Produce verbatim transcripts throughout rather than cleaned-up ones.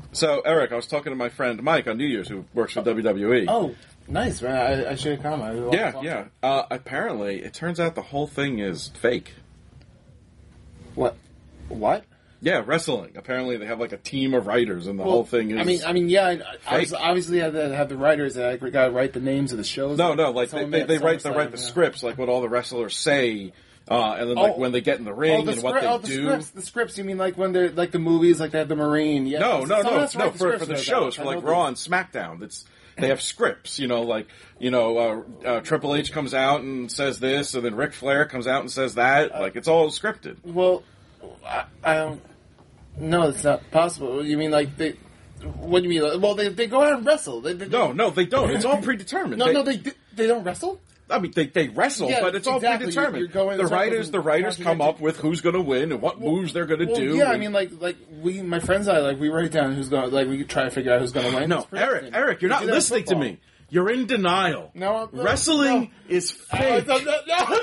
So, Eric, I was talking to my friend Mike on New Year's, who works for W W E. Oh, nice, man. I, I should have come. I really yeah, yeah. Uh, apparently, it turns out the whole thing is fake. What? What? Yeah, wrestling. Apparently, they have like a team of writers, and the well, whole thing is. I mean, I mean, yeah. I, obviously, obviously, have to have the writers that got to write the names of the shows. No, no, like they, they, they write they write the yeah. scripts, like what all the wrestlers say, uh, and then like oh, when they get in the ring oh, the and what they oh, the do. Scripts, the scripts. You mean like when they're like the movies, like they have the Marine? Yeah. No, no, no, no. For, for the, the shows, for like Raw and SmackDown, it's. They have scripts, you know, like, you know, uh, uh, Triple H comes out and says this, and then Ric Flair comes out and says that. Like, it's all scripted. Well, I, I don't... No, it's not possible. You mean, like, they... What do you mean? Well, they they go out and wrestle. They, they, no, no, they don't. It's all predetermined. no, they, no, they they don't wrestle? I mean, they they wrestle, yeah, but it's exactly. all predetermined. You're, you're going the writers, the writers come up with who's going to win and what well, moves they're going to well, do. Yeah, and, I mean, like, like we, my friends and I, like, we write down who's going. Like, we try to figure out who's going to win. No, Eric, Eric, you're not listening to me. You're in denial. No, no wrestling no. is fake. No, no, no, no.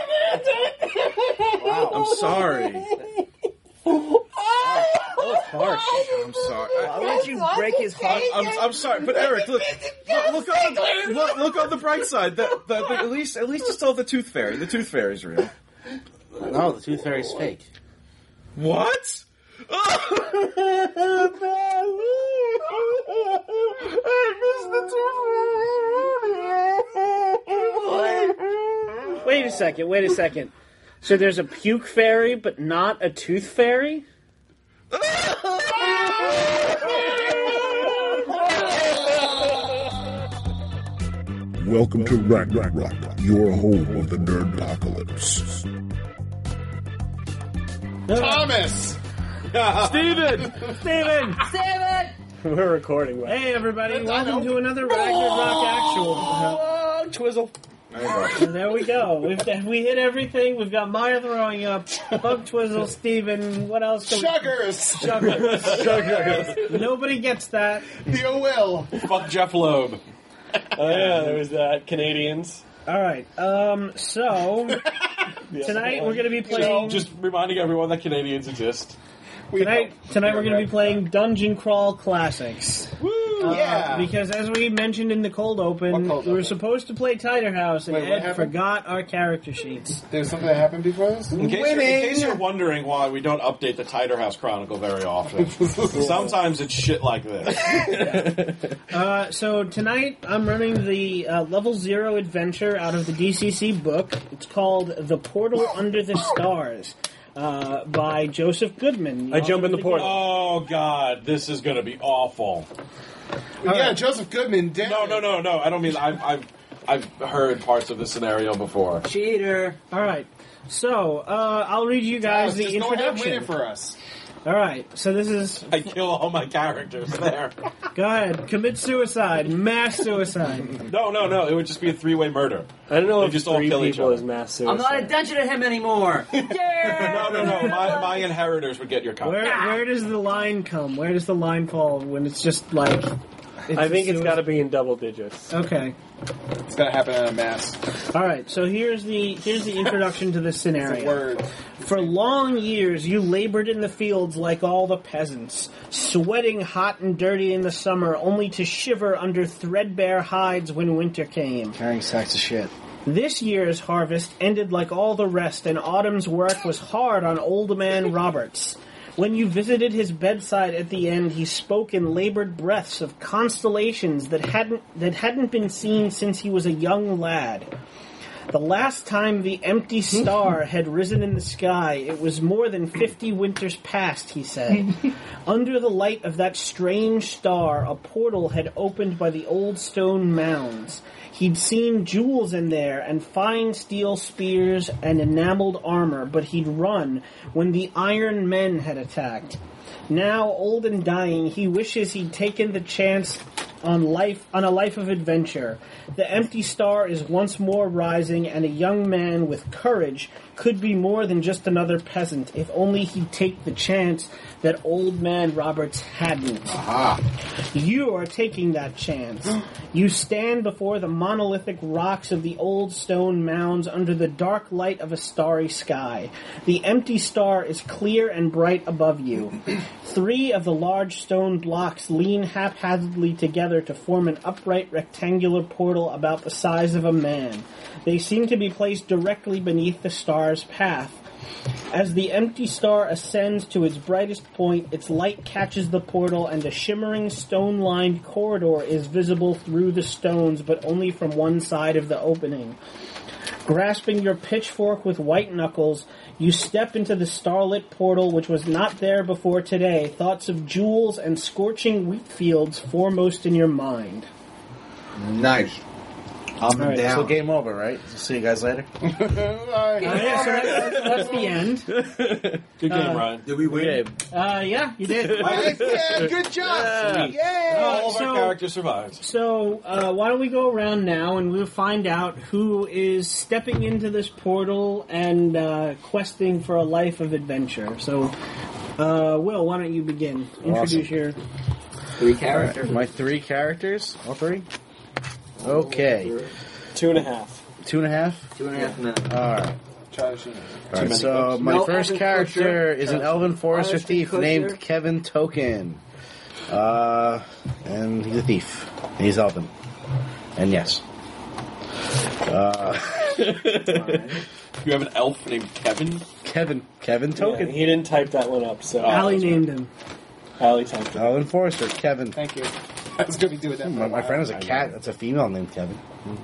Wow. I'm sorry. Oh, that's harsh. I'm sorry. Why would you break his heart? I'm, I'm sorry, but Eric, look, look, look, on the, look, look on the bright side. The, the, the, at least, at least you saw the Tooth Fairy. The Tooth Fairy's real. No, the Tooth Fairy's fake. What? I missed the Tooth Fairy. Wait a second. Wait a second. So there's a puke fairy, but not a tooth fairy? Welcome to Ragnarok, your home of the Nerdpocalypse. Thomas! Steven! Steven! Steven! We're recording. Right? Hey, everybody. Welcome to another Ragnarok Actual. Oh, Twizzle. There we go. We've we hit everything. We've got Maya throwing up, Bug Twizzle, Steven. What else? Chuggers! Chuggers. Chuggers. Nobody gets that. The O L. Fuck Jeff Loeb. Oh yeah, there was that. Canadians. All right. Um. So tonight we're going to be playing. Just reminding everyone that Canadians exist. Tonight, tonight we're going to be playing Dungeon Crawl Classics. Woo! Uh, Yeah! Because as we mentioned in the cold open, cold we were open? supposed to play Tighter House, and Wait, what Ed happened? forgot our character sheets. There's something that happened before this? In case, you're, in case you're wondering why we don't update the Tighter House Chronicle very often, sometimes it's shit like this. Uh, so tonight I'm running the uh, Level Zero adventure out of the D C C book. It's called The Portal Under the Stars. Uh, by Joseph Goodman. I jump in the portal. Oh, God, this is going to be awful. Yeah, right. Joseph Goodman did. No, no, no, no. I don't mean I've, I've, I've heard parts of this scenario before. Cheater. All right. So, uh, I'll read you guys Thomas, the just introduction. Go ahead and read it for us. All right. So this is... I kill all my characters there. Go ahead. Commit suicide. Mass suicide. No, no, no. It would just be a three-way murder. I don't know they if just all three kill each people other. is mass suicide. I'm not a dungeon to him anymore. No, no, no. My, my inheritors would get your cut. Where, where does the line come? Where does the line fall when it's just like... It's I think it's it's got to be in double digits. Okay. It's got to happen in a mass. All right. So here's the here's the introduction to this scenario. It's a word. For long years, you labored in the fields like all the peasants, sweating hot and dirty in the summer, only to shiver under threadbare hides when winter came. Carrying sacks of shit. This year's harvest ended like all the rest, and autumn's work was hard on old man Roberts. When you visited his bedside at the end, he spoke in labored breaths of constellations that hadn't that hadn't been seen since he was a young lad. The last time the empty star had risen in the sky, it was more than fifty winters past, he said. Under the light of that strange star, a portal had opened by the old stone mounds. He'd seen jewels in there and fine steel spears and enameled armor, but he'd run when the Iron Men had attacked. Now, old and dying, he wishes he'd taken the chance on life on a life of adventure. The empty star is once more rising, and a young man with courage could be more than just another peasant if only he'd take the chance that old man Roberts hadn't. Aha. You are taking that chance. You stand before the monolithic rocks of the old stone mounds under the dark light of a starry sky. The empty star is clear and bright above you. Three of the large stone blocks lean haphazardly together to form an upright rectangular portal about the size of a man. They seem to be placed directly beneath the star's path. As the empty star ascends to its brightest point, its light catches the portal, and a shimmering stone-lined corridor is visible through the stones, but only from one side of the opening. Grasping your pitchfork with white knuckles, you step into the starlit portal, which was not there before today, thoughts of jewels and scorching wheat fields foremost in your mind. Nice. I'm All right, down. So game over, right? See you guys later. Uh, yeah, so that's, that's the end. Good game, Uh, Ryan. Did we win? Uh, yeah, you did. Yeah, good job. Yay. All of so- our characters survived. So, uh, why don't we go around now and we'll find out who is stepping into this portal and uh, questing for a life of adventure. So, uh, Will, why don't you begin? Introduce Awesome. your... Three characters. My three characters? All three? Okay. Two and a half. Two and a half? Two and a half minutes. Alright. Alright, so my No first Evan character Kutcher. is an elven forester Alistair thief Kutcher. named Kevin Token. Uh, and he's a thief. He's elven. And yes. Uh, You have an elf named Kevin? Kevin. Kevin Yeah, Token. he didn't type that one up, so Allie named him. Allie typed it. Elven forester, Kevin. Thank you. I was going to be doing that. My, my friend has a cat that's a female named Kevin.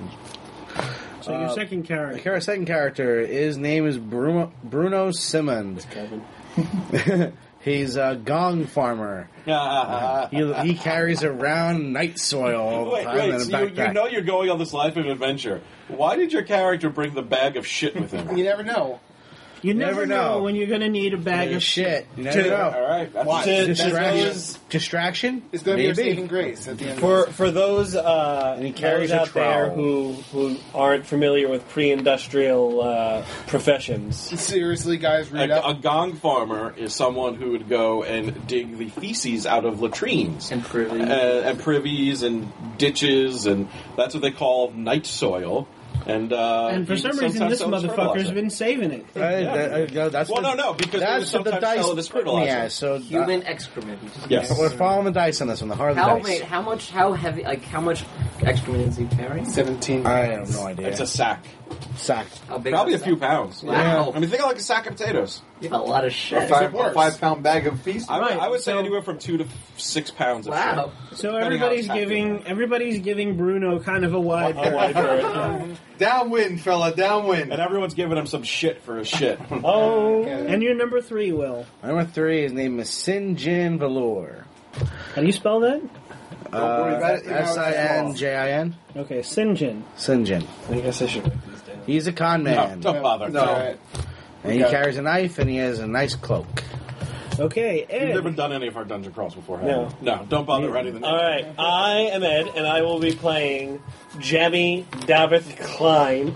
So your second My character. char- second character, his name is Bruno, Bruno Simmons. Kevin. He's a gong farmer. He, he carries around night soil all the Wait, time wait, in a so you, backpack. you know you're going on this life of adventure. Why did your character bring the bag of shit with him? You never know. You never, never know. know. when you're going to need a bag Bag of shit. You never know. All right, that's Why? it. Distraction. those- Distraction? It's going to be a Maybe. saving grace at the end. For of this. for those uh, And he carries those a out there trowel. who who aren't familiar with pre-industrial uh, professions, Seriously, guys, read A, a up. gong farmer is someone who would go and dig the feces out of latrines And privy. uh, and privies and ditches, and that's what they call night soil. And uh, And for you some can reason, sometimes this sell it as motherfucker's fertilizer. been saving it. I, I, I, that's Well, the, no, no, because they that's would what the sometimes dice sell it as put me fertilizer. as. So Human excrement. Yes. we're following the dice on this one. The heart of the How dice. wait? How much? How heavy? Like how much excrement is he carrying? seventeen. I have no idea. It's a sack. sack. How big? Probably a is few that? pounds. Wow. I mean, think of like a sack of potatoes. You have a lot of shit. A five, worse? a five pound bag of feast. I would, Right, I would say so- anywhere from two to six pounds of Wow. So Depending everybody's how it's giving packed. everybody's giving Bruno kind of a wide a wide berth. Downwind, fella, shit. downwind. And everyone's giving him some shit for his shit. Oh, And your number three, Will. Number three, his name is Sinjin Velour. How do you spell that? Don't worry about it. You know S I N J I N. Okay, Sinjin. Sinjin. I guess I should write these down. He's a con No, man. don't bother. No. All right. And he Okay. carries a knife and he has a nice cloak. Okay, We've never Ed. done any of our dungeon crawls before, have No. we? No, don't bother writing the name. All right, I am Ed, and I will be playing Jamie Davith Klein.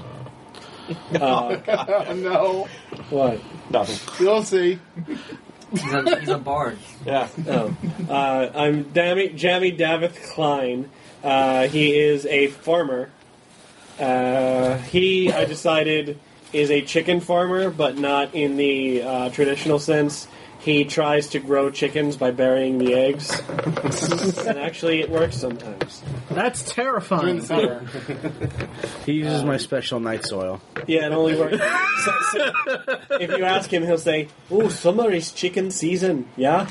Uh, Oh, no. what? Nothing. You'll see. He's a, he's a bard. Yeah. Oh, uh, I'm Jamie, Jamie Davith Klein. Uh, he is a farmer. Uh, he, I decided, is a chicken farmer, but not in the uh, traditional sense. He tries to grow chickens by burying the eggs, and actually, it works sometimes. That's During terrifying. the summer. He uses my special night soil. Yeah, it only works. So, so, if you ask him, he'll say, "Oh, summer is chicken season." Yeah.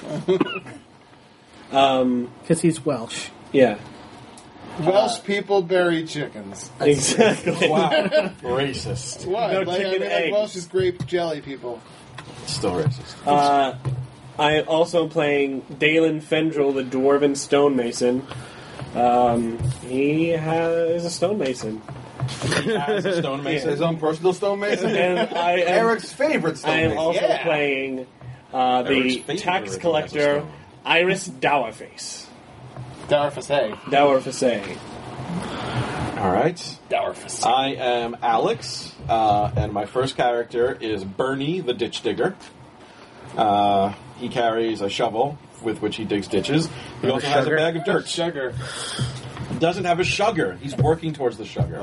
Um. Because he's Welsh. Yeah. Welsh people bury chickens. Exactly. Wow. Racist. What? No like, I chicken mean, like eggs. Welsh is grape jelly people. Still racist. Uh, I am also playing Dalen Fendrel, the dwarven stonemason. Um, he has a stonemason, As a stonemason. His own personal stonemason. and I am, Eric's favorite I am stonemason. also Yeah. playing uh, Eric's the favorite tax has a collector stone. Iris Dowerface. Darfasay. Dowerfasay. All right. Darfasay. I am Alex, uh, and my first character is Bernie, the ditch digger. Uh, he carries a shovel with which he digs ditches. He also has a sugar? bag of dirt. Sugar. Doesn't have a sugar. He's working towards the sugar.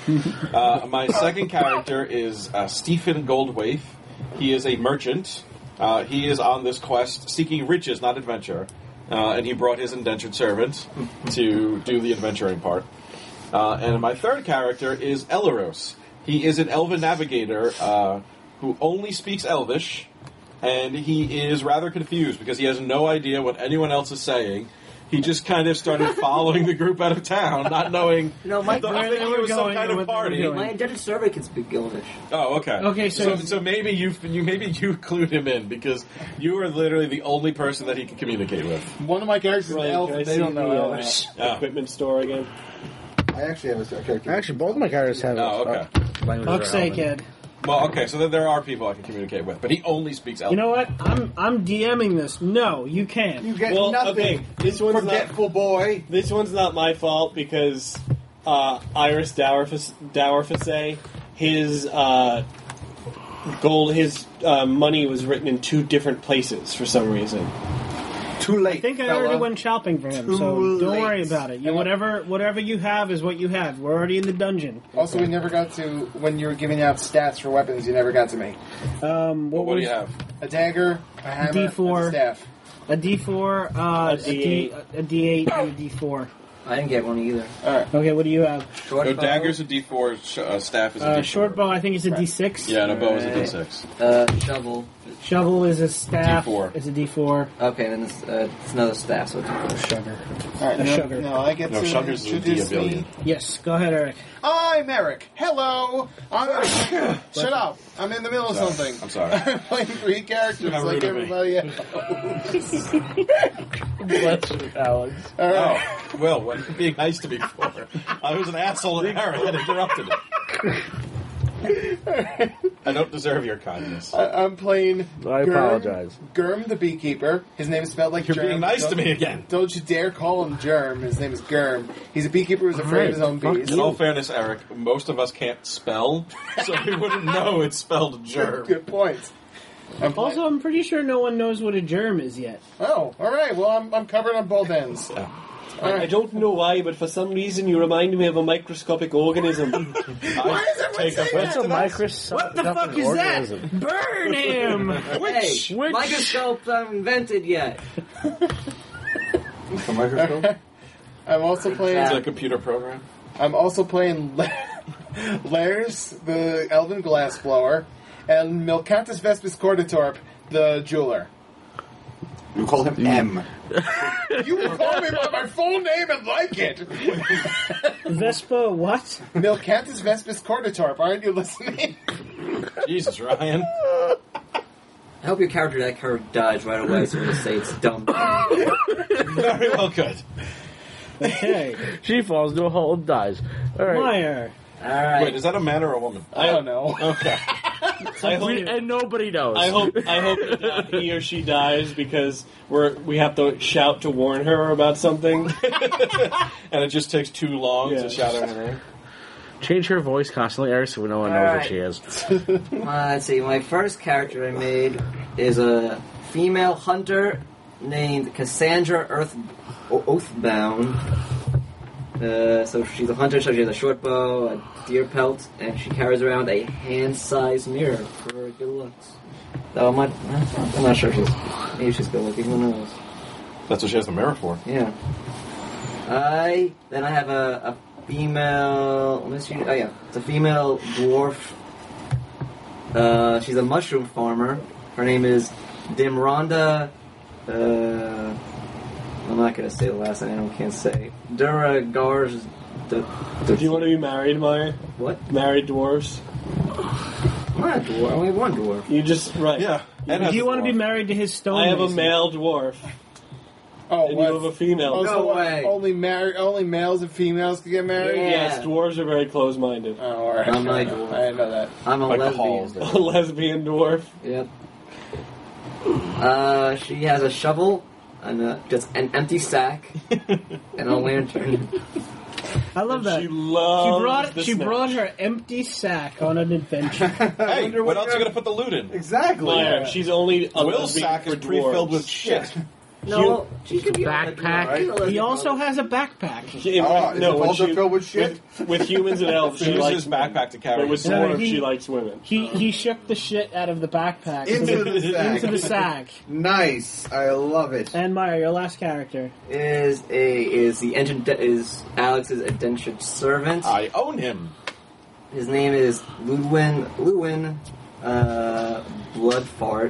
Uh, my second character is uh, Stephen Goldwaith. He is a merchant. Uh, he is on this quest seeking riches, not adventure. Uh, and he brought his indentured servant to do the adventuring part. Uh, and my third character is Elaros. He is an elven navigator uh, who only speaks Elvish, and he is rather confused because he has no idea what anyone else is saying. He just kind of started following the group out of town, not knowing. No, my- the, Where I think they it were was some going kind and of what they were party. doing. My indentured servant can speak Gildish. Oh, okay. Okay, so- so so maybe you you maybe you clued him in because you are literally the only person that he can communicate with. One of my characters is an Right, elf. can I They see don't know the, uh, Elvish. Oh. equipment store again? I actually have a character. Actually, both my characters have. Oh, okay. uh, languages Fuck's are sake, Elven. Ed. Well, okay, so then there are people I can communicate with, but he only speaks You Elvish. know what? I'm I'm DMing this. No, you can't. You get Well, nothing. okay, this one's not- Forgetful boy. This one's not my fault because uh, Iris Dowerfas- Dowerfasay, his uh, gold, his uh, money was written in two different places for some reason. Too late. I think I fella. already went shopping for him, Too so don't late. worry about it. You, whatever whatever you have is what you have. We're already in the dungeon. Also, we never got to, when you were giving out stats for weapons, you never got to me. Um, Well, what, what do was you have? A dagger, a hammer, D four. and a staff. a D four, uh, A D eight. a D eight, and a D four. I didn't get one either. Alright. Okay, what do you have? Short So bow, dagger's a D four, sh- uh, staff is a D four. Uh, short bow, I think it's a D six. Yeah, and a bow is a D six. uh, shovel. Shovel is a staff. D four. It's a D four. Okay, then it's, uh, it's another staff, so it's a Sugar. Alright, A no, sugar. no, I get No, to sugar's a introduce D a billion. me. Yes, go ahead, Eric. I'm Eric. Hello. I'm Eric. Shut up. I'm in the middle of Sorry. something. I'm sorry. I'm playing three characters How like rude of me. everybody else. Bless you, Alex. All right. Oh, well, what are you being nice to me for? I was an asshole and Eric and interrupted it. I don't deserve your kindness. I, I'm playing. I Gurm- apologize. Gurm the beekeeper. His name is spelled like You're Germ. being nice to Don't- me again. Don't you dare call him Germ. His name is Gurm. He's a beekeeper who's afraid of his own Alright, bees. In all fairness, Eric, most of us can't spell, so we wouldn't know it's spelled germ. Good point. I'm play- Also, I'm pretty sure no one knows what a germ is yet. oh, all right. Well, I'm, I'm covered on both ends. Yeah. All I right. don't know why, but for some reason you remind me of a microscopic organism. Why is everyone Take saying offense that? to What's a microscopic What the fuck is organism? that? Burn him! Hey, Which- microscopes aren't invented yet. A microscope? I'm also playing. It's a computer program. I'm also playing La- Lairs, the elven glassblower, and Milcantus Vespis Corditorp, the jeweler. You call him M. You will call me by my full name and like it. Vespa, what? Milcantus Vespis Corditorp. Aren't you listening? Jesus, Ryan. I hope your character that character dies right away, so we're gonna say it's dumb. Very well, good. Okay. She falls into a hole and dies. All right. Meyer. Alright. Wait, is that a man or a woman? I don't know. Okay. I hope, We- and nobody knows. I hope I hope that he or she dies because we're we have to shout to warn her about something. And it just takes too long Yeah. to shout out her name. Change her voice constantly, Eric, so no one knows Alright. what she is. Uh, let's see. My first character I made is a female hunter named Cassandra Earth O- Oathbound. Uh, so she's a hunter. So she has a short bow, a deer pelt, and she carries around a hand-sized mirror for good looks. Though I'm not, I'm not sure if she's maybe she's good looking. Who knows? That's what she has the mirror for. Yeah. I then I have a, a female. Let me see. Oh yeah, it's a female dwarf. Uh, she's a mushroom farmer. Her name is Dimronda. Uh, I'm not gonna say the last name. I can't say. Duragars. Do you want to be married, Meyer? What? Married dwarves? I'm not a dwarf. Only one dwarf. You just right. Yeah. Ed has Do you a want to be dwarf. married to his stone? I have a mason? male dwarf, Oh, and what? you have a female. Oh, so No what, way. Only mar- Only males and females can get married. Yeah. Yes, dwarves are very close-minded. Oh, all right. I'm not a I dwarf. didn't know that. I'm a Like the lesbian. halls there. A lesbian dwarf. Yep. Uh, she has a shovel, and uh, just an empty sack and a lantern. I love that. She loves She brought the she snatch. brought her empty sack on an adventure. Hey, what else are you going to put the loot in? Exactly. Liar. She's only a Will's lesbian sack for is pre-filled dwarves. with shit. No, she could be a backpack. lesbian, right? He also has a backpack. She, Oh, is no, it when also she- filled with shit? With, with humans and elves, She she uses likes his backpack to carry But with his No, dwarves, he- she likes women. He he shook the shit out of the backpack Into the sack. into the sack. Nice. I love it. And Maya, your last character. Is a is the engine is Alex's indentured servant. I own him. His name is Ludwin Lewin uh, Bloodfart.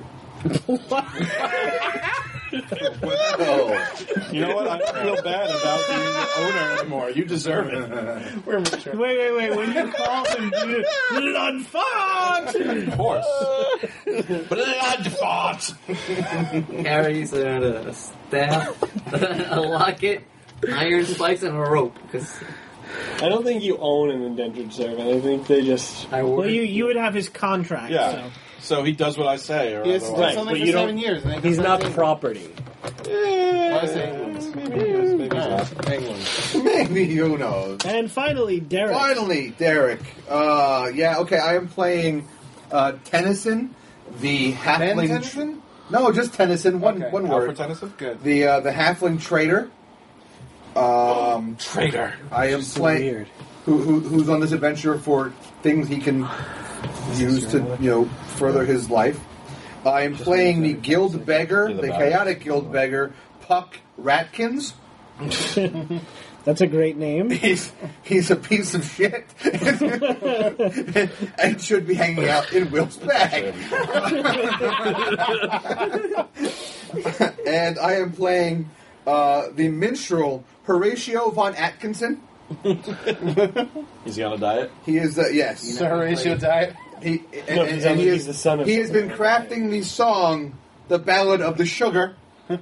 Oh. You know what? I don't feel bad about being the owner anymore. You deserve it. We're mature. Wait, wait, wait. When you call him blood fart, Of course. Blood fart. Carries around a, a staff, a locket, iron spikes, and a rope. Because I don't think you own an indentured servant. I think they just... I well, ordered. you you would have his contract. Yeah. So. So he does what I say, or Yes, otherwise. Right, something but for you seven don't- years. and then He's goes not back to property. England. I say England. Maybe he is, maybe he's not. England. Maybe, who knows? And finally, Derek. Finally, Derek. Uh, yeah, okay, I am playing uh, Tennyson, the Ben halfling... Tennyson? No, just Tennyson, one, Okay. one Alfred word. Tennyson? Good. The, uh, the halfling trader. Um, Traitor. I am So playing... weird. Who, who, who's on this adventure for things he can use to, you know, further his life. I am playing the guild beggar, You're the the bad. chaotic guild beggar, Puck Ratkins. That's a great name. He's he's a piece of shit and should be hanging out in Will's bag. And I am playing uh, the minstrel Horatio von Atkinson. Is he on a diet? He is uh, yes. So Horatio diet. He, and, No, and- he's and on- he, he's is, the son of he has been something. crafting the song, "The Ballad of the Sugar."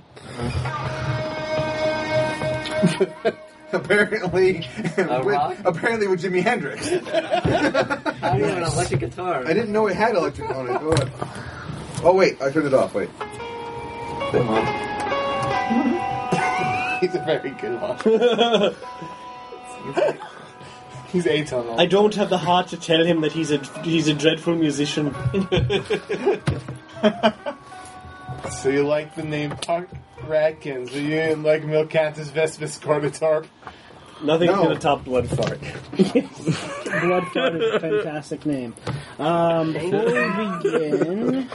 apparently, A with, rock? apparently with Jimi Hendrix. I have an electric guitar. I didn't know it had electric on it. Go ahead. Oh wait, I turned it off. Wait. Come on. He's a very good one. He's atonal. I don't have the heart to tell him that he's a he's a dreadful musician. So you like the name Puck Ratkins, but you didn't like Milcanthus Vespis Corditor. Nothing's No. gonna top blood fart. Blood fart is a fantastic name. Um, before we begin,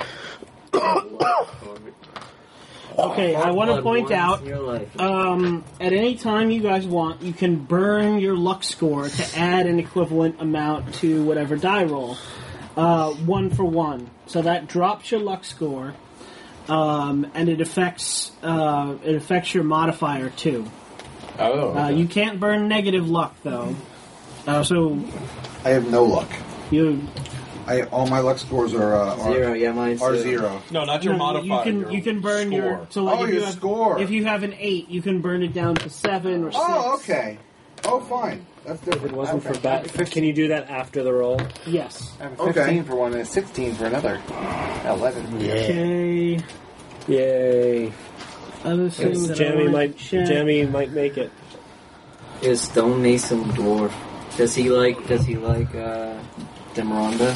okay, I want to Blood point once out. in your life. Um, at any time you guys want, you can burn your luck score to add an equivalent amount to whatever die roll. Uh, one for one. So that drops your luck score, um, and it affects uh, it affects your modifier too. Oh. Uh, you can't burn negative luck though. Uh, so I have no luck. you I all my luck scores are uh, are, Zero, yeah, mine's are zero. zero. No, not your no, modifier. you can your you can burn score. your so like Oh, if you your have, score. If you have an eight, you can burn it down to seven or six. Oh, okay. Oh, fine. That's If it different. wasn't for Okay. bad, can you do that after the roll? Yes. I have a fifteen Okay. for one and a sixteen for another. Eleven. Okay. Yay! Other things that I Jamie wanna might check. Jamie might make it. Is stonemason dwarf? Does he like? Does he like uh, Demeranda?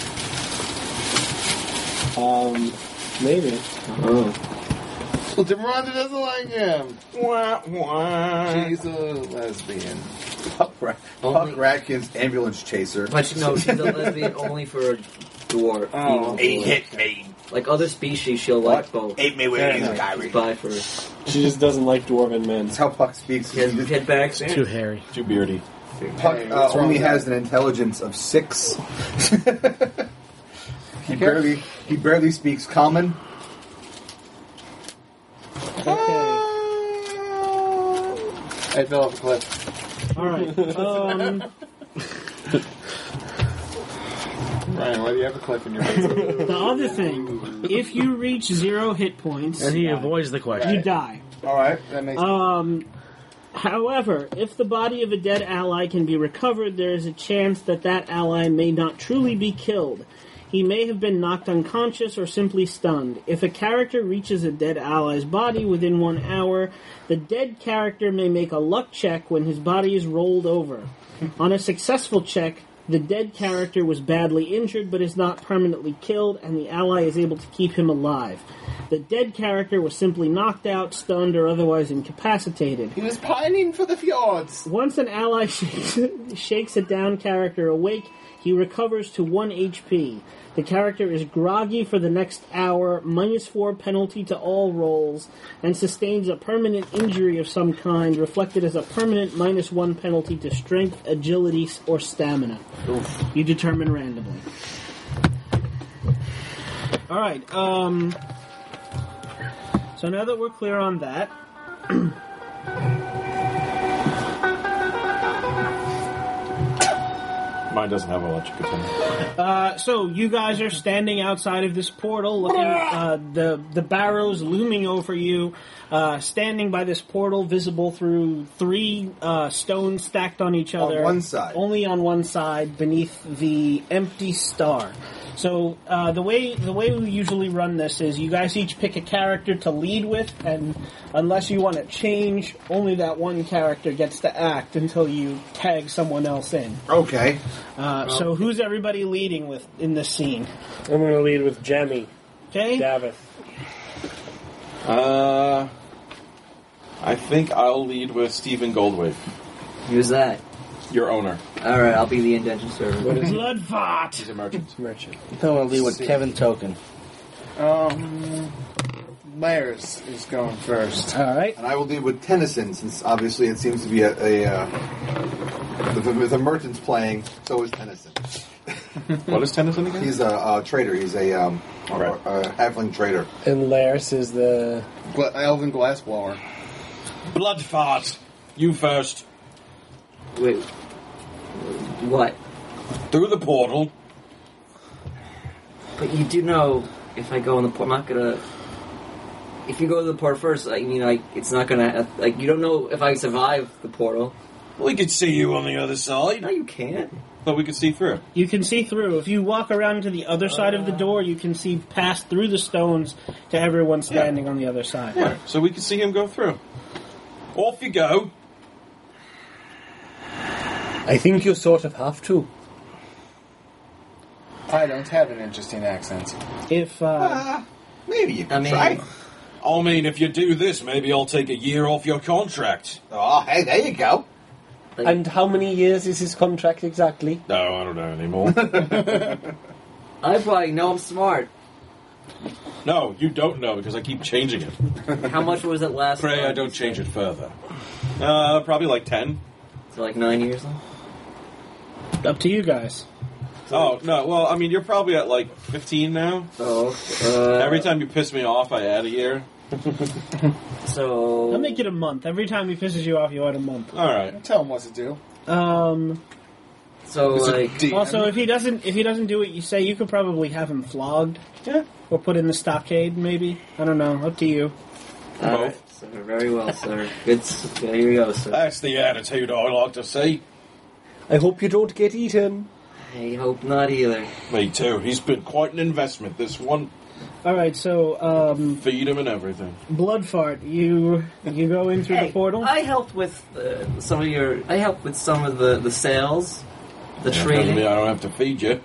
Um, maybe. Oh, Well, Demeranda doesn't like him. Wah, wah. She's a lesbian. Puck, Ra- Puck Ratkins, ambulance chaser. but no, she's a lesbian only for a dwarf. Oh. female dwarf. me. Like other species, she'll like both. Ate me with Fair his enough. diary. Bye for She just doesn't like dwarven men. That's how Puck speaks. he has He just- head back. Too hairy. Too beardy. Puck Hey, uh, what's wrong only with has that? an intelligence of six. he barely he barely speaks common. Okay. I fell off a cliff. All right. Um, Ryan, why do you have a cliff in your basement? the other thing, if you reach zero hit points, And he avoids the question. you die. All right. That makes Um, however, if the body of a dead ally can be recovered, there is a chance that that ally may not truly be killed. He may have been knocked unconscious or simply stunned. If a character reaches a dead ally's body within one hour, the dead character may make a luck check when his body is rolled over. On a successful check, the dead character was badly injured but is not permanently killed, and the ally is able to keep him alive. The dead character was simply knocked out, stunned, or otherwise incapacitated. He was pining for the fjords. Once an ally shakes, shakes a down character awake, he recovers to one H P. The character is groggy for the next hour, minus four penalty to all rolls, and sustains a permanent injury of some kind, reflected as a permanent minus one penalty to strength, agility, or stamina. Oof. You determine randomly. Alright, um... so now that we're clear on that... Mine doesn't have a logic continue. Uh, so you guys are standing outside of this portal, looking uh, the the barrows looming over you. Uh, standing by this portal, visible through three uh, stones stacked on each other. On one side. Only on one side, beneath the empty star. So uh, the way the way we usually run this is you guys each pick a character to lead with, and unless you want to change, only that one character gets to act until you tag someone else in. Okay. Uh, so who's everybody leading with in this scene? I'm going to lead with Jamie Okay. Davith. Uh, I think I'll lead with Stephen Goldwave, Who's that? your owner. Alright, I'll be the indentured servant. What is he? Bloodfart. He's a merchant. Merchant. I think I'll lead with Kevin Token. Um, Lairs is going first. All right. And I will deal with Tennyson, since obviously it seems to be a... a uh, with, the, with the merchants playing, so is Tennyson. What is Tennyson again? He's a, a trader. He's a, um, a, Right. a halfling trader. And Lairs is the... Gla- Elven Glassblower. Bloodfart. You first. Wait. What? Through the portal. But you do know, if I go in the port, I'm not gonna... If you go to the port first, I mean, like, it's not gonna... Like, you don't know if I survive the portal. We could see you on the other side. No, you can't. But we could see through. You can see through. If you walk around to the other side of the door, you can see past through the stones to everyone standing on the other side. Yeah. So we could see him go through. Off you go. I think you sort of have to. I don't have an interesting accent. If uh, Uh, maybe you I can mean... try. I mean, if you do this, maybe I'll take a year off your contract. Oh, hey, there you go. Like, And how many years is his contract exactly? No, I don't know anymore. I probably know I'm smart. No, you don't know because I keep changing it. How much was it last Pray time? I don't change it further. Uh, probably like ten. So like nine years? up to you guys. Oh, no, well, I mean, you're probably at like fifteen now. Oh. Uh, Every time you piss me off, I add a year. So... I'll make it a month. Every time he pisses you off, you add a month. Alright. Tell him what to do. Um. So, Is it like... D M? Also, if he doesn't, if he doesn't do what you say, you could probably have him flogged. Yeah. Or put in the stockade, maybe. I don't know. Up to you. Alright, sir. Very well, sir. Good. s- There you go, sir. That's the attitude I like to see. I hope you don't get eaten. I hope not either. Me too. He's been quite an investment, this one. All right. So, um, Feed him and everything. Bloodfart, you you go in through Hey, the portal. I helped with uh, some of your... I helped with some of the, the sales. The You're telling trading. me I don't have to feed you.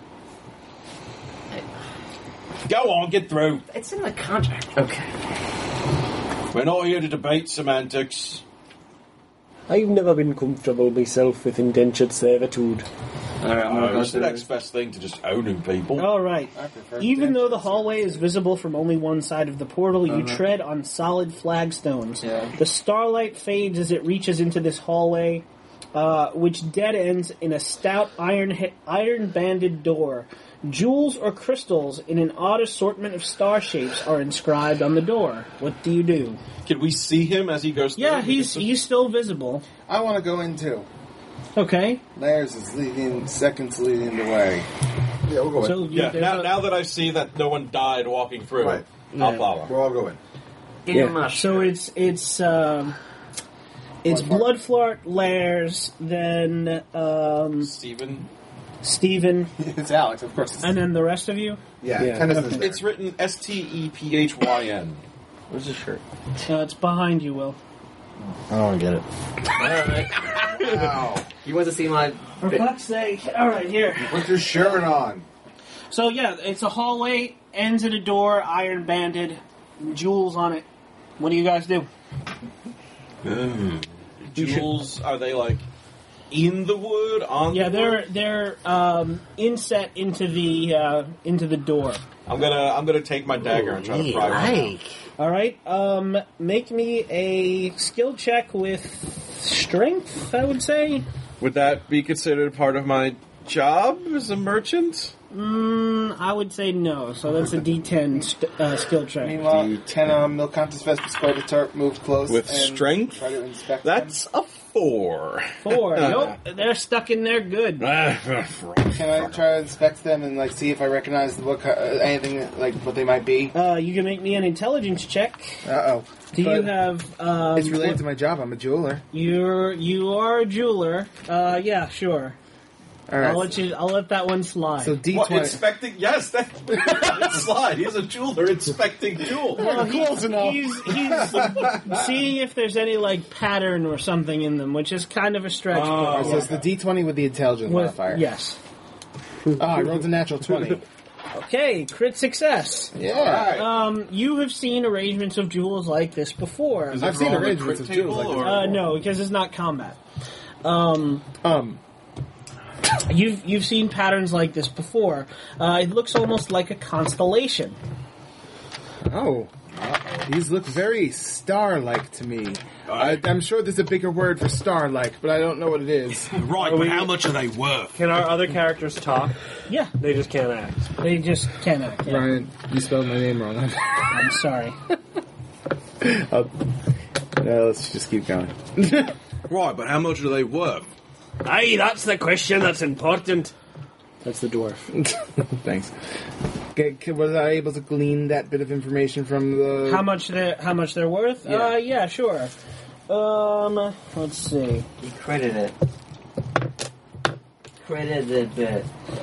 Go on, get through. It's in the contract. Okay. We're not here to debate semantics. I've never been comfortable myself with indentured servitude. Alright, I'm gonna Uh, go it's the through next this. best thing to just owning people. All right. I prefer Even though the dangerous. hallway is visible from only one side of the portal, you Uh-huh. tread on solid flagstones. Yeah. The starlight fades as it reaches into this hallway, uh, which dead ends in a stout iron hi- iron banded door. Jewels or crystals in an odd assortment of star shapes are inscribed on the door. What do you do? Can we see him as he goes through? Yeah, he's he's still visible. I want to go in too. Okay. Lairs is leading, seconds leading the way. Yeah, we'll go in. So you, Yeah, there's now, a- now that I see that no one died walking through, Right. I'll Yeah. follow. We'll all go in. In Yeah. my So it's it's um, it's Bloodfart. Bloodfart, Lairs, then um, Steven? Stephen, It's Alex, of course. It's and then the rest of you. Yeah, Yeah. Tennyson's there. It's written S T E P H Y N. Where's his shirt? Uh, it's behind you, Will. I don't get it. Wow. You want to see my? For fuck's sake! All right, here. Put your shirt on. So yeah, it's a hallway, ends at a door, iron banded, jewels on it. What do you guys do? Jewels, are they like in the wood, on Yeah, the they're wood? they're um, inset into the uh, into the door. I'm gonna I'm gonna take my dagger and try to pry one out. All right, um, make me a skill check with strength. I would say. Would that be considered part of my job as a merchant? Mm, I would say no. So that's a D ten st- uh, skill check. Meanwhile, ten um, Milcantus Vespis Corditorp moved close. With and strength? Try to inspect That's a four. Four. Nope, they're stuck in there good. them. Can I try to inspect them and like see if I recognize the book, uh, anything like what they might be? Uh, you can make me an intelligence check. Uh oh. Do you have? Um, It's related to my job. I'm a jeweler. You're you are a jeweler. Uh, yeah, sure. All right. I'll let you. I'll let that one slide. So D What, twenty. inspecting? Yes, that it's slide. He's a jeweler inspecting jewels. Well, Close enough. He's, he's seeing if there's any like pattern or something in them, which is kind of a stretch. Oh, but, So it's the D twenty with the intelligence with, modifier. yes. Oh, I rolled a natural twenty. Okay, crit success. Yeah. Um, you have seen arrangements of jewels like this before. Is it I've seen on the arrangements crit of jewels table, like or- Uh, no, because it's not combat. Um, Um. you've you've seen patterns like this before. Uh, it looks almost like a constellation. Oh. These look very star-like to me. I, I'm sure there's a bigger word for star-like, but I don't know what it is. Right, but how much are they worth? Can our other characters talk? Yeah, They just can't act. they just cannot. Yeah. Ryan, you spelled my name wrong. I'm sorry. uh, no, let's just keep going. Right, but how much are they worth? Aye, that's the question that's important. That's the dwarf. Thanks. Okay, c- was I able to glean that bit of information from the... How much they how much they're worth? Yeah. Uh, yeah, sure. Um, let's see. You critted it. Critted it bit.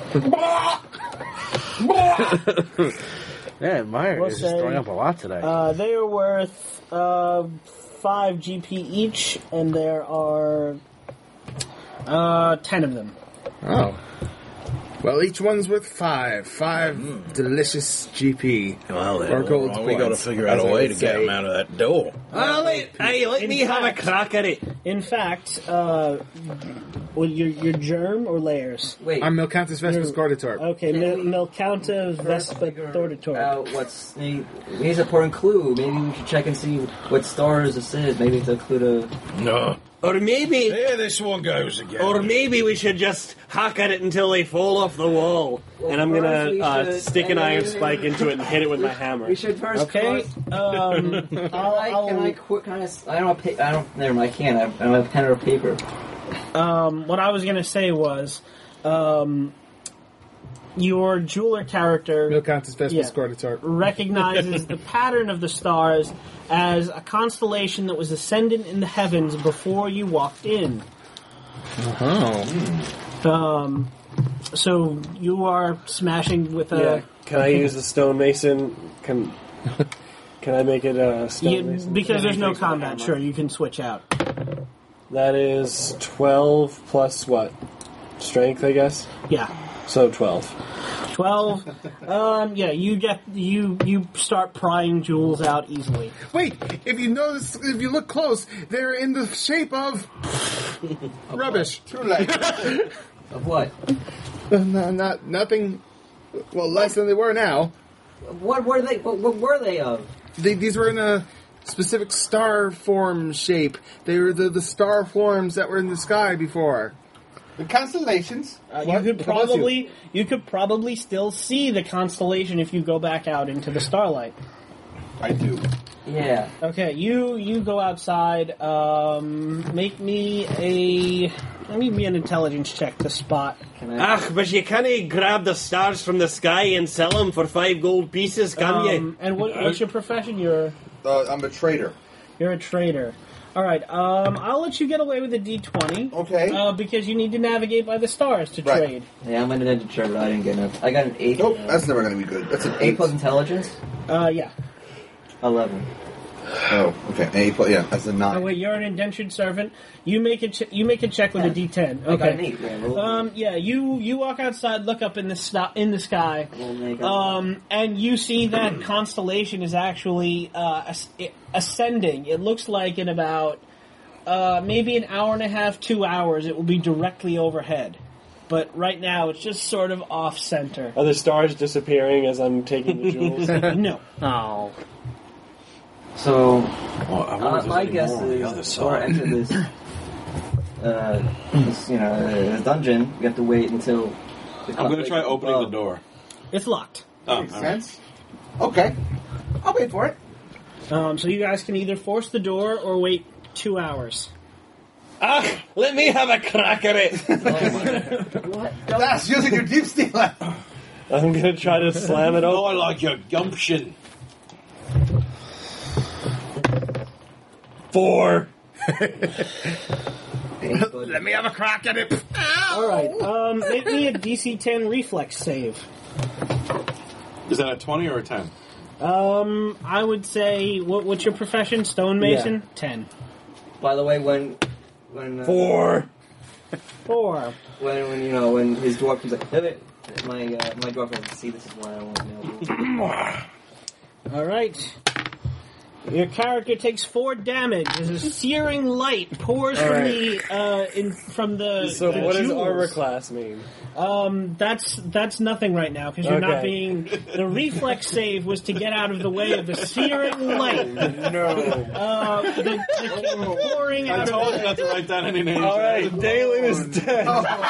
Man, Meyer We'll is just say, throwing up a lot today. Uh, they are worth uh five G P each, and there are uh ten of them. Oh. Well, each one's worth five. Five delicious G P. Well, then, Or gold well, we got to points, figure out as a I way would to get say. them out of that door. Well, let, hey, let In me have a fact- crack at it. In fact, uh, well, your your germ or layers? Wait. I'm Milcantus Vespis Corditorp. Okay, Can Mil- we Milcounta Vespa figure Thorditor. out what's maybe, maybe it's a important clue. Maybe we should check and see what stars this is. Maybe it's a clue to. No. Or maybe, There this one goes again. or maybe we should just hack at it until they fall off the wall. Well, and I'm first gonna we uh, should- stick an iron spike into it and hit it with my hammer. We should first. Okay. cross- Um, Can I'll, I, I'll, can I quit? Can I? s- I don't. Have pa- I don't. Never mind. I can't. I I don't have pen or paper. um, what I was going to say was, um, your jeweler character Milcantus Vespis Yeah. Corditorp. recognizes the pattern of the stars as a constellation that was ascendant in the heavens before you walked in. Oh. Um, so you are smashing with a. Yeah. Can I use the stonemason? Can Can I make it a You, stonemason? because there's no Thanks for the combat, hammer. sure, you can switch out. That is twelve plus what? Strength, I guess. Yeah. So twelve. twelve. Um, yeah, you get you you start prying jewels out easily. Wait, if you notice, if you look close, they're in the shape of rubbish. Too late. Of what? Uh, no, not nothing. Well, less than they were now. What were they? What, what were they of? They, these were in a specific star form shape. They were the, the star forms that were in the sky before. The constellations. Uh, you What? could What about probably you could probably still see the constellation if you go back out into the starlight. I do. Yeah. Okay, you you go outside. Um, make me a make me an intelligence check to spot. Can I? Ach, but you can't grab the stars from the sky and sell them for five gold pieces, can you? Um, and what, what's your profession? You're Uh, I'm a trader. you're a trader. All right. Um, I'll let you get away with a D twenty. Okay. Uh, because you need to navigate by the stars to Right. trade. Yeah, I'm an indigent, but I didn't get enough. I got an eight. Nope, that's never going to be good. That's an eight eight. plus intelligence. Uh, yeah. Eleven. Oh, okay. An eight plus, yeah, that's a nine. Oh wait, you're an indentured servant. You make a ch- you make a check with a D ten. I got an Okay. eight. Yeah, roll- Um, yeah, you you walk outside, look up in the sto- in the sky, roll make up. um, and you see that constellation is actually uh, as- ascending. It looks like in about uh, maybe an hour and a half, two hours, it will be directly overhead. But right now, it's just sort of off center. Are the stars disappearing as I'm taking the jewels? No. Oh. So, Well, I wonder if uh, there's my any guess more on the other is, before I side. enter this, uh, this, you know, uh, this dungeon, we have to wait until. the I'm going to try conflict opening the above. door. It's locked. Oh, Makes all right. sense. Okay. I'll wait for it. Um, so you guys can either force the door or wait two hours. Ah, let me have a crack at it. What? Don't- That's using your deep steel. I'm gonna try to slam it Oh, I open. like your gumption. Four. Let me have a crack at it. All right. Um, make me a D C ten reflex save. Is that a twenty or a ten? Um, I would say, what, what's your profession? Stonemason? Ten. By the way, when when uh, Four. Four. when when you know when his dwarf comes like, "Hey, my uh, my dwarf wants to see. This is why I won't know. All right. Your character takes four damage as a searing light pours All from right. the uh, in from the. So the what does jewels. armor class mean? Um, that's that's nothing right now because you're not Okay. being. The reflex save was to get out of the way of the searing light. No. Uh, the, the pouring I out told of you not to write down any names. All right, Dalen is dead.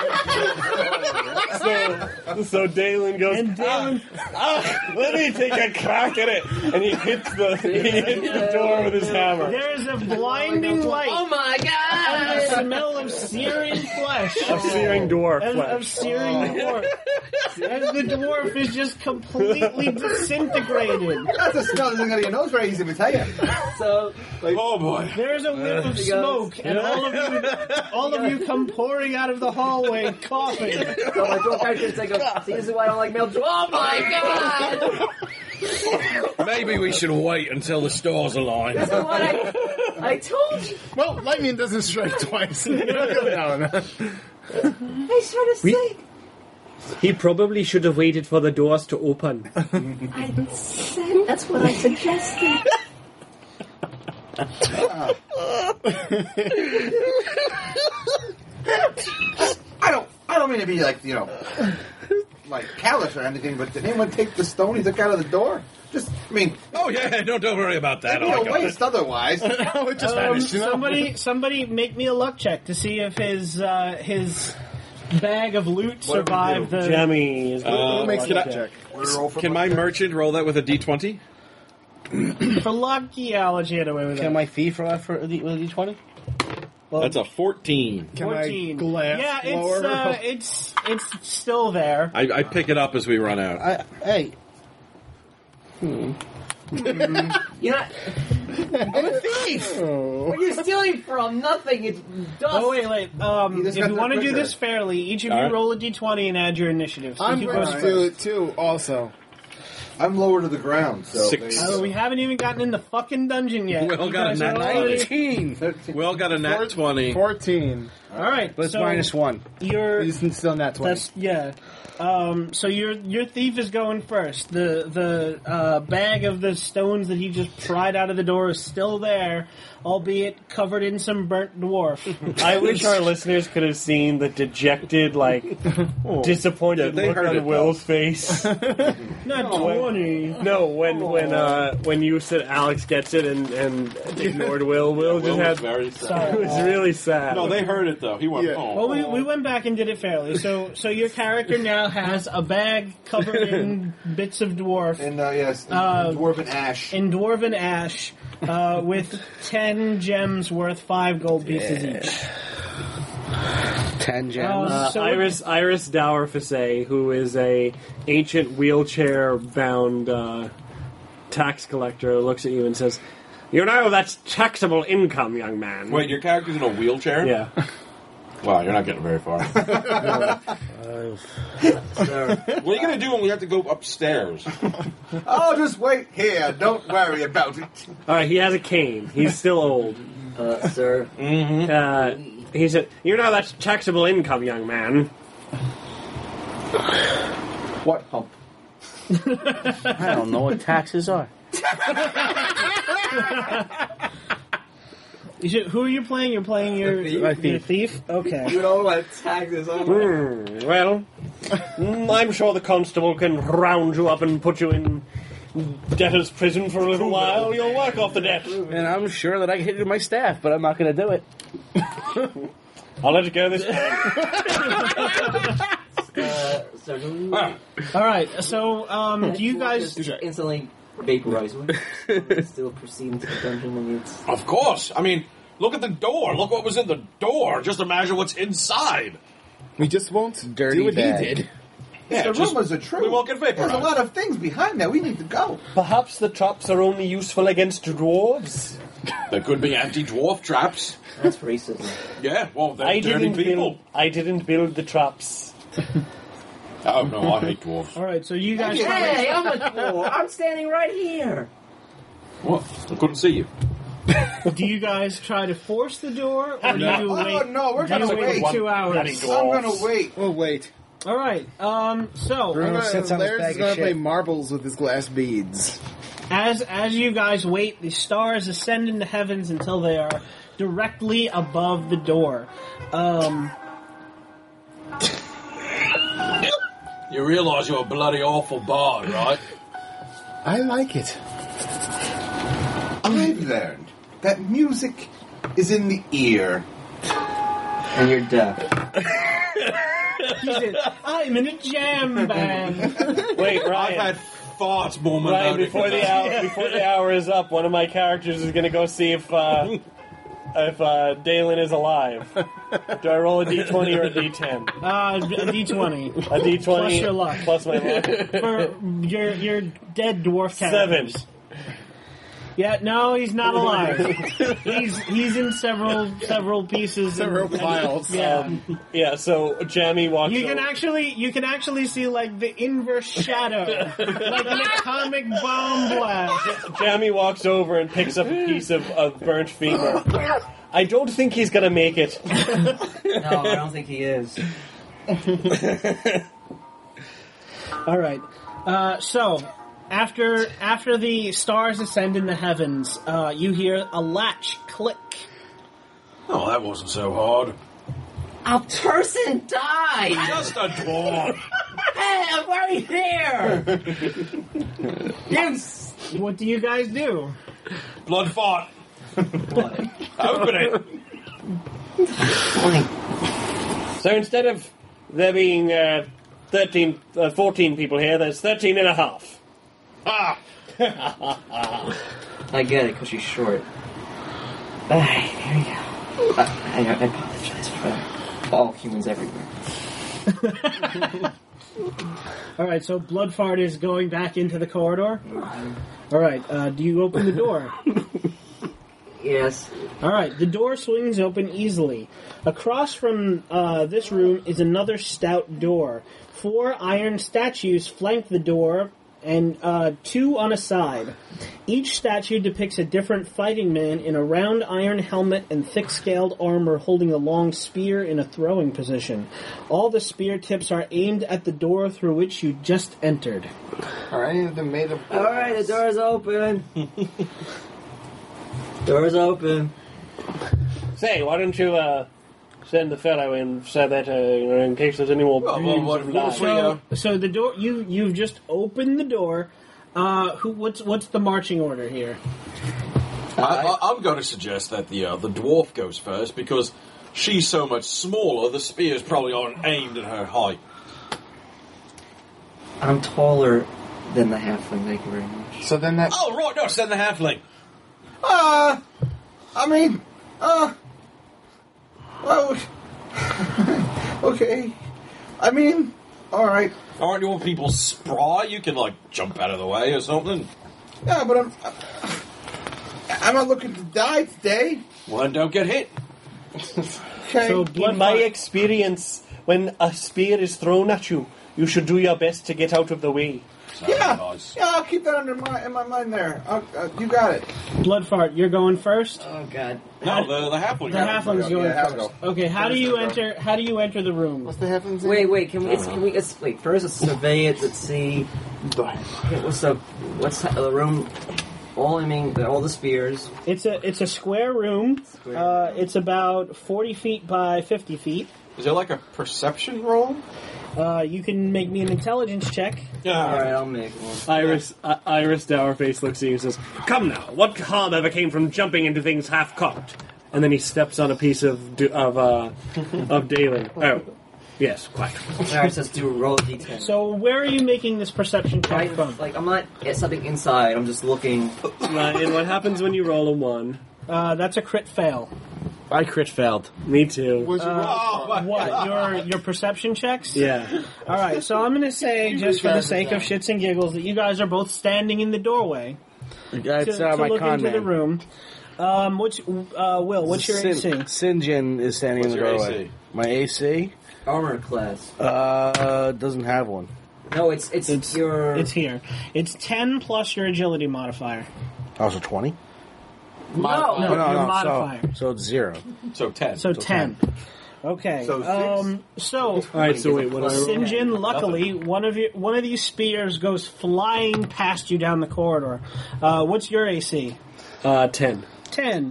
so, so Dalen goes. And Dalen- ah, ah, let me take a crack at it, and he hits the he hits the door with his hammer. There is a blinding light. Oh my And god! the smell of searing flesh. Of searing dwarf Of, of flesh. searing dwarf. As the dwarf is just completely disintegrated. That's a smell that's going to your nose very easy to tell you. So, like, Oh boy. There's a whiff of He goes- smoke, and all of you, all of you come pouring out of the hallway, coughing. so my dwarf character is like, see, this is why I don't like male dwarf. Oh my god! Maybe we should wait until the stars align. This is what I, I told you. Well, lightning doesn't strike twice. You don't go down. I was trying to say. He probably should have waited for the doors to open. I said that's what I suggested. I don't. I don't mean to be like you know, like callous or anything. But did anyone take the stone he took out of the door? Just, I mean, Oh yeah, don't don't worry about that. it'd be I a got waste it. otherwise. Oh, it just Um, vanished, you know? somebody, somebody, make me a luck check to see if his uh, his bag of loot What do we survived do? the. Jammy is Uh, Who makes can a I- check? Can my merchant roll that with a D twenty? For luck, yeah, I'll let you get away with Can that. my thief roll for a D- with a D twenty? That's a fourteen. Can I fourteen. glass yeah, it's blower? uh, it's it's still there. I, I pick it up as we run out. I, hey, You're not. I'm a thief! Where you're stealing from? Nothing. It's dust. Oh wait, wait. Um, He if just you got there want to do quicker. this fairly, each of you All right. roll a d twenty and add your initiative. So I'm who going goes to first? do it too, also. I'm lower to the ground, so Six. Oh, we haven't even gotten in the fucking dungeon yet. Will You got a guys are nat already- nineteen. thirteen. Will got a nat Four- twenty. fourteen. All right, But it's so minus one. You're He's still not twenty. that's yeah. Um, so your your thief is going first. The the uh, bag of the stones that he just pried out of the door is still there, albeit covered in some burnt dwarf. I wish our listeners could have seen the dejected, like, disappointed Yeah, they look heard on it, Will's face. Not twenty. No, when when uh, when you said Alex gets it and, and ignored Will, Will Will just was had very sad. Sorry. it was really sad. No, they heard it though. He went, Yeah. oh. Well, we, we went back and did it fairly. So so your character now has a bag covered in bits of dwarf, And uh, yes, Uh, dwarven ash. in dwarven ash, uh, with ten gems worth five gold pieces each. Ten gems. Um, Uh, so Iris Iris Dower Fasay, who is a ancient wheelchair bound uh, tax collector, looks at you and says, You know that's taxable income, young man. Wait, your character's in a wheelchair? Yeah. Wow, you're not getting very far. Sir, What are you going to do when we have to go upstairs? I'll just wait here. Don't worry about it. All right, he has a cane. He's still old. uh, sir, Uh, he said, "You know that's taxable income, young man." What hump? I don't know what taxes are. You should, who are you playing? You're playing your The thief. your My thief. thief. Okay. you know what taxes are? Hmm, well, mm, I'm sure the constable can round you up and put you in debtor's prison for a little while. You'll work off the debt. And I'm sure that I can hit it with my staff, but I'm not going to do it. I'll let you go this time. Uh, sir, do we Ah, All right. So, um, do you guys? just instantly vaporize one? Still proceed into the dungeon when it's. of course. I mean, look at the door. Look what was in the door. Just imagine what's inside. We just won't Dirty do what bag. he did. Yeah, the just- rumors are true. we won't get There's a vaporized. lot of things behind there. We need to go. Perhaps the traps are only useful against dwarves. There could be anti-dwarf traps. That's racism. Yeah, well, they're I dirty didn't people. build. I didn't build the traps. Oh, no, I hate dwarves. All right. So you guys. Hey, I'm a dwarf. I'm standing right here. What? I couldn't see you. Do you guys try to force the door, or do you Oh, wait? no, we're do you gonna wait wait. two hours? Bloody door. I'm gonna wait. Oh, wait. All right. Um. So Bruno Gonna- sits on his Laird's bag of gonna shit. play marbles with his glass beads. as as you guys wait, the stars ascend into heavens until they are directly above the door. Um. You realise you're a bloody awful bard, right? I like it. I've learned that music is in the ear. And you're deaf. He said, "I'm in a jam band." Wait, I've Ryan. had farts more Ryan, melodic before than the that. hour before the hour is up, one of my characters is going to go see if uh, if uh, Dalen is alive. Do I roll a d twenty or a d ten? Uh, a D twenty A d twenty Plus your luck. plus my luck. for your your dead dwarf Seven. characters. Yeah, no, he's not alive. he's he's in several several pieces. Several and- piles. Yeah, Yeah, so Jammy walks. you can over. actually you can actually see like the inverse shadow, like an atomic bomb blast. Jammy walks over and picks up a piece of, of burnt femur. I don't think he's gonna make it. No, I don't think he is. All right, uh, so. After after the stars ascend in the heavens, uh, you hear a latch click. Oh, that wasn't so hard. A person died! Just a dwarf. Hey, I'm right here! You s- What do you guys do? Blood fought. Open it. So instead of there being uh, thirteen, uh, fourteen people here, there's thirteen and a half. Ah. I get it, because she's short. Alright, there you go. I, I, I apologize for all humans everywhere. All right, so Bloodfart is going back into the corridor. All right, uh, do you open the door? Yes. All right, the door swings open easily. Across from uh, this room is another stout door. Four iron statues flank the door, and uh, two on a side. Each statue depicts a different fighting man in a round iron helmet and thick-scaled armor holding a long spear in a throwing position. All the spear tips are aimed at the door through which you just entered. Are any of them made of glass? Alright, the door's open. Door's open. Say, why don't you uh, send the fellow in so that uh, in case there's any more Well, well, beams what- of what light. was we, uh, So, so the door you you've just opened the door. Uh, who? What's what's the marching order here? I, I, I'm going to suggest that the uh, the dwarf goes first because she's so much smaller. The spears probably aren't aimed at her height. I'm taller than the halfling, thank you very much. So then that. Oh right, no, send the halfling. Uh, I mean, uh, well, okay. I mean, all right. Aren't your people spry? You can like jump out of the way or something. Yeah, but I'm. I'm not looking to die today. Well, then don't get hit. Okay. So In blood my fight- experience, when a spear is thrown at you, you should do your best to get out of the way. yeah, yeah, I'll keep that under my in my mind there. Uh, uh, you got it. blood fart. You're going first. Oh god. No, the, the halfling. The halfling's going Yeah, first. half Okay, how do you enter? How do you enter the room? What's the happens? Wait, wait. Can we? It's, can we? It's, wait. First, let's survey it. Let's see. Okay, what's the? What's the room? All I mean, all the spears. It's a it's a square room. Square. Uh, it's about forty feet by fifty feet. Is there like a perception roll? Uh, you can make me an intelligence check. Yeah. All right, I'll make one. Iris, uh, Iris Dourface looks at you and says, "Come now, what harm ever came from jumping into things half cocked?" And then he steps on a piece of du- of uh, of Dalen. Oh, yes, quite. All right, so let's do roll d ten. So where are you making this perception check Right, from? like I'm not at something inside. I'm just looking. Uh, and what happens when you roll a one? Uh, that's a crit fail. I crit failed. Me too. What's your Uh, what your your perception checks? Yeah. All right. So I'm going to say, just for the sake of shits and giggles, that you guys are both standing in the doorway That's to, uh, to my look con into man. the room. Um, what's uh, Will? What's your A C? Sin- Sinjin is standing What's in the your doorway. A C? My A C Armor class. uh, doesn't have one. No, it's it's, It's your. It's here. It's ten plus your agility modifier. Also twenty. no, No, Oh, no, your no. modifier. So, so it's zero. So ten. So ten. Okay. So six? um. So. All right. So wait, what do I roll? Sinjin, luckily, one of your one of these spears goes flying past you down the corridor. Uh, what's your A C? Uh, ten. Ten.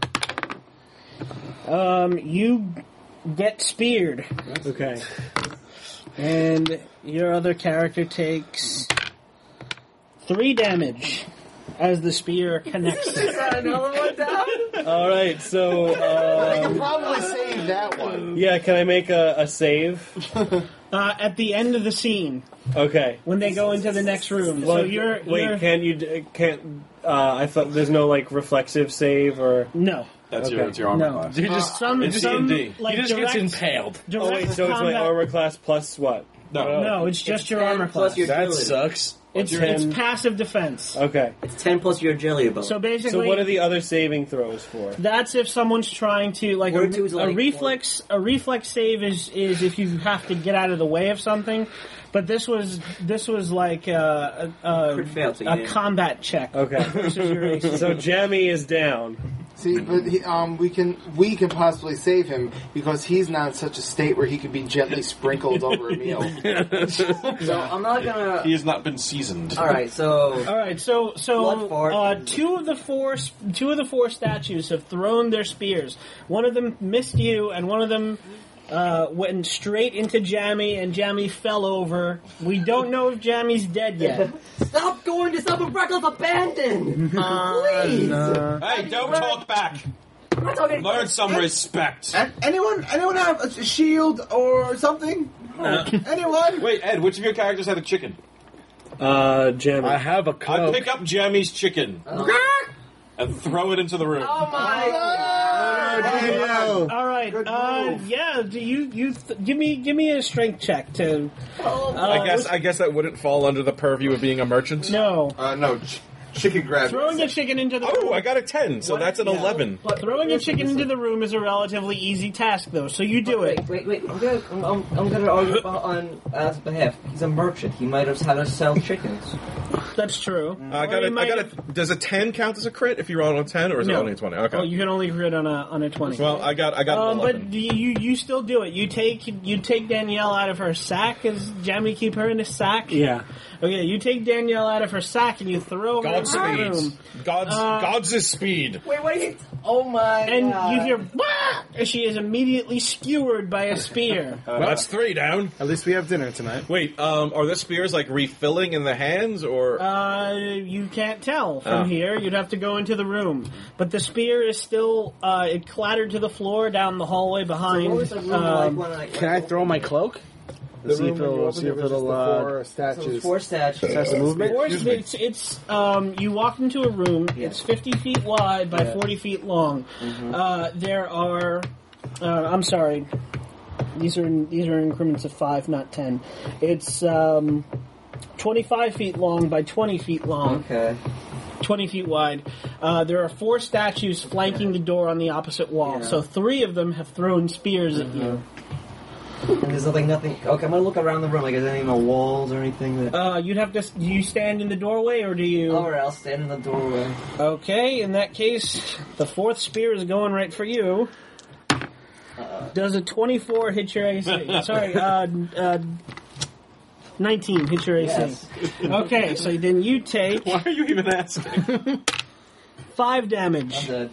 Um, you get speared, Okay. and your other character takes three damage as the spear connects. another one down. All right. So, I um, can probably save that one. yeah, can I make a, a save? Uh, at the end of the scene, Okay. when they go into the next room. Well, so you're, wait. you're Can't you? d- Can't? Uh, I thought there's no like reflexive save or. no, That's your Okay. that's your armor no. class. You just, Some It's some D and D. like he just direct, gets impaled. direct Oh wait, so it's my combat- armor class plus what? No. No, it's just your ten armor plus class. your That agility. sucks. It's, your- it's ten. passive defense. Okay. It's ten plus your agility bonus. So basically, So what are the other saving throws for? that's if someone's trying to like a, Fortitude's a like reflex. A reflex save is is if you have to get out of the way of something. But this was this was like uh, a, a, Crit fail, so you a didn't- combat check. Okay. Versus your A C. So Jammy is down. See, but he, um, we can we can possibly save him because he's not in such a state where he could be gently sprinkled over a meal. So I'm not gonna. He has not been seasoned. All right, so All right, so so Blood fart. uh, two of the four two of the four statues have thrown their spears. One of them missed you, and one of them uh, went straight into Jammy, and Jammy fell over. We don't know if Jammy's dead yet. stop going to Stop and Freckles Abandoned. Please. Hey, don't talk back. I'm not talking- Learn some respect. And anyone, anyone have a shield or something? Anyone? Wait, Ed, which of your characters had a chicken? Uh, Jammy. I have a I'd cloak. pick up Jammy's chicken and throw it into the room. Oh my Oh, All right, Good uh, move. yeah. Do you you th- give me give me a strength check to? god. I guess I guess that wouldn't fall under the purview of being a merchant. No, Uh, no, ch- chicken grab. throwing a chicken into the Oh, room. I got a ten, so that's an Yeah. eleven. Throwing a chicken into the room is a relatively easy task, though. So you do it. Wait, wait, wait. I'm gonna, I'm, I'm, I'm gonna argue on Al's behalf. He's a merchant. He might have had us sell chickens. That's true. I Or got you a, I might got a. have- Does a ten count as a crit if you roll on a ten, or is No. it only a twenty? Okay. Oh, you can only crit on a on a twenty. Well, I got I got um, an but eleven. you you still do it. You take you take Danielle out of her sack. As Jamie keep her in a sack? Yeah. Okay, you take Danielle out of her sack and you throw her God's into the room. speed. God's, Uh, God's is speed. Wait, what are you? Oh my And god. you hear "Wah!" as she is immediately skewered by a spear. Well, that's three down. At least we have dinner tonight. Wait, um, are the spears like refilling in the hands, or Uh, you can't tell from Oh. here. You'd have to go into the room. But the spear is still, uh, it clattered to the floor down the hallway behind. What was the room um, like when I, Can I throw my cloak? The See room if when you it'll, opened see it if was just it'll the uh, four So it was statues. four statues. test the movement. Or it's, it's, it's um, you walk into a room. It's fifty feet wide by forty feet long. Uh, there are, uh, I'm sorry, these are in, these are increments of five, not ten. It's um, twenty-five feet long by twenty feet long. Okay. twenty feet wide. Uh, there are four statues flanking the door on the opposite wall. Yeah. So three of them have thrown spears at you. And there's nothing, nothing. Okay, I'm gonna look around the room. Like, is there any more walls or anything that? Uh, you'd have to. Do you stand in the doorway or do you? Alright, I'll stand in the doorway. Okay, in that case, the fourth spear is going right for you. Does a twenty-four hit your A C? Sorry, uh, uh, nineteen hit your A C. Yes. Okay, so then you take Why are you even asking? five I'm damage. dead.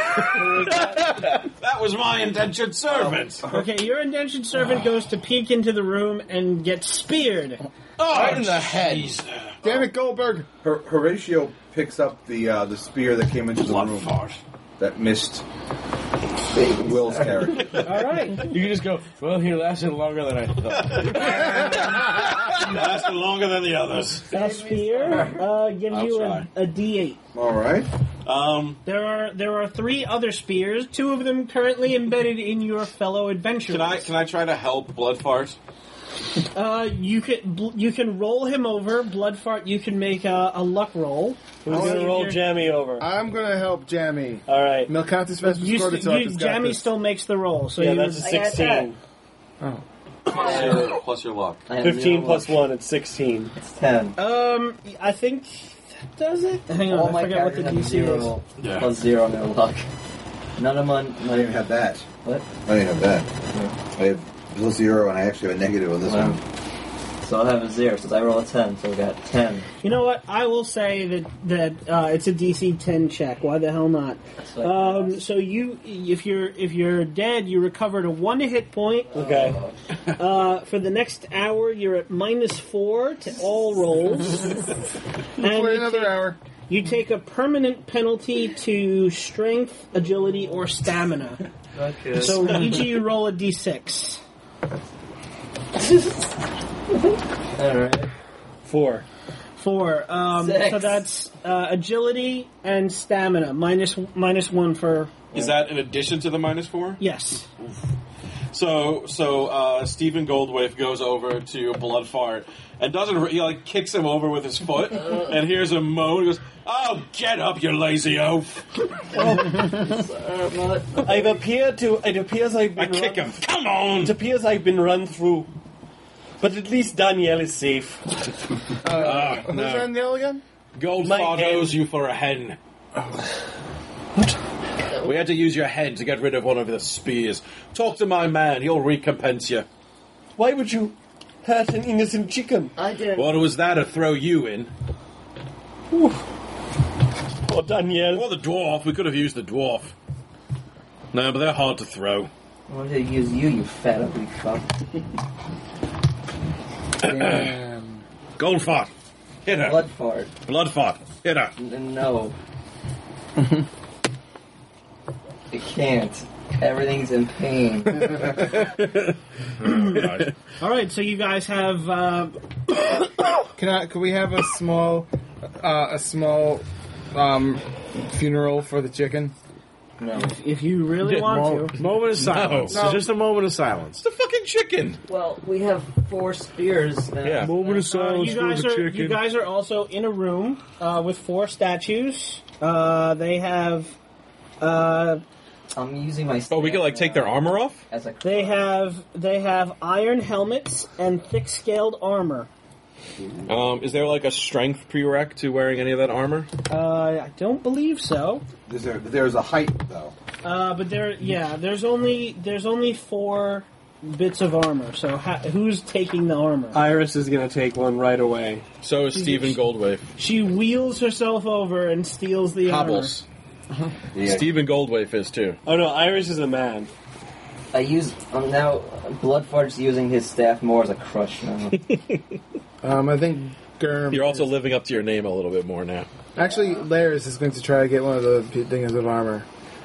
That was my indentured servant. Okay, your indentured servant goes to peek into the room and gets speared. Oh, Right in the head. jeez. Damn it, Goldberg! Hor- Horatio picks up the uh, the spear that came into the Blood room fart. that missed Will's character. All right. You can just go, well, he lasted longer than I thought. Lasted longer than the others. That spear uh, gives I'll you try. a, a D eight. All right. Um, There are there are three other spears, two of them currently embedded in your fellow adventurers. can I can I try to help Blood Fart? Uh, you can bl- you can roll him over, blood fart. You can make a, a luck roll. Who's going to roll Jammy over? I'm gonna help Jammy. All right. Milcantus Vespas You, st- Cortitor you, has got Jamie this. still makes the roll, so Yeah, you that's a I got sixteen. Oh. Plus your, plus your luck. I have fifteen zero plus luck. one, it's sixteen. It's ten. um. I think that does it. Hang on, All I my forgot what the characters D have C is. zero Yeah. plus zero no luck. None of my. I didn't even have that. What? I didn't have that. I have plus zero, and I actually have a negative on this Wow. one. So I'll have a zero since I roll a ten, so I got ten. You know what? I will say that that uh, it's a D C ten check. Why the hell not? So I Um. So you, if you're if you're dead, you recovered a one hit point. Okay. Uh, for the next hour, you're at minus four to all rolls. And For you another take- hour. You take a permanent penalty to strength, agility, or stamina. Okay. So each of you roll a d six. Alright. Four. Four. Um, Six. so that's uh, agility and stamina. Minus, minus one for... Is that in addition to the minus four? Yes. So, so uh, Stephen Goldwave goes over to Blood Fart and doesn't. Re- he like kicks him over with his foot and hears him moan. He goes, "Oh, get up, you lazy oaf!" I've appeared to. It appears I've I been. kick run, him. Come on! It appears I've been run through. But at least Danielle is safe. Ah, Who's no. on Neil again? Gold My Fart hen. owes you for a hen. What? We had to use your head to get rid of one of the spears. Talk to my man; he'll recompense you. Why would you hurt an innocent chicken? I didn't. What was that to throw you in? Poor Danielle. Or the dwarf. We could have used the dwarf. No, but they're hard to throw. I wanted to use you, you fat ugly fuck. Damn. Gold Fart, hit her. Blood fart. Blood Fart, hit her. N- No. I can't. Everything's in pain. Right. All right, so you guys have... Uh, Can I? Can we have a small, uh, a small, um, funeral for the chicken? No. if you really want to... Moment of silence. No. Just a moment of silence. It's the fucking chicken. Well, we have four spears now. Yeah. Moment of Uh, silence you for guys the are chicken. you guys are also in a room uh, with four statues. Uh, they have uh, I'm using my. Oh, we can like take their armor off. as a. they have they have iron helmets and thick scaled armor. Um, is there like a strength prereq to wearing any of that armor? Uh, I don't believe so. There's a, there's a height though. Uh, but there, yeah, there's only there's only four bits of armor. So ha- who's taking the armor? Iris is going to take one right away. So is Stephen Goldwave. She wheels herself over and steals the Hobbles. Yeah. Stephen Goldwave is too. Oh no, Iris is a man. I use. I'm now. Bloodfart's using his staff more as a crush now. Um, I think Germ. You're also living up to your name a little bit more now. Actually, Laris is going to try to get one of the p- things of armor.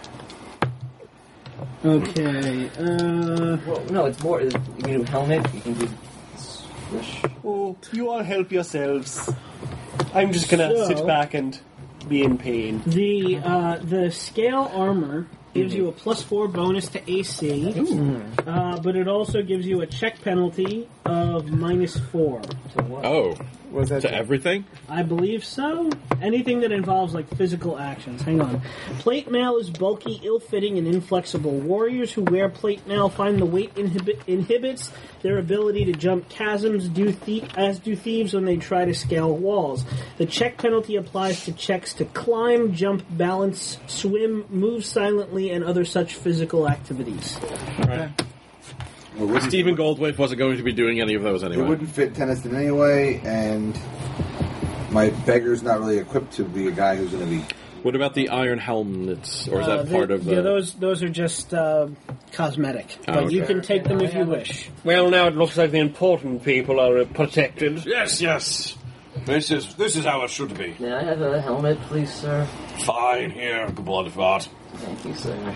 Okay. Uh, Well, no, it's more. You can do helmet. You can do. Swish. Oh, you all help yourselves. I'm just going to So- sit back and be in pain. The uh, the scale armor gives you a plus four bonus to A C, uh, but it also gives you a check penalty of minus four. So what? Oh, Was that To everything? I believe so. Anything that involves like physical actions. Hang on. Plate mail is bulky, ill-fitting, and inflexible. Warriors who wear plate mail find the weight inhibi- inhibits their ability to jump chasms, do thie- as do thieves when they try to scale walls. The check penalty applies to checks to climb, jump, balance, swim, move silently, and other such physical activities. Right. Well, Stephen Goldthwait wasn't going to be doing any of those It anyway. wouldn't fit Tennyson anyway, and my beggar's not really equipped to be a guy who's going to be. What about the iron helmets? Or is Uh, that they- part of the... Yeah, those those are just uh, cosmetic, Oh, but you okay. can take them if you wish. Well, now it looks like the important people are uh, protected. Yes, yes. This is this is how it should be. May I have a helmet, please, sir? Fine, here, blood fart. Thank you, sir.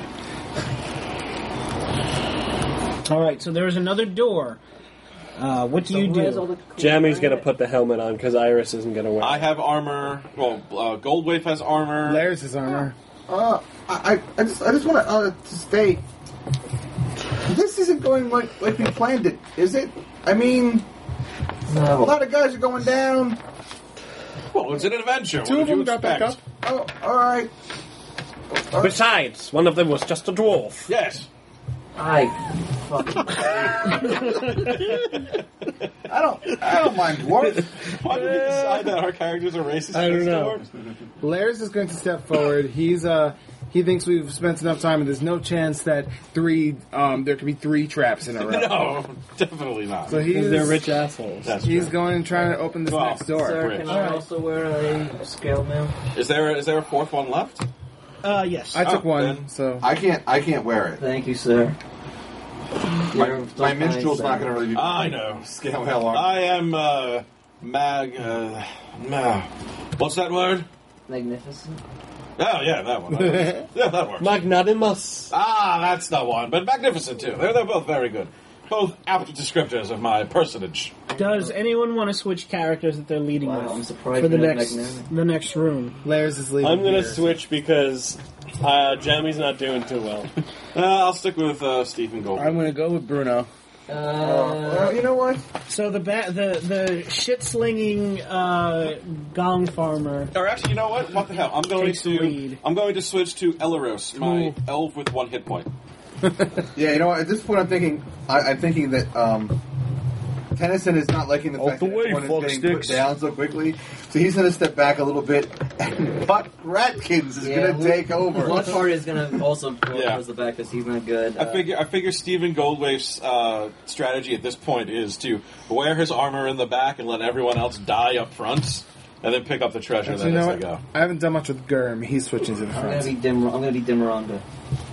All right, so there is another door. Uh, what do So you who has all do? the cool Jammy's going to armor? put the helmet on because Iris isn't going to wear I it. have armor. Well, uh, Goldwaif has armor. Lairs' his armor. Uh, I, I- I just, I just want to, uh, to state, this isn't going like like we planned it, is it? I mean, a No. lot of guys are going down. Well, it's an adventure. Two what of did you them got back up. expect? Oh, all right. Besides, one of them was just a dwarf. Yes. I fucking. I don't, I don't mind dwarves. Why did we decide that our characters are racist? I don't against know. dwarves? Lairs is going to step forward. He's uh he thinks we've spent enough time, and there's no chance that three um there could be three traps in a row. No, definitely not. So he's Because they're rich assholes. That's he's true. going and trying to open this Well, next door. Sir, Rich. can I also wear a scale mail? Is there is there a fourth one left? Uh, yes. I took Oh, one, then- so I can't, I can't wear it. Thank you, sir. My, You're my so minstrel's kind, not sir. going to really be I know. scale how long. I am uh, mag. Uh, ma- What's that word? Magnificent. Oh yeah, that one. yeah, that works. Magnanimous. Ah, that's the one. But magnificent too. They're they're both very good. Both apt descriptors of my personage. Does anyone want to switch characters that they're leading Wow, with I'm surprised for the you're not next magnanimous. the next room? Lairs is leaving. I'm going to here. switch because uh, Jammy's not doing too well. Uh, I'll stick with uh, Stephen Gold. I'm going to go with Bruno. Uh, Well, you know what? So the ba- the the shit slinging uh, gong farmer. Or actually, you know what? What the hell? I'm going Takes the to lead. I'm going to switch to Elaros, my Cool. elf with one hit point. Yeah, you know what? At this point, I'm thinking, I, I'm thinking that um, Tennyson is not liking the Out fact the that way, everyone is fuck getting sticks. put down so quickly. So he's going to step back a little bit, and Buck Ratkins is yeah, going to take over. One party is going to also go Yeah. towards the back because he's not good. I Uh, figure I figure Stephen Goldwaif's uh, strategy at this point is to wear his armor in the back and let everyone else die up front, and then pick up the treasure Actually, then you know as they what? go. I haven't done much with Gurm. He's switching to the I'm going to front. be dim. I'm going to be Dimmeronda.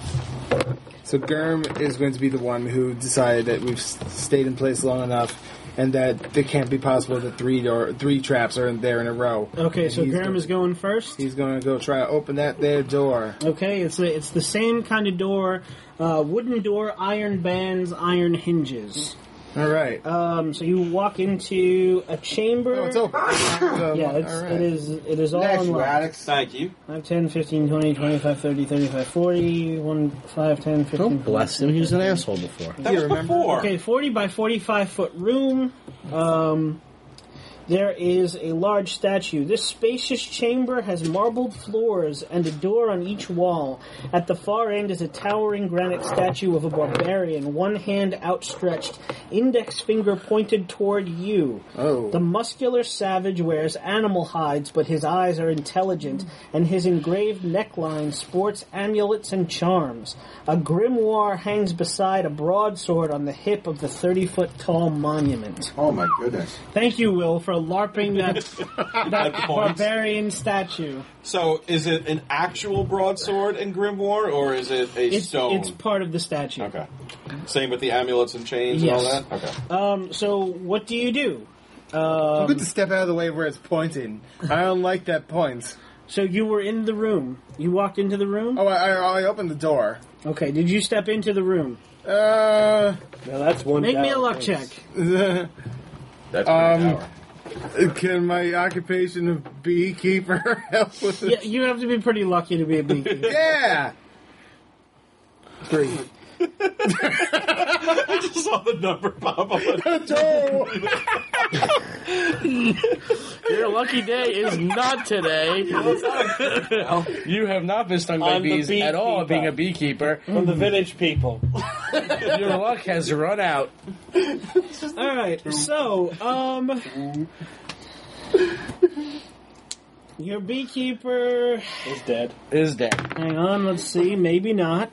So Gurm is going to be the one who decided that we've s- stayed in place long enough, and that it can't be possible that three door, three traps are in there in a row. Okay, so He's Graham go- is going first. He's going to go try to open that there door. Okay, it's a, it's the same kind of door, uh, wooden door, iron bands, iron hinges. All right. Um, so you walk into a chamber. Oh, it's open. So, Yeah, it's, all right. it is. It is all Next, unlocked. Radix. Thank you. five, ten, fifteen, twenty, twenty-five, thirty, thirty-five, forty, one, five, ten, fifteen. Don't bless him. He was an asshole before. That was before. Okay, forty by forty-five foot room. Um, there is a large statue. This spacious chamber has marbled floors and a door on each wall. At the far end is a towering granite statue of a barbarian, one hand outstretched, index finger pointed toward you. Oh. The muscular savage wears animal hides, but his eyes are intelligent, and his engraved neckline sports amulets and charms. A grimoire hangs beside a broadsword on the hip of the thirty-foot-tall monument. Oh my goodness. Thank you, Will, for LARPing that, that Good point. barbarian statue. So, is it an actual broadsword and grimoire, or is it a It's, stone? it's part of the statue. Okay. Same with the amulets and chains Yes. and all that? Okay. Um, so, what do you do? I'm Um, good to step out of the way where it's pointing. I don't like that point. so you were in the room. You walked into the room? Oh, I, I, I opened the door. Okay, did you step into the room? Uh, Now that's one. Make me a down, luck thanks. check. That's Um, pretty power. can my occupation of beekeeper help with Yeah, it? you have to be pretty lucky to be a beekeeper. Yeah. Three. I just saw the number pop up. Two. Your lucky day is not today. You have not been stung by I'm the bees at all, beekeeper. being a beekeeper. From the village people. Your luck has run out. All right, so um, your beekeeper. Is dead. Is dead. Hang on, let's see. Maybe not.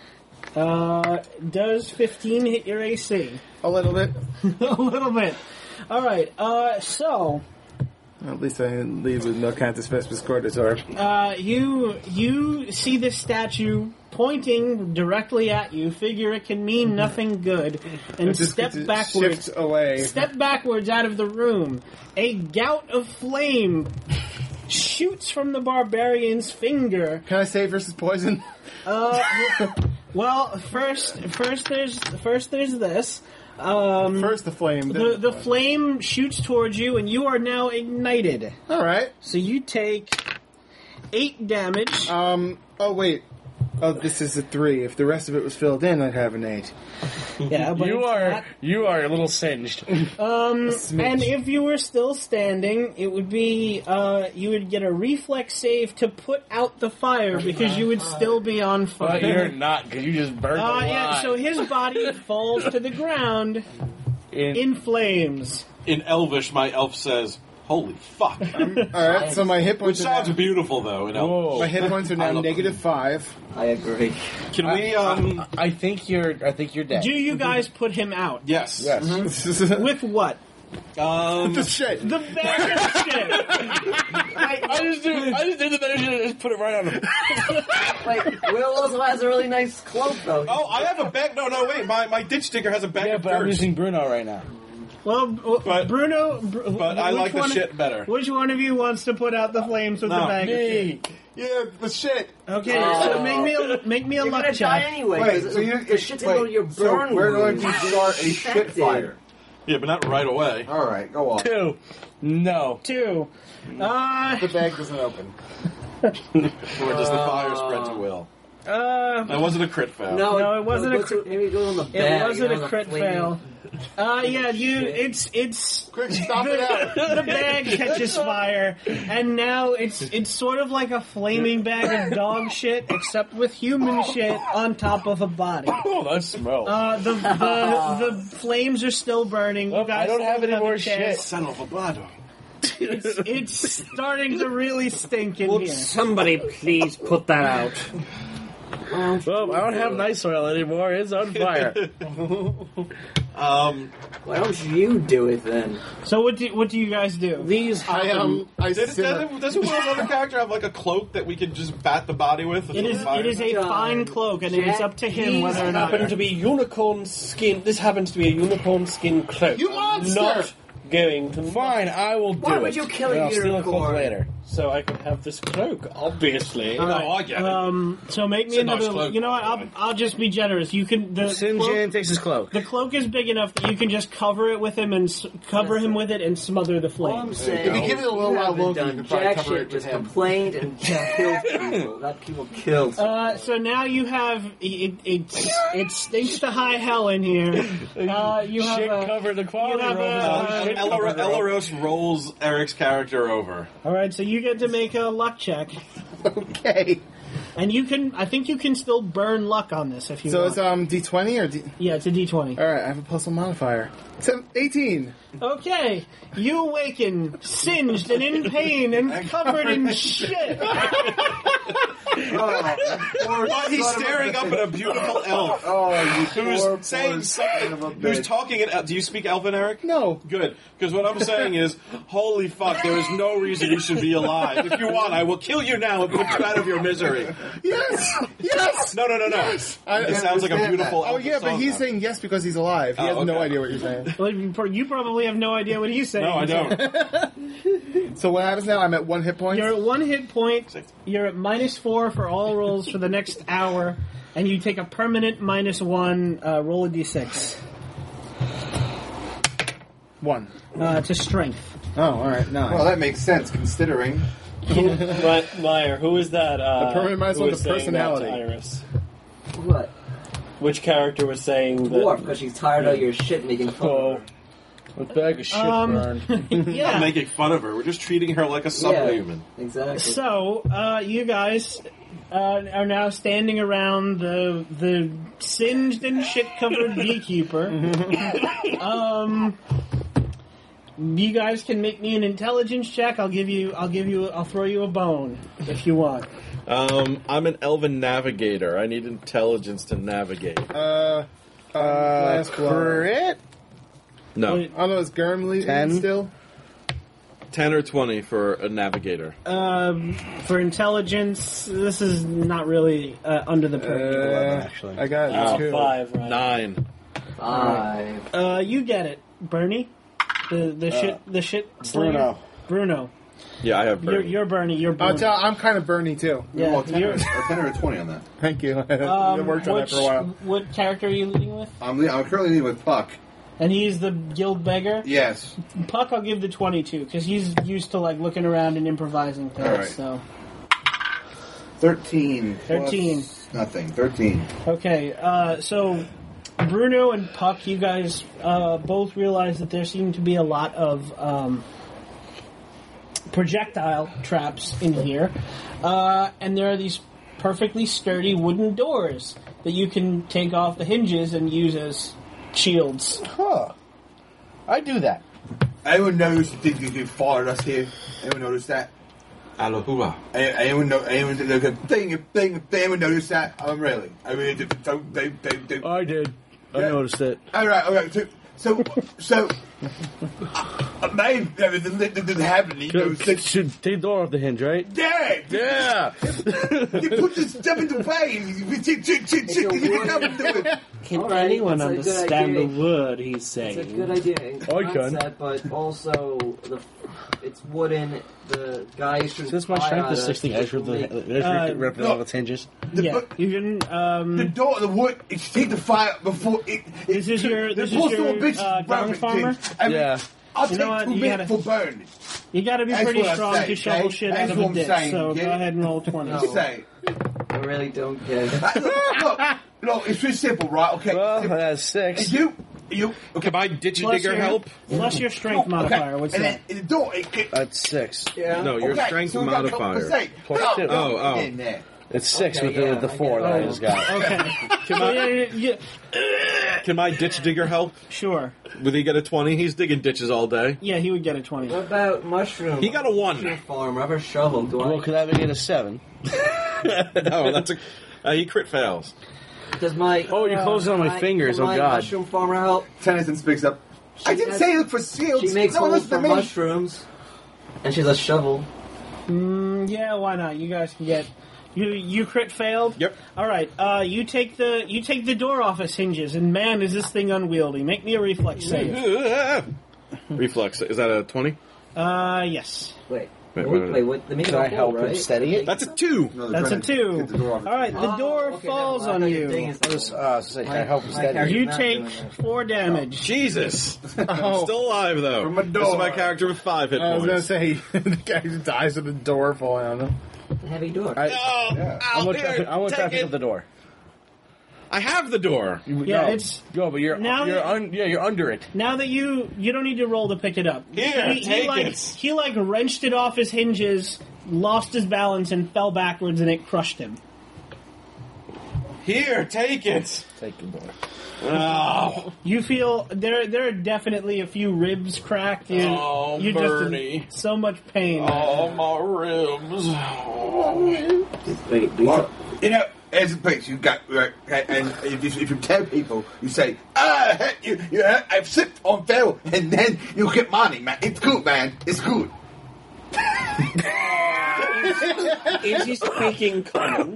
Uh, does fifteen hit your A C? A little bit. A little bit. All right. Uh, so At least I didn't leave with no Cantus Vespis Cordator. uh, you you see this statue pointing directly at you. Figure it can mean nothing good, and It just step gets- it backwards. shifts away. Step backwards out of the room. A gout of flame shoots from the barbarian's finger. Can I say versus poison? Uh, well, first, first there's first there's this. Um, First the flame. then the the flame shoots towards you, and you are now ignited. All right. So you take eight damage. Um. Oh wait. Oh, this is a three. If the rest of it was filled in, I'd have an eight. Yeah, but You it's are not. you are a little singed. Um, smidge. and if you were still standing, it would be uh, you would get a reflex save to put out the fire because you would still be on fire. But you're not, because you just burned Uh, alive. yeah, so his body falls to the ground In- in flames. In Elvish, my elf says, "Holy fuck!" All right. So my hit Which points. Are sounds now, beautiful, though. In Elvish. Whoa. my hit points are I now love- negative five. I agree. Can we? Um. I think you're. I think you're dead. Do you guys put him out? Yes. Yes. With what? Um. the shit. The bag of shit. I just do. I just did the better shit and just put it right on him. Like, Will also has a really nice cloak, though. Oh, I have a bag. No, no, wait. My my ditch digger has a bag Yeah, of but I'm dirt. using Bruno right now. Well, w- But- Bruno. Br- But I which like the one- shit better. Which one of you wants to put out the flames with the No, bag of shit? Me. Yeah, the shit. Okay, Oh. so make me a, make me a You're luck gonna die check. anyway. Wait, 'cause so you the shit's gonna go to your so burn we're going wound. to start a shit Infected. fire. Yeah, but not right away. All right, go on. Two. No. Two. Uh, The bag doesn't open. Or does the fire spread to Will? uh, That wasn't a crit fail. No, No, it wasn't go a to- Maybe go on the it bag. wasn't on a the crit flaming- fail. Uh, yeah, you. Shit. It's it's. Quick, stop it out. The bag catches fire, and now it's it's sort of like a flaming bag of dog shit, except with human shit on top of a body. Oh, that smells. Uh, the, the the flames are still burning. You Oh, guys I don't have still any more a chance. shit. Son of a blood. It's, it's starting to really stink in Would here. somebody please put that out? Well, I don't have nice oil anymore. It's on fire. Um. Why don't you do it then? So what do what do you guys do? These I happen. um. I Did, simmer. doesn't doesn't Will's other character have like a cloak that we could just bat the body with? It is it is a John, fine cloak, and it is up to him whether or not. happen to be unicorn skin. This happens to be a unicorn skin cloak. You monster! Not going to Fine, I will do Why it. would you kill a And I'll steal a cloak unicorn? later. so I could have this cloak. Obviously, Oh, I get it. Um, so make me It's a nice another. cloak, You know what? by the I'll, way. I'll just be generous. You can the St. cloak, John takes his cloak. the cloak is big enough that you can just cover it with him and s- cover him with it and smother the All I'm flames. saying If you give it a little you while haven't longer, you done can probably jack cover shit, it with just him. complained and killed people. Got people killed. Uh, so now you have it. It, it stinks to high hell in here. Uh, you have Shit a, covered the you quality have roll. a- Um, Shit Elor- covered the roll. Elaros rolls Eric's character over. all right. So you get to make a luck check, Okay. and you can. I think you can still burn luck on this if you So want. it's um D twenty or D. yeah, it's a D twenty. All right, I have a plus one modifier. Seven, eighteen. Okay, you awaken, singed and in pain and covered in shit. While he's staring up at a beautiful elf Oh, you who's poor, saying poor something, son of a who's bitch. talking in El- Do you speak Elfin, Eric? No. Good, because what I'm saying is, holy fuck, there is no reason you should be alive. If you want, I will kill you now and put you out of your misery. Yes. Yes. No, no, no, no. I- It sounds like a understand beautiful that. Oh elf yeah, but song he's now. saying yes because he's alive. He Oh, has no okay. idea what you're saying. Well, you probably have no idea what he's saying. No, I don't. So what happens now? I'm at one hit point. You're at one hit point. You're at minus four for all rolls for the next hour, and you take a permanent minus one. Uh, roll a d six. One. Uh, to strength. Oh, all right. Nine. Well, that makes sense considering. right, Meyer, who is that? Uh, The permanent minus who one was to saying personality. that to Iris? What? Which character was saying that? Dwarf, because she's tired of your shit making fun Oh. of her. A bag of shit Um, burn. We're not Yeah. making fun of her. We're just treating her like a subhuman. Exactly. So, uh, you guys uh, are now standing around the the singed and shit covered beekeeper. um, you guys can make me an intelligence check. I'll give you. I'll give you. I'll throw you a bone if you want. Um, I'm an elven navigator. I need intelligence to navigate. Uh, Uh, last blow. crit? No, Wait. I don't know, is Gurm leading Ten? still? ten or twenty for a navigator. Um, for intelligence, this is not really uh, under the purview. Uh, actually. I got Uh, two. five, right? Nine. Five. Uh, you get it, Bernie. The the shit the shit slayer? Bruno. Bruno. Yeah, I have. You're, Bernie. you're Bernie. You're Bruno. I'll tell, I'm kind of Bernie too. Yeah, Well, ten, or, you're- a ten or a twenty on that. Thank you. I Um, worked on that which, for a while. what character are you leading with? I'm, le- I'm currently leading with Puck. And he's the guild beggar. Yes. Puck, I'll give the twenty-two because he's used to like looking around and improvising things. All right. So Thirteen. plus Thirteen. Nothing. Thirteen. okay, uh, so Bruno and Puck, you guys uh, both realize that there seem to be a lot of um, projectile traps in here, uh, and there are these perfectly sturdy wooden doors that you can take off the hinges and use as shields. Huh. I do that. Anyone knows that you can fire us here? Anyone notice that? Alahua. Anyone know? Anyone look a thing? A thing? Anyone notice that? I'm really. I mean, don't, don't, don't, don't, don't. I did. I Yeah. noticed it. All right, all right. So, so, so uh, maybe everything that didn't happen. You know, six. Should take the door off the hinge, right? Yeah, Yeah. you put this stuff into play. You tick, tick, tick, tick, you can come and do it. Can All right, anyone that's a good understand the idea. word he's It's saying? a good idea. in I can. concept, but also the it's wooden. The guy should. Since my fire strength at is us, sixty, I which should will make- Uh, rip it no. off its hinges. The, Yeah, you can. Um, the door, the wood. It's take the fire before it. it This is your- the this is postal your, bitch uh, rabbit dung farmer? thing. I mean, Yeah. I'll You take know what, two you minutes gotta- for burn. you got to be That's pretty what I strong say, to shovel okay? shit That's out of a what I'm ditch. saying, So get go it? ahead and roll twenty. No. Say. I really don't get it. look, look, it's pretty simple, right? Okay. Well, simple. that's six. And you, you. Okay. Can my ditch Plus digger your, help? plus your strength Oh, modifier. okay. What's and that? then in the door, it, it, That's six. Yeah. No, your okay, strength so we got a couple modifier. percent. Plus No, two. Oh, oh. In there. It's six Okay, with the, yeah, the I four get that I it. just got. Okay. Can So, I, yeah, yeah, can my ditch digger help? sure. Would he get a twenty? He's digging ditches all day. Yeah, he would get a twenty. What about mushroom? He got a one. Mushroom farm. I have a shovel. Do Well, I? could that make it a seven? No, that's a. Uh, he crit fails. Does my Oh, you're closing on my my- fingers, can oh my God. mushroom farmer help? Tennyson speaks up. I didn't has- say look for seals. She makes no one holes listen for to me. mushrooms, and she's a shovel. Mm, yeah, why not? You guys can get. You you crit failed. Yep. All right. Uh, you take the you take the door off its hinges, and man, is this thing unwieldy. Make me a reflex save. Reflex. Is that a twenty? Uh, yes. Wait, Wait, wait, wait, wait. wait. What? They make Can a I hole, help him right? steady it? That's a two. No, they're That's a trying to two. get the door off. All right, the Oh, door okay, falls never on mind. I you. thought your thing is- I was, uh, say, can I help him My steady? character- You not take doing that. four damage. Jesus. I'm still alive though. From a This is my door. character with five hit I was gonna points. say the guy who dies with a door falling on him. Heavy door. I, Oh, Yeah. I'm ow, gonna try, here, I'm gonna try to take pick it. up the door. I have the door. Yeah, no, it's- no, but you're now you're that- un, yeah, you're under it. Now that you you don't need to roll to pick it up. Here, he, he take like, it. He like wrenched it off his hinges, lost his balance, and fell backwards, and it crushed him. Here, take it. Take the door. Oh, You feel there there are definitely a few ribs cracked. You, Oh, you're Bernie. just in so much pain. oh my ribs. Wait, do you Well, you know, there's a place you got, right, okay, and if you, if you tell people, you say, ah, you, you, I've slipped on Phil, and then you get money, man. It's good, man. It's good. Is he speaking common?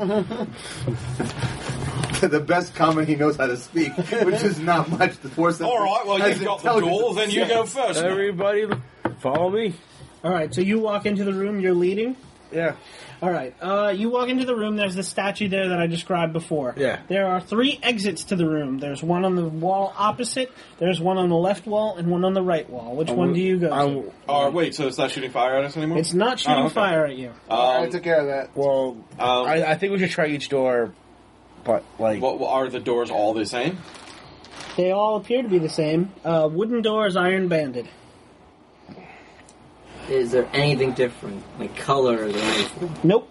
The best comment he knows how to speak, which is not much. The force. All right, well you've got the door, then you go first. Everybody, follow me. All right, so you walk into the room. You're leading. Yeah. All right, uh, you walk into the room. There's the statue there that I described before. Yeah. There are three exits to the room. There's one on the wall opposite. There's one on the left wall and one on the right wall. Which one do you go to? I'm, Oh, wait, so it's not shooting fire at us anymore? It's not shooting Oh, okay. fire at you. I Um, took care of that. well, um, I, I think we should try each door, but like what, what- are the doors all the same? They all appear to be the same. Uh, wooden doors, iron banded. Is there anything different? Like colors or anything? Nope.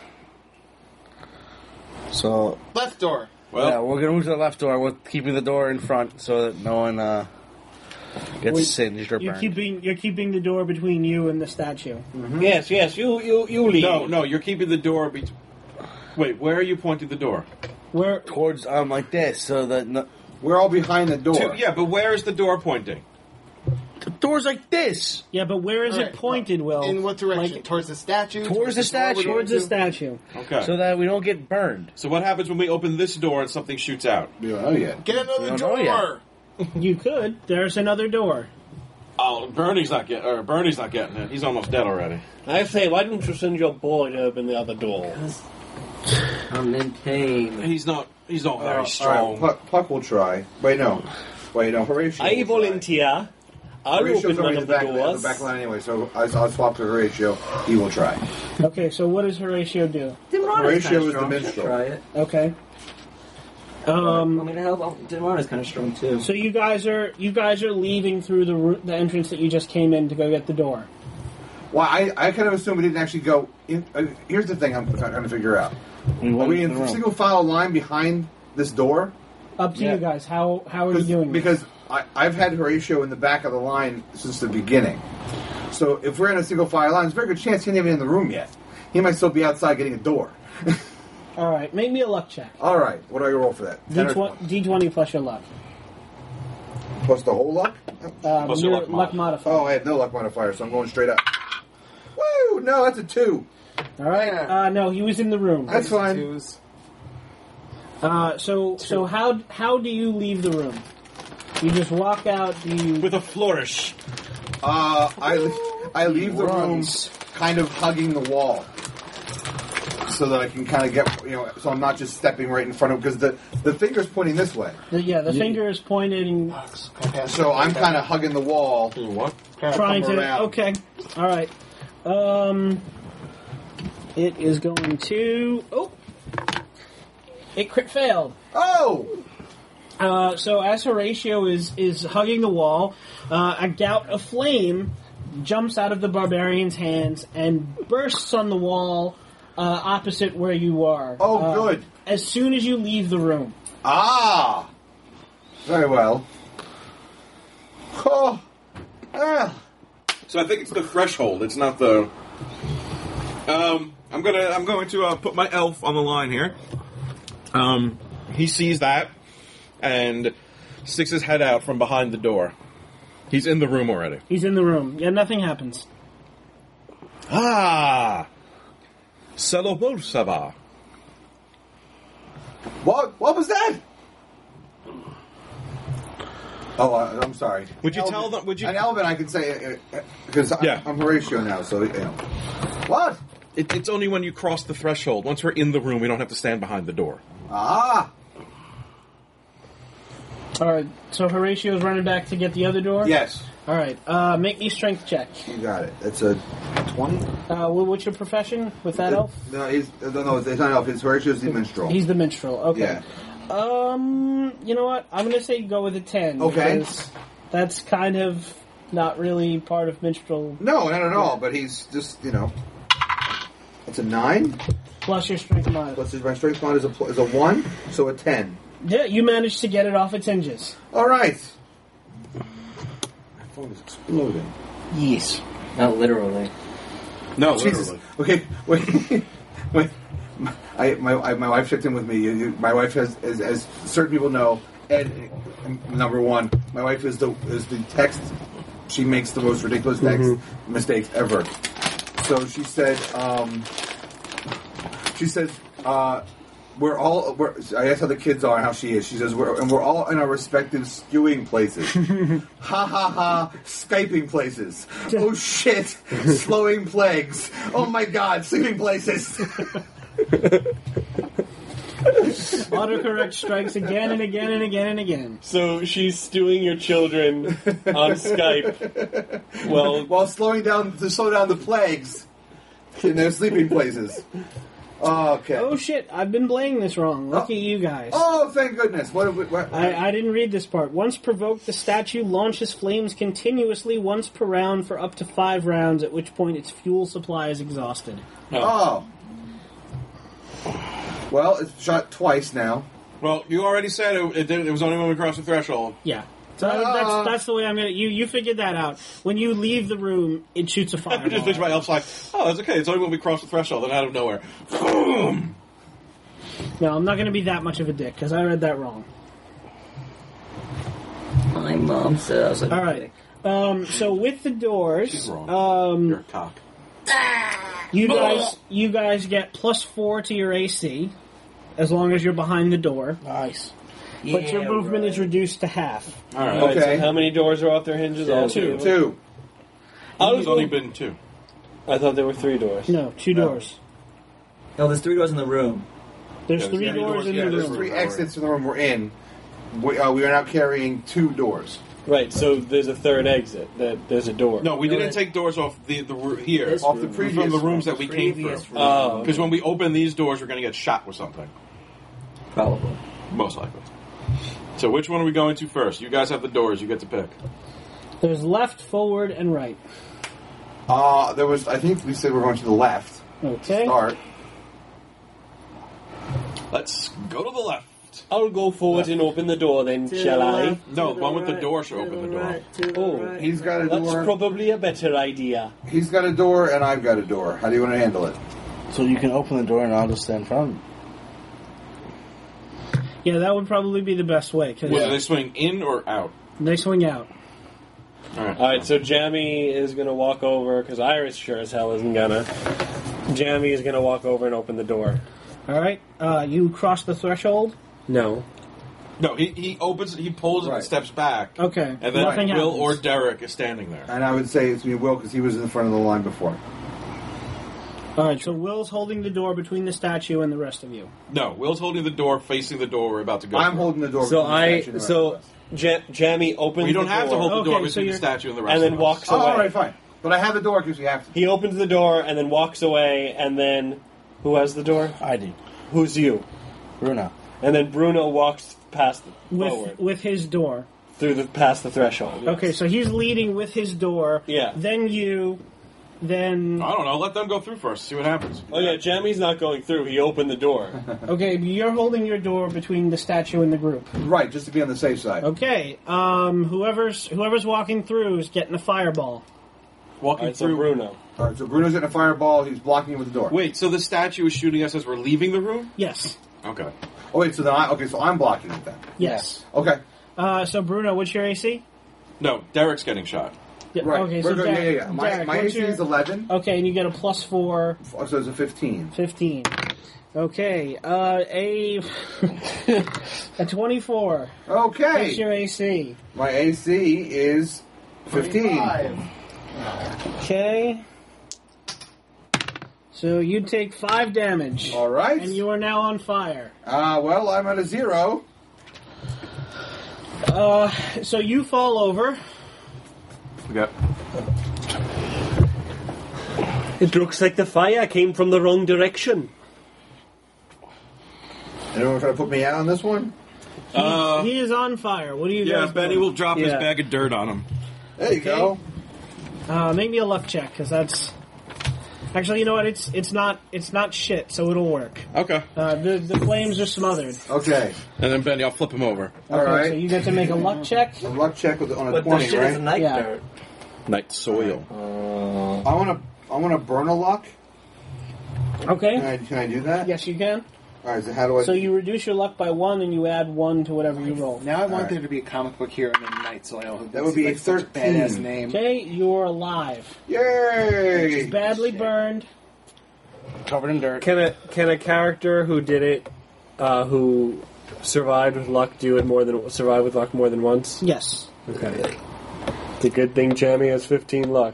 So, Left door. Well, yeah, we're gonna move to the left door. We're keeping the door in front so that no one uh, gets Wait, singed or You're burned. keeping you're keeping the door between you and the statue. Yes, yes, you, you, you leave. no, no, you're keeping the door. Be- Wait, where are you pointing the door? Where? Towards um like this, so that no- We're all behind the door. To, yeah, but where is the door pointing? the door's like this. Yeah, but where is Alright, it pointed, Will? In what direction? Like, towards the statue? Towards the door statue. we're going towards the to? statue. Okay. So that we don't get burned. So what happens when we open this door and something shoots out? We don't know yet. Get another We don't know door! You could. There's another door. Oh, Bernie's not getting. Or Bernie's not getting it. He's almost dead already. I say, why don't you send your boy to open the other door? I'm in pain. He's not. He's not Uh, very all right, strong. Puck, Puck will try. Wait, no. Wait, no. Horatio. I will try. volunteer. I'll Horatio's open one already of the the back, the doors. back line anyway, so I, I'll swap to Horatio. He will try. Okay, so what does Horatio do? Dimrana's Horatio kind of is the strong. minstrel. Try it. Okay. Um, I Um. mean, hell, Dimrana's kind of strong too. So you guys are you guys are leaving through the ro- the entrance that you just came in to go get the door. Well, I, I kind of assume we didn't actually go. In, uh, here's the thing I'm trying to figure out. We Are went we into the in room. single file line behind this door? Up to Yeah. you guys. How how are you Because- doing? this? Because I, I've had Horatio in the back of the line since the beginning. So if we're in a single file line, there's a very good chance he ain't even in the room yet. He might still be outside getting a door. All right, make me a luck check. All right, what do I roll for that? D ten or twenty, D twenty plus your luck. plus the whole luck? Um, Plus your your luck luck modifier. Oh, I have no luck modifier, so I'm going straight up. Woo! No, that's a two. All right. Uh, no, he was in the room. That's fine. Twos. Uh, so so how how do you leave the room? You just walk out. Do you? With a flourish. Uh, I, I leave the Runs. room kind of hugging the wall. So that I can kind of get, you know, so I'm not just stepping right in front of, because the, the finger's pointing this way. The, yeah, the finger is pointing, So I'm kind of hugging the wall. What? trying come to. around. Okay. All right. Um, it is going to. Oh, it crit failed. Oh! Uh, so as Horatio is is hugging the wall, uh, a gout of flame jumps out of the barbarian's hands and bursts on the wall uh, opposite where you are. Oh, Uh, good. As soon as you leave the room. Ah! Very well. Oh! Ah! So I think it's the threshold. It's not the. Um, I'm gonna. I'm going to uh, put my elf on the line here. Um, he sees that and sticks his head out from behind the door. He's in the room already. He's in the room. Yeah, nothing happens. Ah, Selobosava. What? What was that? Oh, I, I'm sorry. Would you Elvin- tell them? Would you? An Elvin, I can say, because Yeah. I'm Horatio now, so, you know. What? It, it's only when you cross the threshold. Once we're in the room, we don't have to stand behind the door. Ah! All right. So Horatio's running back to get the other door. Yes. All right. Uh, make me strength check. You got it. That's a twenty? Uh, wh- what's your profession with that elf? No, he's, no, no, it's not elf. It's Horatio's the minstrel. He's the minstrel. Okay. Yeah. Um, you know what? I'm gonna say go with a ten. Okay. because that's kind of not really part of minstrel. No, not at all, but he's just, you know. That's a nine. Plus your strength mod. Plus his, my strength mod is a, pl- is a one, so a ten. Yeah, you managed to get it off its hinges. All right. My phone is exploding. Yes. Not literally. No, Jesus. Okay, wait. wait. I, my, I, my wife checked in with me. You, you, my wife has, as, as certain people know, Ed, number one, my wife is the is the text. She makes the most ridiculous text Mm-hmm. mistakes ever. So she said, um, she says, uh, we're all, we're, I asked how the kids are and how she is. She says, we're, and we're all in our respective skewing places. Ha ha ha, Skyping places. Oh shit, slowing plagues. Oh my god, sleeping places. Autocorrect strikes again and again and again and again. So she's stewing your children on Skype. Well, While slowing down to slow down the plagues in their sleeping places. Okay. Oh shit! I've been playing this wrong. Look Oh. at you guys. Oh, thank goodness. What? what, what I, I didn't read this part. Once provoked, the statue launches flames continuously once per round for up to five rounds, at which point its fuel supply is exhausted. oh. Well, it's shot twice now. Well, you already said it, it, did, it was only when we crossed the threshold. Yeah. So Ah. that's that's the way I'm gonna. You you figured that out. When you leave the room, it shoots a I fireball. just picture my elf's like, oh, that's okay. It's only when we cross the threshold. And out of nowhere, boom. No, I'm not going to be that much of a dick because I read that wrong. My mom said I was like, All right. Um, so with the doors, She's wrong. um, You're a cock. you guys you guys get plus four to your A C as long as you're behind the door, Nice. but your Yeah, movement right. is reduced to half. All right. All right, Okay. so how many doors are off their hinges? All Two. Two. I'll There's go- only been two. I thought there were three doors. No, two No. doors. No, there's three doors in the room. There's Yeah, three there's three doors, doors, in yeah, the there's room. Three exits from the room we're in. We, uh, we are now carrying two doors. Right, so there's a third exit. That there's a door. No, we No, didn't it- take doors off the, the roo- here. This Off the room. previous From the rooms room. that we came Previous through. room. Oh, Because when we open these doors, we're going to get shot with something. Probably. Most likely. So which one are we going to first? You guys have the doors. You get to pick. There's left, forward, and right. Uh, there was. I think we said we're going to the left. Okay. Start. Let's go to the left. I'll go forward and open the door then, shall I? No, the one with the door should open the door. Oh, He's got a that's door. probably a better idea. He's got a door, and I've got a door. How do you want to handle it? So you can open the door and I'll just stand in front. Yeah, that would probably be the best way because Whether they swing in or out. they swing out. All right. Alright, so Jammy is going to walk over, because Iris sure as hell isn't going to. Jammy is going to walk over and open the door. All right. Uh, you cross the threshold. No. No, he, he opens, he pulls it Right. and steps back. Okay. And then Nothing Will happens. or Derek is standing there. And I would say it's me, Will, because he was in the front of the line before. All right. So Will's holding the door between the statue and the rest of you. No, Will's holding the door, facing the door we're about to go I'm through. holding the door. So between the I, statue and the rest so of us. Ja- Jammy opens We don't the have door, to hold the Okay, door so between the you're- statue and the rest and then of us. walks Oh, away. all right, fine. But I have the door because we have to. He opens the door and then walks away, and then who has the door? I do. Who's you? Bruno. And then Bruno walks past With forward with his door. through the past the threshold. Okay, so he's leading with his door. Yeah. Then you, then I don't know, let them go through first, see what happens. Oh yeah, Jammy's not going through. He opened the door. okay, you're holding your door between the statue and the group. Right, just to be on the safe side. Okay, um, whoever's whoever's walking through is getting a fireball. Walking Alright, so through. Bruno. All right, so Bruno's getting a fireball. He's blocking it with the door. Wait, so the statue is shooting us as we're leaving the room? Yes, Okay. Oh wait, so then I okay, so I'm blocking it then. yes. Okay, Uh, so Bruno, what's your A C? No, Derek's getting shot. Yeah, right. Okay, We're so good. yeah, Derek, yeah, yeah. My, Derek, my what's A C your- is eleven, Okay, and you get a plus four, so it's a fifteen. fifteen. Okay, uh, a a twenty-four. Okay, What's your A C? my A C is fifteen. Okay. So you take five damage. All right. And you are now on fire. Uh, well, I'm at a zero. Uh, so you fall over. We got. It looks like the fire came from the wrong direction. Anyone try to put me out on this one? Uh, He is on fire. What do you yeah, guys Benny do? will drop his Yeah. bag of dirt on him. There you go. Uh, make me a luck check, because that's... Actually, you know what? It's it's not it's not shit, so it'll work. Okay. Uh, the the flames are smothered. Okay. And then Benny, I'll flip him over. All Okay, right. So you get to make a luck check. A luck check with, on a But the twenty, shit is right? night Yeah. dirt. Night soil. I want to. I want to burn a luck. Can Okay. I? Can I do that? Yes, you can. All right. So how do I? So you reduce your luck by one, and you add one to whatever you roll. Now I want Alright. there to be a comic book hero named Night Soil. That would be like such a thirteen. badass name. Okay, you're alive. Yay! Badly burned. Covered in dirt. Can a can a character who did it, uh, who survived with luck, do it more than survive with luck more than once? Yes. Okay. It's a good thing Jammy has fifteen luck.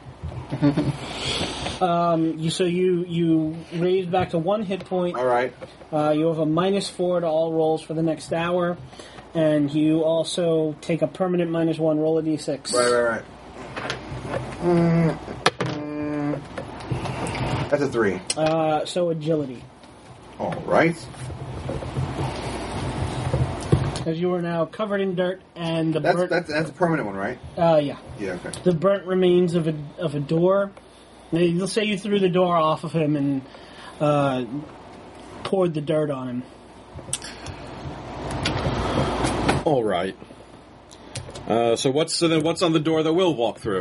Um. You so you you raise back to one hit point. All right. Uh, you have a minus four to all rolls for the next hour, and you also take a permanent minus one. Roll a d six. Right. Right. Right. Mm, mm. That's a three. Uh, so agility. All right. As you are now covered in dirt and the That's burnt, that's that's a permanent one, right? uh, yeah, Yeah. Okay. the burnt remains of a of a door. They'll say you threw the door off of him and uh, poured the dirt on him. All right. Uh, so what's so then? What's on the door that we'll walk through?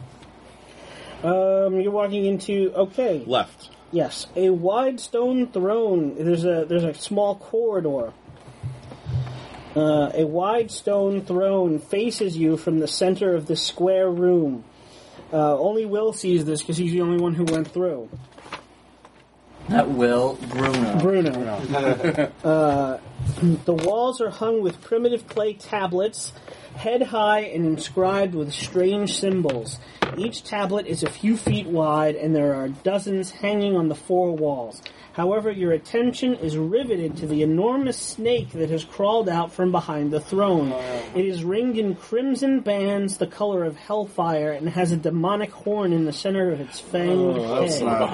Um, you're walking into okay. Left. Yes, a wide stone throne. There's a there's a small corridor. Uh, a wide stone throne faces you from the center of this square room. Uh, only Will sees this because he's the only one who went through. Not Will, Bruno. Bruno. uh, the walls are hung with primitive clay tablets, head high and inscribed with strange symbols. Each tablet is a few feet wide, and there are dozens hanging on the four walls. However, your attention is riveted to the enormous snake that has crawled out from behind the throne. It is ringed in crimson bands the color of hellfire and has a demonic horn in the center of its fanged Oh, that's head. not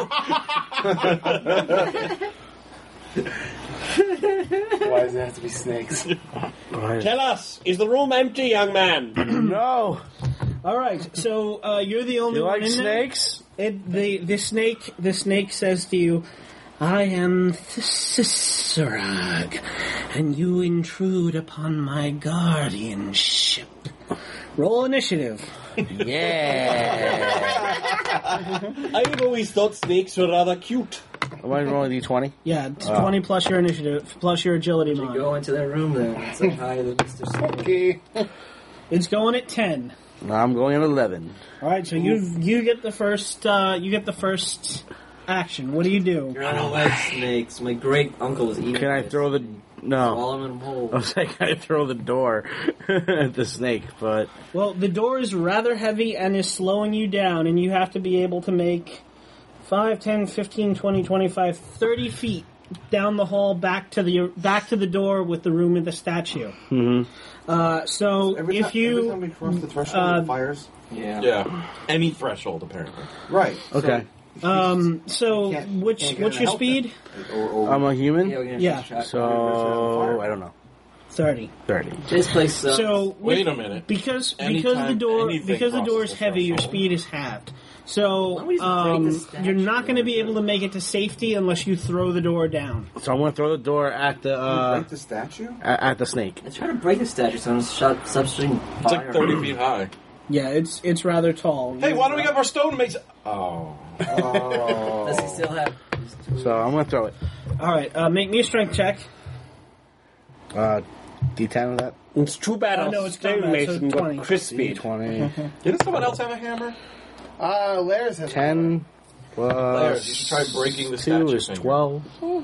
Why does it have to be snakes? Tell us, is the room empty, young man? No. All right, so uh, you're the only You one like in snakes? there. It, the the snake the snake says to you, "I am Thesserag, and you intrude upon my guardianship. Roll initiative." Yeah. I've always thought snakes were rather cute. Am I rolling d twenty? Yeah, it's Oh. twenty plus your initiative plus your agility You mod. go into that room then. It's like hi to Mister Snake. Okay. It's going at ten. No, I'm going at eleven. All right, so you you get the first uh, you get the first action. What do you do? You're on like snakes. My great uncle was eating. Can I this. throw the... No. Swallow him whole. I was like, I throw the door at the snake, but... Well, the door is rather heavy and is slowing you down, and you have to be able to make five, ten, fifteen, twenty, twenty-five, thirty feet down the hall back to the back to the door with the room of the statue. Mm-hmm. Uh, so Every if time, you every time we cross the threshold, uh, it fires. Yeah. Yeah. Any threshold, apparently. Right. Okay. um, so Can't- which can't get what's in your to help speed? Or, or, I'm a human, Yeah, we're gonna Yeah. check. so... I don't know. Thirty. thirty. This place sucks. So Wait with- a minute. because Anytime because the door anything because the door is crosses the heavy, your threshold. speed is halved. Why So don't we just break um, the statue you're not going to be or able to make it to safety unless you throw the door down. So I'm going to throw the door at the, uh... break the statue? At, at the snake. I tried to break the statue, so I'm shot substring fire. It's like thirty feet high. Yeah, it's it's rather tall. Hey, why don't we get our stone and make... s- Oh. Oh. Does he still have? So I'm going to throw it. All right, uh, make me a strength check. Uh, D ten of that? It's too bad Oh, our no, it's stone combat, so mason twenty. got crispy. twenty. Didn't someone else have a hammer? Uh, Lairs has ten Larry, plus you should try breaking the two statue is finger. twelve.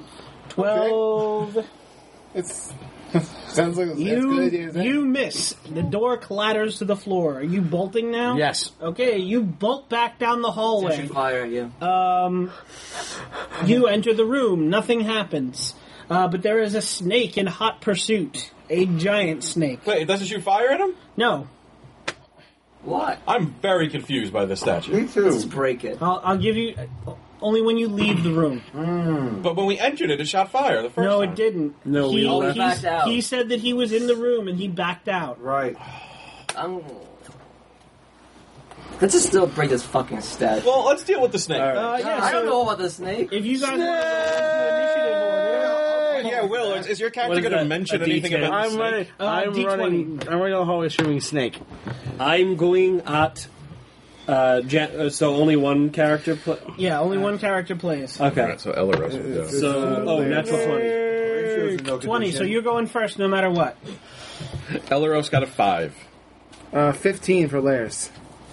Twelve. It's sounds like a You good idea. isn't it? you miss. The door clatters to the floor. Are you bolting now? Yes. Okay, you bolt back down the hallway. Substring fire at you. Um, you enter the room. Nothing happens. Uh, but there is a snake in hot pursuit. A giant snake. Wait, it doesn't shoot fire at him? No, What? I'm very confused by this statue. Me too. Let's break it. I'll, I'll give you only when you leave the room. But when we entered it, it shot fire the first No, time. it didn't. No, he, we all he, backed out. he said that he was in the room and he backed out. Right. I'm... Let's just still break this fucking statue. Well, let's deal with the snake. Uh, yeah, I don't so know about the snake. if you guys want to go into initiative order, yeah, Will, is, is your What character is going to that? mention A anything D ten? about the I'm snake? running. Uh, I'm D twenty. running. I'm running the hallway shooting snake. I'm going at. Uh, Jan- uh, so only one character. Pl- yeah, only one character plays. okay. So Elaros would go. So oh, natural twenty. Ratio's in no Twenty. So condition. you're going first, no matter what. Elaros got a five. Uh, fifteen for Lairs.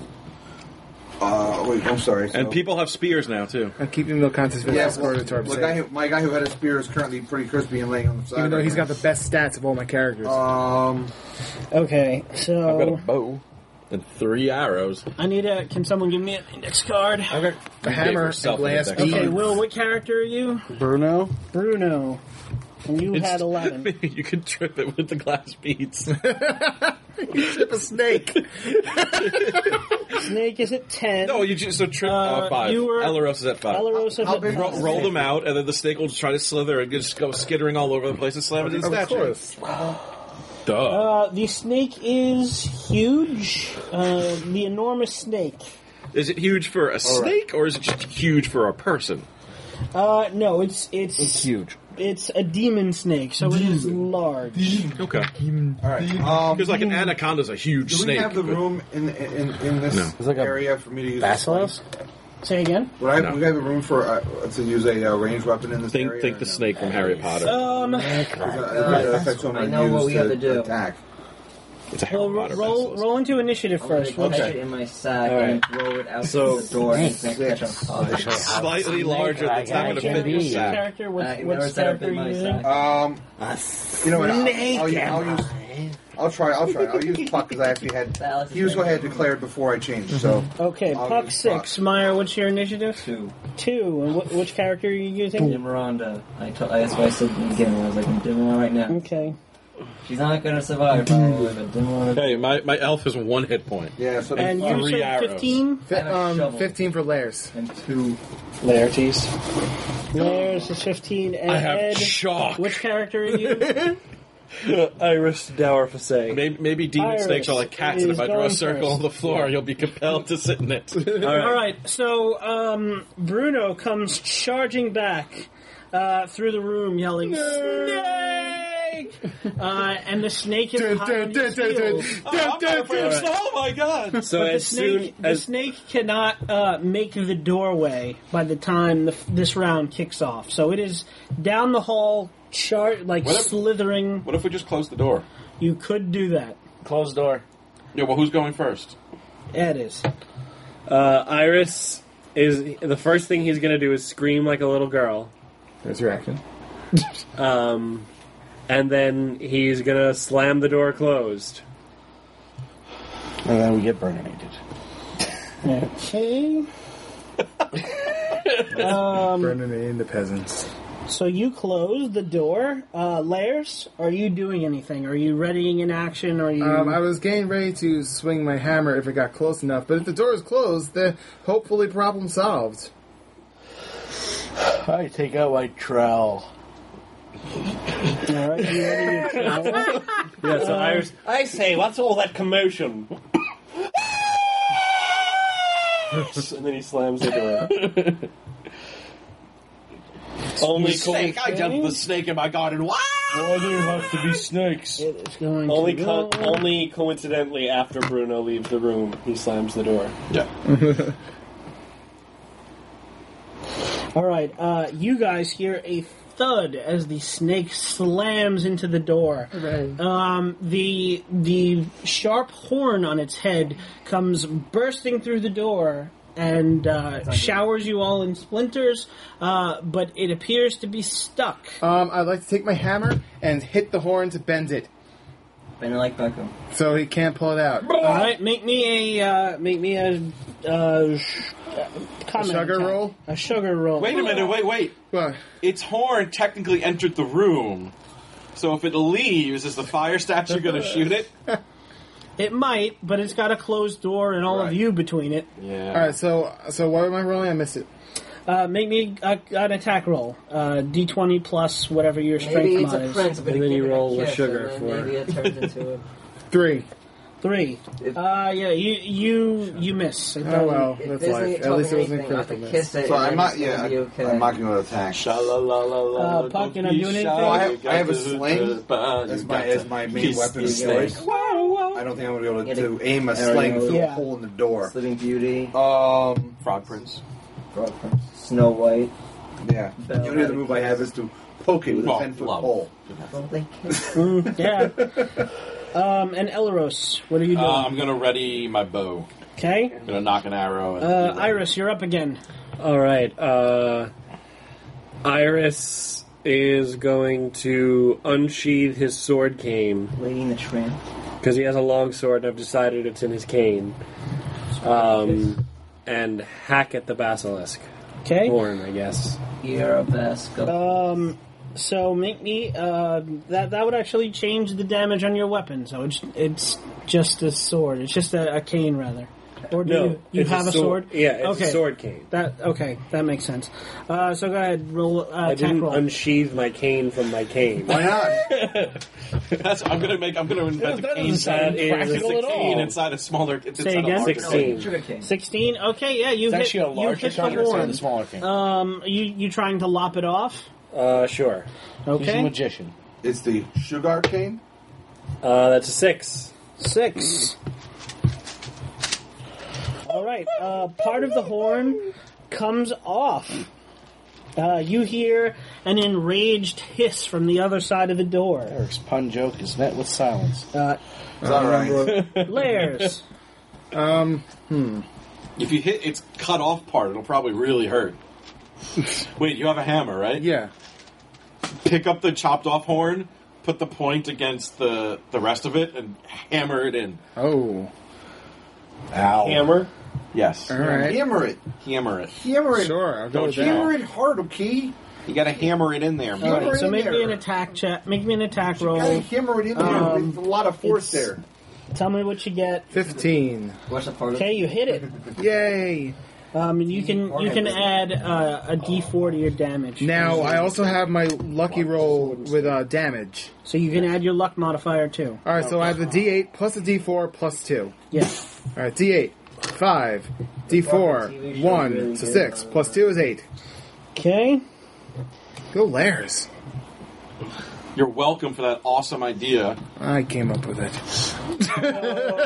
Uh, wait, I'm sorry. So. And people have spears now, too. I'm keeping no contest with Yeah, that score to well, Torb the guy who, my guy who had a spear is currently pretty crispy and laying on the side. Even though right he's now. got the best stats of all my characters. Um, Okay, I've got a so bow and three arrows. I need a. Can someone give me an index card? Okay. the hammer and blast beam. Okay, Will, what character are you? Bruno. Bruno. And you had eleven. You can trip it with the glass beads. Tip a snake. Snake is at ten. No, you just so trip Uh, uh, five. you were- Elaros is at five. Elaros is How at big- Ro- five. roll them out, and then the snake will just try to slither and just go skittering all over the place and slam it in the Of statue. course. Duh. Uh, the snake is huge. Uh, the enormous snake. Is it huge for a snake, or is it just huge for a person? Uh, no, it's it's It's huge. it's a demon snake, so it is large. Okay. All right. Um, Because like an anaconda's a huge do we snake. have the but- room in in, in this No. It's like a area for me to use? Basilisk? Say again. Would I, No. we have a room for uh, to use a uh, ranged weapon in this Think, area? think or the no? snake from Harry Potter. Um, Because, uh, that affects what I I'm know gonna what use we have to do. Attack. It's a Harry well, Potter. roll basilisk. roll into initiative I'm gonna first. catch Okay. it in my sack All right. and throw it out So- the door and it's gonna catch on fire. Slightly larger than it's not going to Can fit in your be. sack. Character. What's, Uh, you what's never set up character in are my you using? sack. Um, A you know what? I'll, snake I'll, in I'll, I'll use. mine. I'll try. I'll try. I'll use Puck because I actually had. Alice is He was like- what I had declared before I changed. So Okay, I'll Puck use six. Meyer, what's your initiative? Two. Two. And wh- which character are you using? Demiranda. I told, that's why I said in the beginning. I was like, I'm Demiranda right now. Okay. She's not gonna survive, probably, but Demiranda. Hey, my, my elf has one hit point. yeah. So And you Three said arrows. fifteen. Fi- I have a um, shovel. fifteen for layers. And two. Laertes. There's a fifteen. And I have Ed, chalk. which character are you? Iris Dower Facet. Maybe, maybe demon Iris snakes are like cats, and is if I draw a going circle first. on the floor, you'll be compelled to sit in it. All right. So um, Bruno comes charging back uh, through the room, yelling "Snake!" Uh, and the snake is Dun, hot dun, on dun, his dun, dun. heels. Oh, I'm not afraid of snow. Oh my god! So But the as snake, soon the as snake cannot uh, make the doorway by the time the, this round kicks off. So it is down the hall, chart like What if- slithering. What if we just close the door? You could do that. Closed door. Yeah, well, who's going first? Ed is. uh, Iris is the first thing he's gonna do is scream like a little girl, There's your action. um, and then he's gonna slam the door closed. And then we get burninated. Okay. um, Burning in the peasants. so you close the door. Uh, Layers, are you doing anything? Are you readying in action? Are you? Um, I was getting ready to swing my hammer if it got close enough, but if the door is closed, then hopefully problem solved. I take out my trowel. All right, you ready your trowel? Yeah. So Iris, I say, what's all that commotion? And then he slams the door. Only Snake! I jumped the snake in my garden. Wow! Why do you have to be snakes? It is going Only, to co- go. only coincidentally, after Bruno leaves the room, he slams the door. Yeah. All right, uh, you guys hear a thud as the snake slams into the door. Um, the the sharp horn on its head comes bursting through the door and uh, showers you all in splinters, uh, but it appears to be stuck. Um, I'd like to take my hammer and hit the horn to bend it, Bend it like Beckham. so he can't pull it out. All right, make me a uh, make me a uh, sh- uh, combat sugar attack. roll? A sugar roll. Wait a minute, wait, wait. Well, Its horn technically entered the room. So if it leaves, is the fire statue going to shoot it? It might, but it's got a closed door and all Right. of you between it. Yeah. all right. So, so what am I rolling? I missed it. Uh, make me a, an attack roll. Uh, D twenty plus whatever your strength Maybe it's mod a is. prince, but And then you give it a roll with kiss, sugar and for then maybe it. it turns into a... Three. Three. If- Uh, yeah, you you you miss. It Oh doesn't- well, If that's Disney life. told At least it me wasn't a anything, I have to critical kiss miss. it. So and I'm then not. it's Yeah, gonna be okay. I'm not going to attack. Uh, Puck, you're not doing anything? Well, I have- I have a sling as my as my main weapon of choice. I don't think I'm going to be able to, Getting to aim a arrows. sling through Yeah. a hole in the door. Sleeping Beauty, Um, Frog Prince. Frog Prince, Snow White. yeah. The only other move I have is to poke it with a Well, ten foot love. pole. Don't they kiss? Mm, yeah. Um, and Elaros, what are you doing? Uh, I'm going to ready my bow. Okay. I'm going to knock an arrow. And Uh, Iris, you're up again. All right. Uh, Iris is going to unsheath his sword cane Lady and the Tramp. because he has a long sword, and I've decided it's in his cane. Um, and hack at the basilisk Okay. horn, I guess. You're a best. Go. Um, so make me uh, that that would actually change the damage on your weapon. So it's it's just a sword. It's just a, a cane rather. Or do No, you, you it's have a sword? Yeah, it's okay. a sword cane. That okay, that makes sense. Uh, so go ahead, roll uh, I attack didn't roll. unsheathe my cane from my cane. Why not? That's, I'm gonna make. I'm gonna invent That a cane doesn't sound That is practical at cane all. inside a smaller. It's Say inside again? a larger Sixteen. cane. Sugar cane. Sixteen. Okay, yeah, you It's hit. actually a you larger hit the cane instead of horn. the smaller cane. Um, you you trying to lop it off? Uh, sure. He's a Okay, magician. It's the sugar cane. Uh, that's a six. six. All right. Uh, part of the horn comes off. Uh, you hear an enraged hiss from the other side of the door. Eric's pun joke is met with silence. Uh, Is that right? Lairs. Um, If you hit its cut off part, it'll probably really hurt. Wait, you have a hammer, right? yeah. Pick up the chopped off horn, put the point against the the rest of it, and hammer it in. Oh. Ow. Hammer. Yes. All right. Hammer it. Hammer it. Hammer it. Sure, I'll go Don't with you that. Hammer it hard, okay? You gotta hammer it in there. All Hammer right, it so in make there. me an attack check. Make me an attack You gotta roll. hammer it in there. Um, There's a lot of force it's- there. Tell me what you get. fifteen. What's the part of Okay, you hit it. Yay! Um, and you can you can add uh, a D four to your damage. Now, I also have my lucky roll with uh, damage. So you can add your luck modifier too. Alright, so I have the D eight plus the D four plus two. Yeah. Alright, D eight. five. D four. one. So six. Plus two is eight. Okay. Go Lairs. You're welcome for that awesome idea. I came up with it.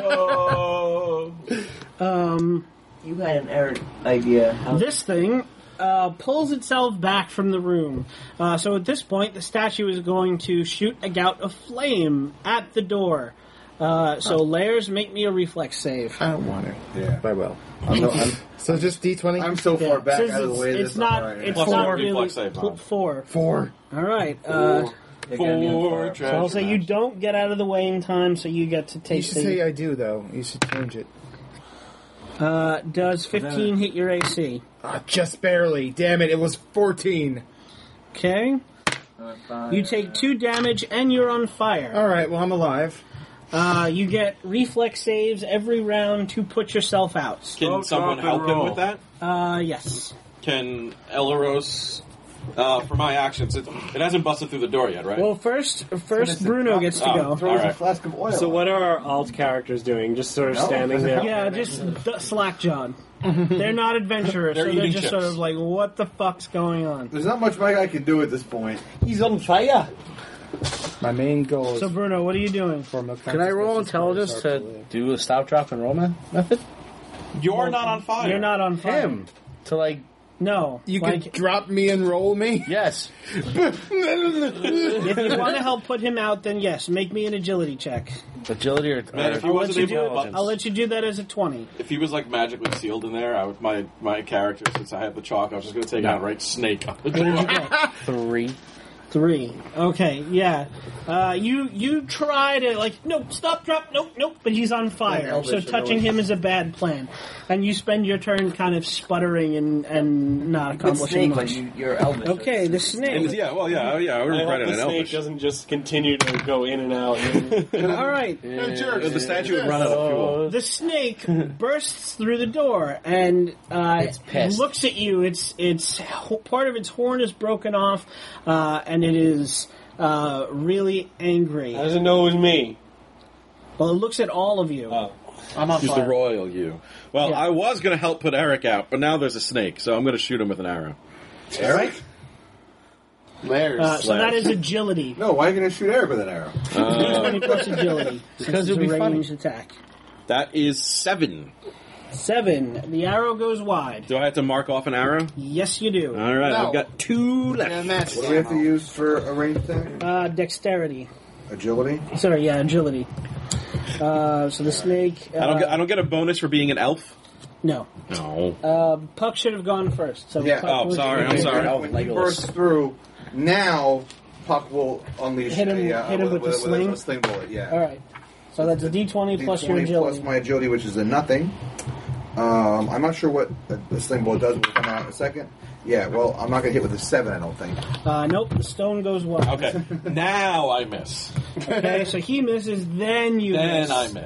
Um, You had an error idea. How this thing uh, pulls itself back from the room. Uh, so at this point, the statue is going to shoot a gout of flame at the door. Uh, so Lairs, make me a reflex save. I don't want it. Yeah. But I will. I'm, no, I'm, So just D twenty? I'm so far back Since out of the it's, way. it's this not. I'm all right. It's Plus not four really reflex save, pl- Bob. four. Four. All right. Uh, You're gonna be on Four fire. so I'll say you don't get out of the way in time, so you get to You take should the. say I do, though. You should change it. Uh, does fifteen hit your A C? Ah, just barely. Damn it, it was fourteen. Okay. Uh, fire. You take two damage and you're on fire. Alright, well, I'm alive. Uh, you get reflex saves every round to put yourself out. Can Smoke, someone drop, and help him roll. with that? Uh, yes. Can Elaros, uh, for my actions, it, it hasn't busted through the door yet, right? Well, first, first Bruno gets to Oh. go. Throws Alright. a flask of oil. So what are our alt characters doing? Just sort of No, standing doesn't there. help. Yeah, just d- slack John. They're not adventurers, They're so they're eating just chips. sort of like, what the fuck's going on? There's not much my guy can do at this point. He's on fire. My main goal is So, Bruno, what are you doing? for milk. Can I roll intelligence to do a stop, drop, and roll me- method? You're not on fire. You're not on fire. him? To like, No. You like, can drop me and roll me? yes. if you want to help put him out, then yes, make me an agility check. Agility or, Man, or if he I'll wasn't let you able do to, it. I'll let you do that as a twenty. if he was like magically sealed in there, I would my my character, since I have the chalk, I was just gonna take out right snake on the What did you door. get? three. Three. Okay, yeah. Uh, you you try to like nope, stop, drop, nope, nope, but he's on fire. Elvish, So I touching know. him is a bad plan, and you spend your turn kind of sputtering and and not Good accomplishing snake, much. but you, you're elvish. Okay, the And, snake. yeah, well, yeah, oh, yeah. I would I have hope it the in snake Elvish. doesn't just continue to go in and out. All right. The statue would run out of fuel. The snake bursts through the door and uh, It's pissed. looks at you. It's it's part of its horn is broken off, uh, and it is uh, really angry. How does it know it was me? Well, it looks at all of you. Oh. I'm on She's the fire. royal you. Well, Yeah. I was going to help put Eric out, but now there's a snake, so I'm going to shoot him with an arrow. Eric? Lairs. Uh, so that is agility. No, why are you going to shoot Eric with an arrow? twenty plus agility. Because since it would it's be a funny. ranged attack. That is seven. Seven. The arrow goes wide. Do I have to mark off an arrow? Yes, you do. All right, No. I've got two left. And that's What do we have to use for a ranged attack? Uh, dexterity. Agility? Sorry, yeah, agility. Uh, so the snake. Uh, I don't get. I don't get a bonus for being an elf. No. No. Uh, Puck should have gone first. So Yeah. Puck Oh, was- sorry, I'm sorry. Oh, When he Legolas. bursts through, now Puck will unleash Hit him- a, uh, hit him with the with, sling? a sling bullet. Yeah. All right. So that's a D twenty plus your D twenty agility. plus my agility, which is a nothing. Um, I'm not sure what the, the sling bullet does. We'll come out in a second. Yeah, well, I'm not going to hit with a seven, I don't think. Uh, nope, the stone goes wide. Okay. Now I miss. Okay, so he misses, then you Then miss. I miss.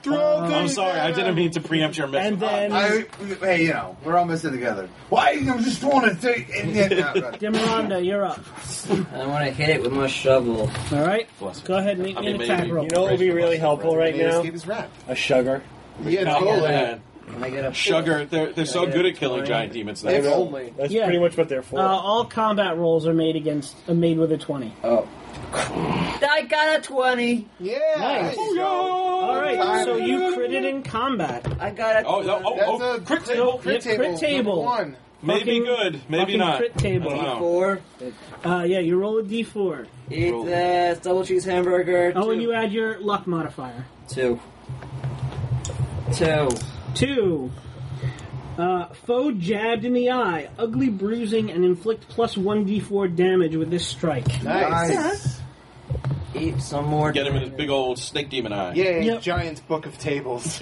I'm sorry, I didn't mean to preempt your mission. And then I, hey, you know, we're all missing together. Why? I just want to say. Demiranda, you're up. I want to hit it with my shovel. All right, go ahead and make I me mean, an maybe. attack roll. You know what would be really helpful right now? Escape his wrap. A sugar. Yeah, Oh, totally. man. Can I get a Sugar, they're, they're so Yeah, good at killing fine. giant demons now. If only. That's Yeah. pretty much what they're for. Uh, all combat rolls are made against uh, made with a twenty. Oh. I got a twenty. Yeah. Nice. There you go. All right, so you critted in combat. I got a Oh, no, oh, That's oh, a crit crit, table. crit Yeah, table. crit table. Number one. Maybe Fucking- good, maybe fucking not. crit table. I don't know. four. Uh, yeah, you roll a d four. Eat Roll. this double cheese hamburger. Oh, two. and you add your luck modifier. Two. Two. Two. Uh, foe jabbed in the eye. Ugly bruising and inflict plus one d four damage with this strike. Nice. Eat some more. Get him in his big old snake demon eye. Yay, Yep. giant book of tables.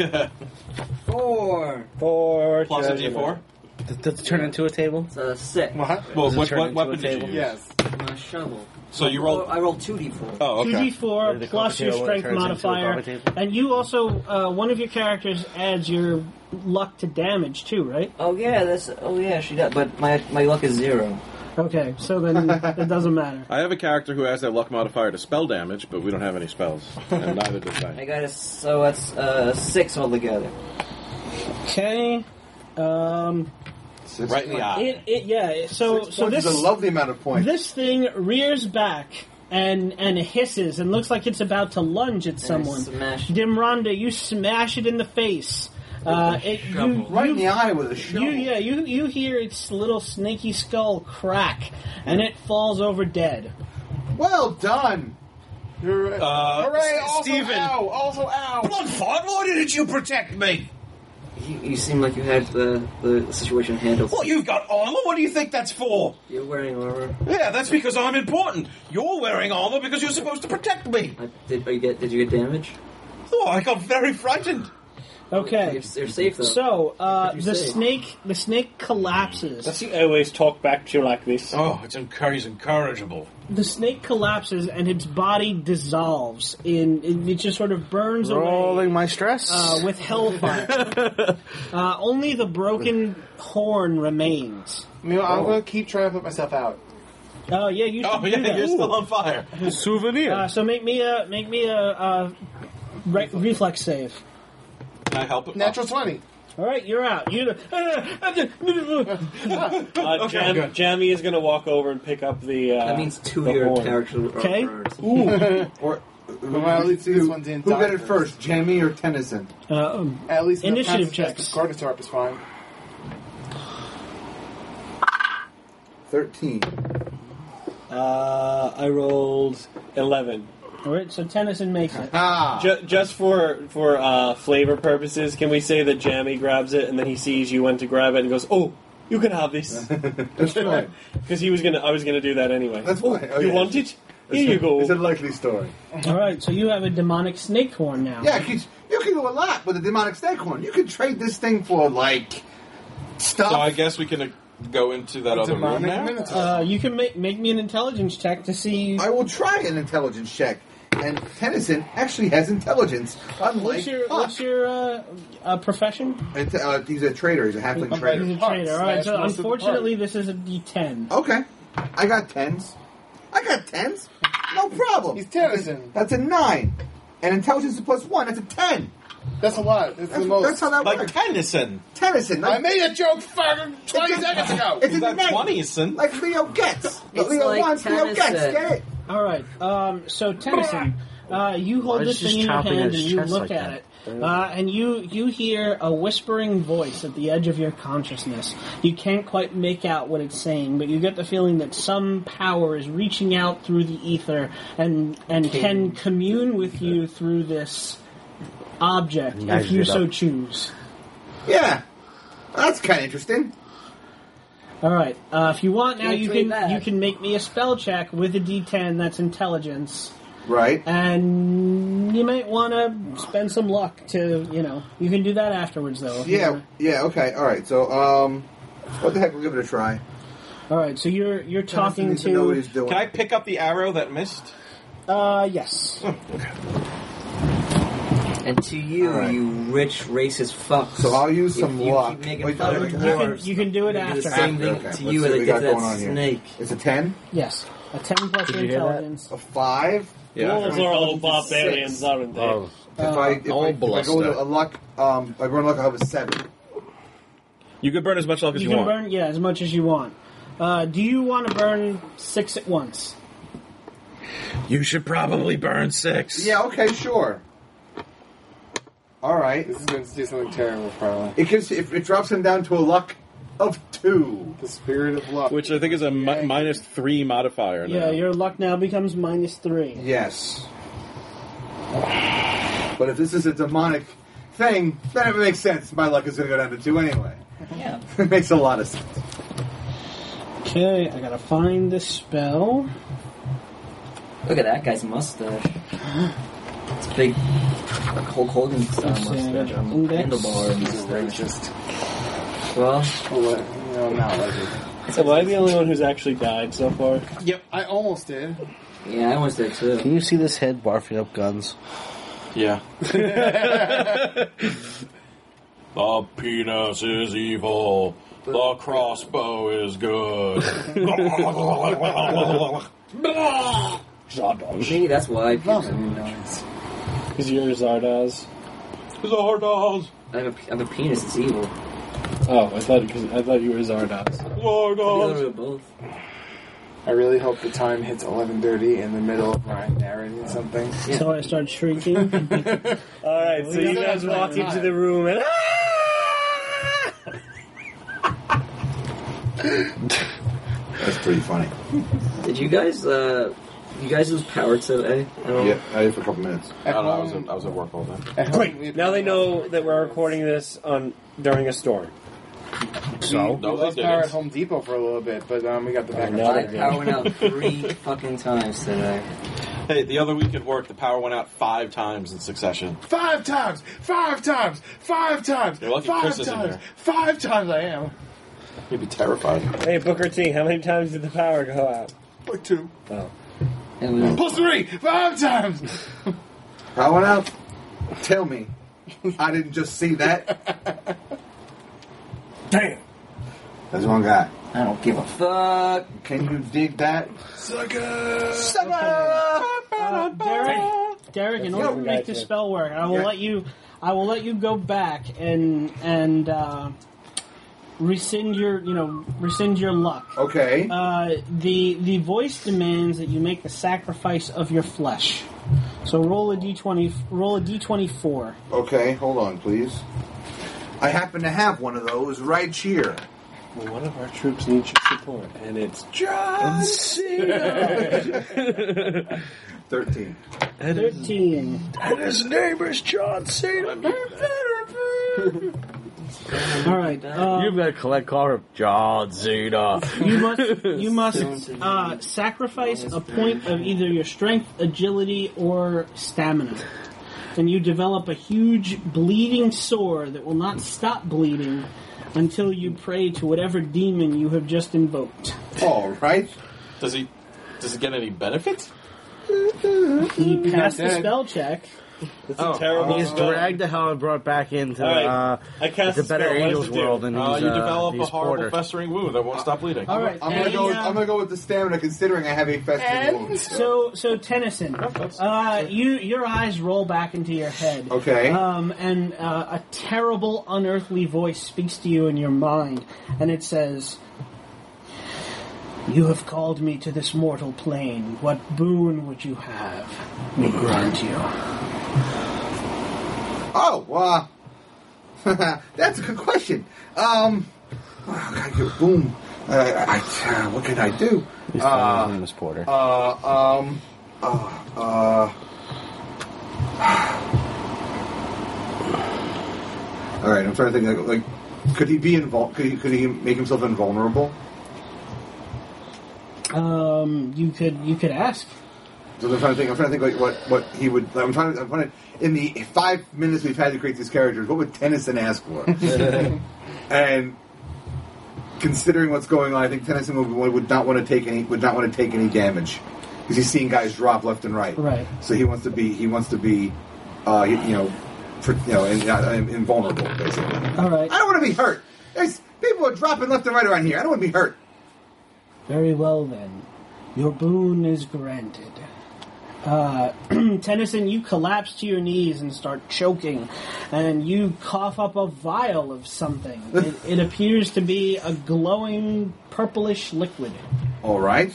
Four. For Plus a treasure D four. Does, does it turn into a table? So that's six. What? Well, Does it what, turn what into weapon a did you table? use? Yes. My shovel. So you rolled. I rolled two d four. Oh, two d okay. four The plus coffee your table strength turns into a modifier. coffee table? And you also, uh, one of your characters adds your luck to damage too, right? Oh yeah, that's. Oh yeah, she does. But my my luck is zero. Okay, so then it doesn't matter. I have a character who has their luck modifier to spell damage, but we don't have any spells, and neither does I I. got a. So that's uh, six altogether. Okay. Um, Right in the eye. it, it yeah. So Six so points this is a lovely amount of points. this thing rears back and and hisses and looks like it's about to lunge at someone. smash. Dimronda, you smash it in the face. Uh, it, you, right in you, the eye with a shovel. you yeah you you hear its little snaky skull crack and it falls over dead. Well done. You're, Uh, hooray! Also, Stephen. ow! Also, ow! Bloodfart, why didn't you protect me? You, you seem like you had the the situation handled. Well, you've got armor. What do you think that's for? You're wearing armor. Yeah, that's because I'm important. You're wearing armor because you're supposed to protect me. Uh, did you get? Did you get damage? Oh, I got very frightened. Okay. You're, you're safe though. So uh, What'd you the say? snake the snake collapses. Does he always talk back to you like this? Oh, it's encourage- encourageable. The snake collapses and its body dissolves in it, it just sort of burns away Rolling my stress. uh, with hellfire. uh, only the broken horn remains. You know, I'm gonna keep trying to put myself out. Oh yeah, you should Oh do yeah, that. you're still on fire. Souvenir. Uh, so make me a make me a, a re- reflex save. Can I help it? Natural twenty. All right, you're out. You. Uh, Jam- Jammy is going to walk over and pick up the. Uh, that means two the of your horn. characters are Okay. burned. Or Well, at least this one's in Who got it doctors. first, Jamie or Tennyson? Uh, um, At least enough Initiative time to test checks. the Scarnotarp is fine. Thirteen. Uh, I rolled eleven. all right, so Tennyson makes it. Ah. Ju- just for for uh, flavor purposes, can we say that Jammy grabs it and then he sees you went to grab it and goes, "Oh, you can have this," That's fine. because he was gonna. I was gonna do that anyway. That's oh, fine. Oh, you yeah. want it? Here you go. It's a likely story. All right, so you have a demonic snake horn now. Yeah, you, you can do a lot with a demonic snake horn. You can trade this thing for like stuff. So I guess we can uh, go into that other room Demonic now. Minotaur. Uh, you can make make me an intelligence check to see. I will try an intelligence check. And Tennyson actually has intelligence, unlike What's your Puck. what's your uh, uh, profession? And, uh, he's a trader. He's a halfling Okay. trader. He's a Parts, trader. All right, so smash most of the unfortunately, parts. this is a D ten. Okay, I got tens. I got tens. No problem. He's Tennyson. That's a nine. And intelligence is plus one. That's a ten. That's a lot. That's, That's, the most. that's how that Like works. Tennyson. Tennyson. I Like, made a joke fucking twenty seconds ago. it's in the That name. twenty-son. Like Leo gets. It's Leo like wants, Leo gets. Tennyson. Get it? All right. Um, so Tennyson, uh, you hold Why this is he thing in your chopping hand and his you chest look like at that? it, uh, and you you hear a whispering voice at the edge of your consciousness. You can't quite make out what it's saying, but you get the feeling that some power is reaching out through the ether and and can commune with you through this object if Measure you it so up. choose. Yeah. That's kind of interesting. All right. Uh, if you want now, Can't you trade can that. you can make me a spell check with a D ten. That's intelligence. Right. And you might want to spend some luck to, you know, you can do that afterwards, though. if you Yeah. wanna. Yeah. Okay. All right. So, um, what the heck? We'll give it a try. All right, so you're you're Tennyson talking needs to know what to. he's doing. Can I pick up the arrow that missed? Uh, yes. And to you, All right. you rich racist fucks. So I'll use if some you luck. Keep making Wait, fun no, of you the can- dwarves, you can do it they after. Do the same After, thing okay. to Let's you see as what they we did got to that going on here. snake. It's a ten, Yes, a ten plus Did your you hear that? intelligence. a five. Yeah. Wolves are all barbarians, aren't they? Oh, If I if, all I, if I go bluster. to a luck, um, I run luck, I have a seven. You can burn as much luck as You you, can want. burn, yeah, as much as you want. Uh, do you want to burn six at once? You should probably burn six. Yeah. Okay. Sure. All right. This is going to do something terrible, probably. It gives it, it drops him down to a luck of two. The spirit of luck. Which I think is a mi- minus three modifier now. Yeah, your luck now becomes minus three. Yes. But if this is a demonic thing, then it makes sense. My luck is going to go down to two anyway. Yeah. It makes a lot of sense. Okay, I gotta find this spell. Look at that guy's mustache. It's a big Hulk Hogan style Let's see, I got mustache. the index. Handlebar He's a mustache. racist. Well, Well, uh, no, not like it. Am I the only one who's actually died so far? I almost did. yeah, I almost did too. Can you see this head barfing up guns? Yeah. The penis is evil. The crossbow is good. Maybe that's why people don't know. Because you're Zardoz. Zardoz. I have a, I have a penis, it's evil. Oh, I thought I thought you were Zardoz. The other of both. I really hope the time hits eleven thirty in the middle of Ryan narrating something. Yeah. So I start shrieking. Alright, so you guys walk into the room and That's pretty funny. Did you guys, uh, you guys lose power today? I don't Yeah, I did for a couple minutes. I don't know, I was, at, I was at work all day. At home, we- now they know that we're recording this on during a storm. So? we No, they lost power didn't. at Home Depot for a little bit, but um, we got the backup. no, My they power went out three fucking times today. Hey, the other week at work, the power went out five times in succession. Five times! Five times! Five times! You're lucky five Chris isn't times! here. Five times I am. You'd be terrified. Hey, Booker T, how many times did the power go out? Like two. Oh. It was, Plus three! Five times! How went out? Tell me. I didn't just see that. Damn! There's one guy. I don't give a fuck. Can you dig that? Uh, Derek, Derek, in order to make this spell work, I will Yeah. let you. I will let you go back and and uh, rescind your, you know, rescind your luck. Okay. Uh, the the voice demands that you make the sacrifice of your flesh. So roll a d twenty. Roll a d twenty-four. Okay, hold on, please. I happen to have one of those right here. Well, one of our troops needs your support, and it's John Cena. Thirteen. Thirteen. And his name is John Cena. All right. Uh, You've got to collect card of John Cena. You must you must uh, sacrifice a point of either your strength, agility, or stamina, and you develop a huge bleeding sore that will not stop bleeding until you pray to whatever demon you have just invoked. All right. Does he? Does he get any benefit? He passed the dead. spell check. It's a terrible He's spell. dragged to hell and brought back into All right. uh, I cast the a spell. better What does angels it do? world, and he's, Uh, you uh, develop a he's horrible Porter. festering wound that won't stop bleeding. All right. I'm gonna and, go. With, uh, I'm gonna go with the stamina, considering I have a festering wound. So, so Tennyson, uh, you your eyes roll back into your head. Okay. Um, and uh, a terrible, unearthly voice speaks to you in your mind, and it says, "You have called me to this mortal plane. What boon would you have me grant you?" Oh, uh, that's a good question. Um, oh, God, you- boom. Uh, I, uh, what can I do? His Uh, name is Porter. Uh, um, uh, uh. All right, I'm trying to think. Like, like could he be invul? Could he? Could he make himself invulnerable? Um, you could you could ask. So I'm trying to think. I'm trying to think like what, what he would. I'm trying to. I'm trying to. In the five minutes we've had to create these characters, what would Tennyson ask for? And considering what's going on, I think Tennyson would, would not want to take any. Would not want to take any damage because he's seeing guys drop left and right. Right. So he wants to be. He wants to be. Uh, you know, for, you know, in, uh, invulnerable, basically. All right. I don't want to be hurt. There's, people are dropping left and right around here. I don't want to be hurt. Very well, then. Your boon is granted. Uh, Tennyson, you collapse to your knees and start choking, and you cough up a vial of something. It, it appears to be a glowing purplish liquid. All right.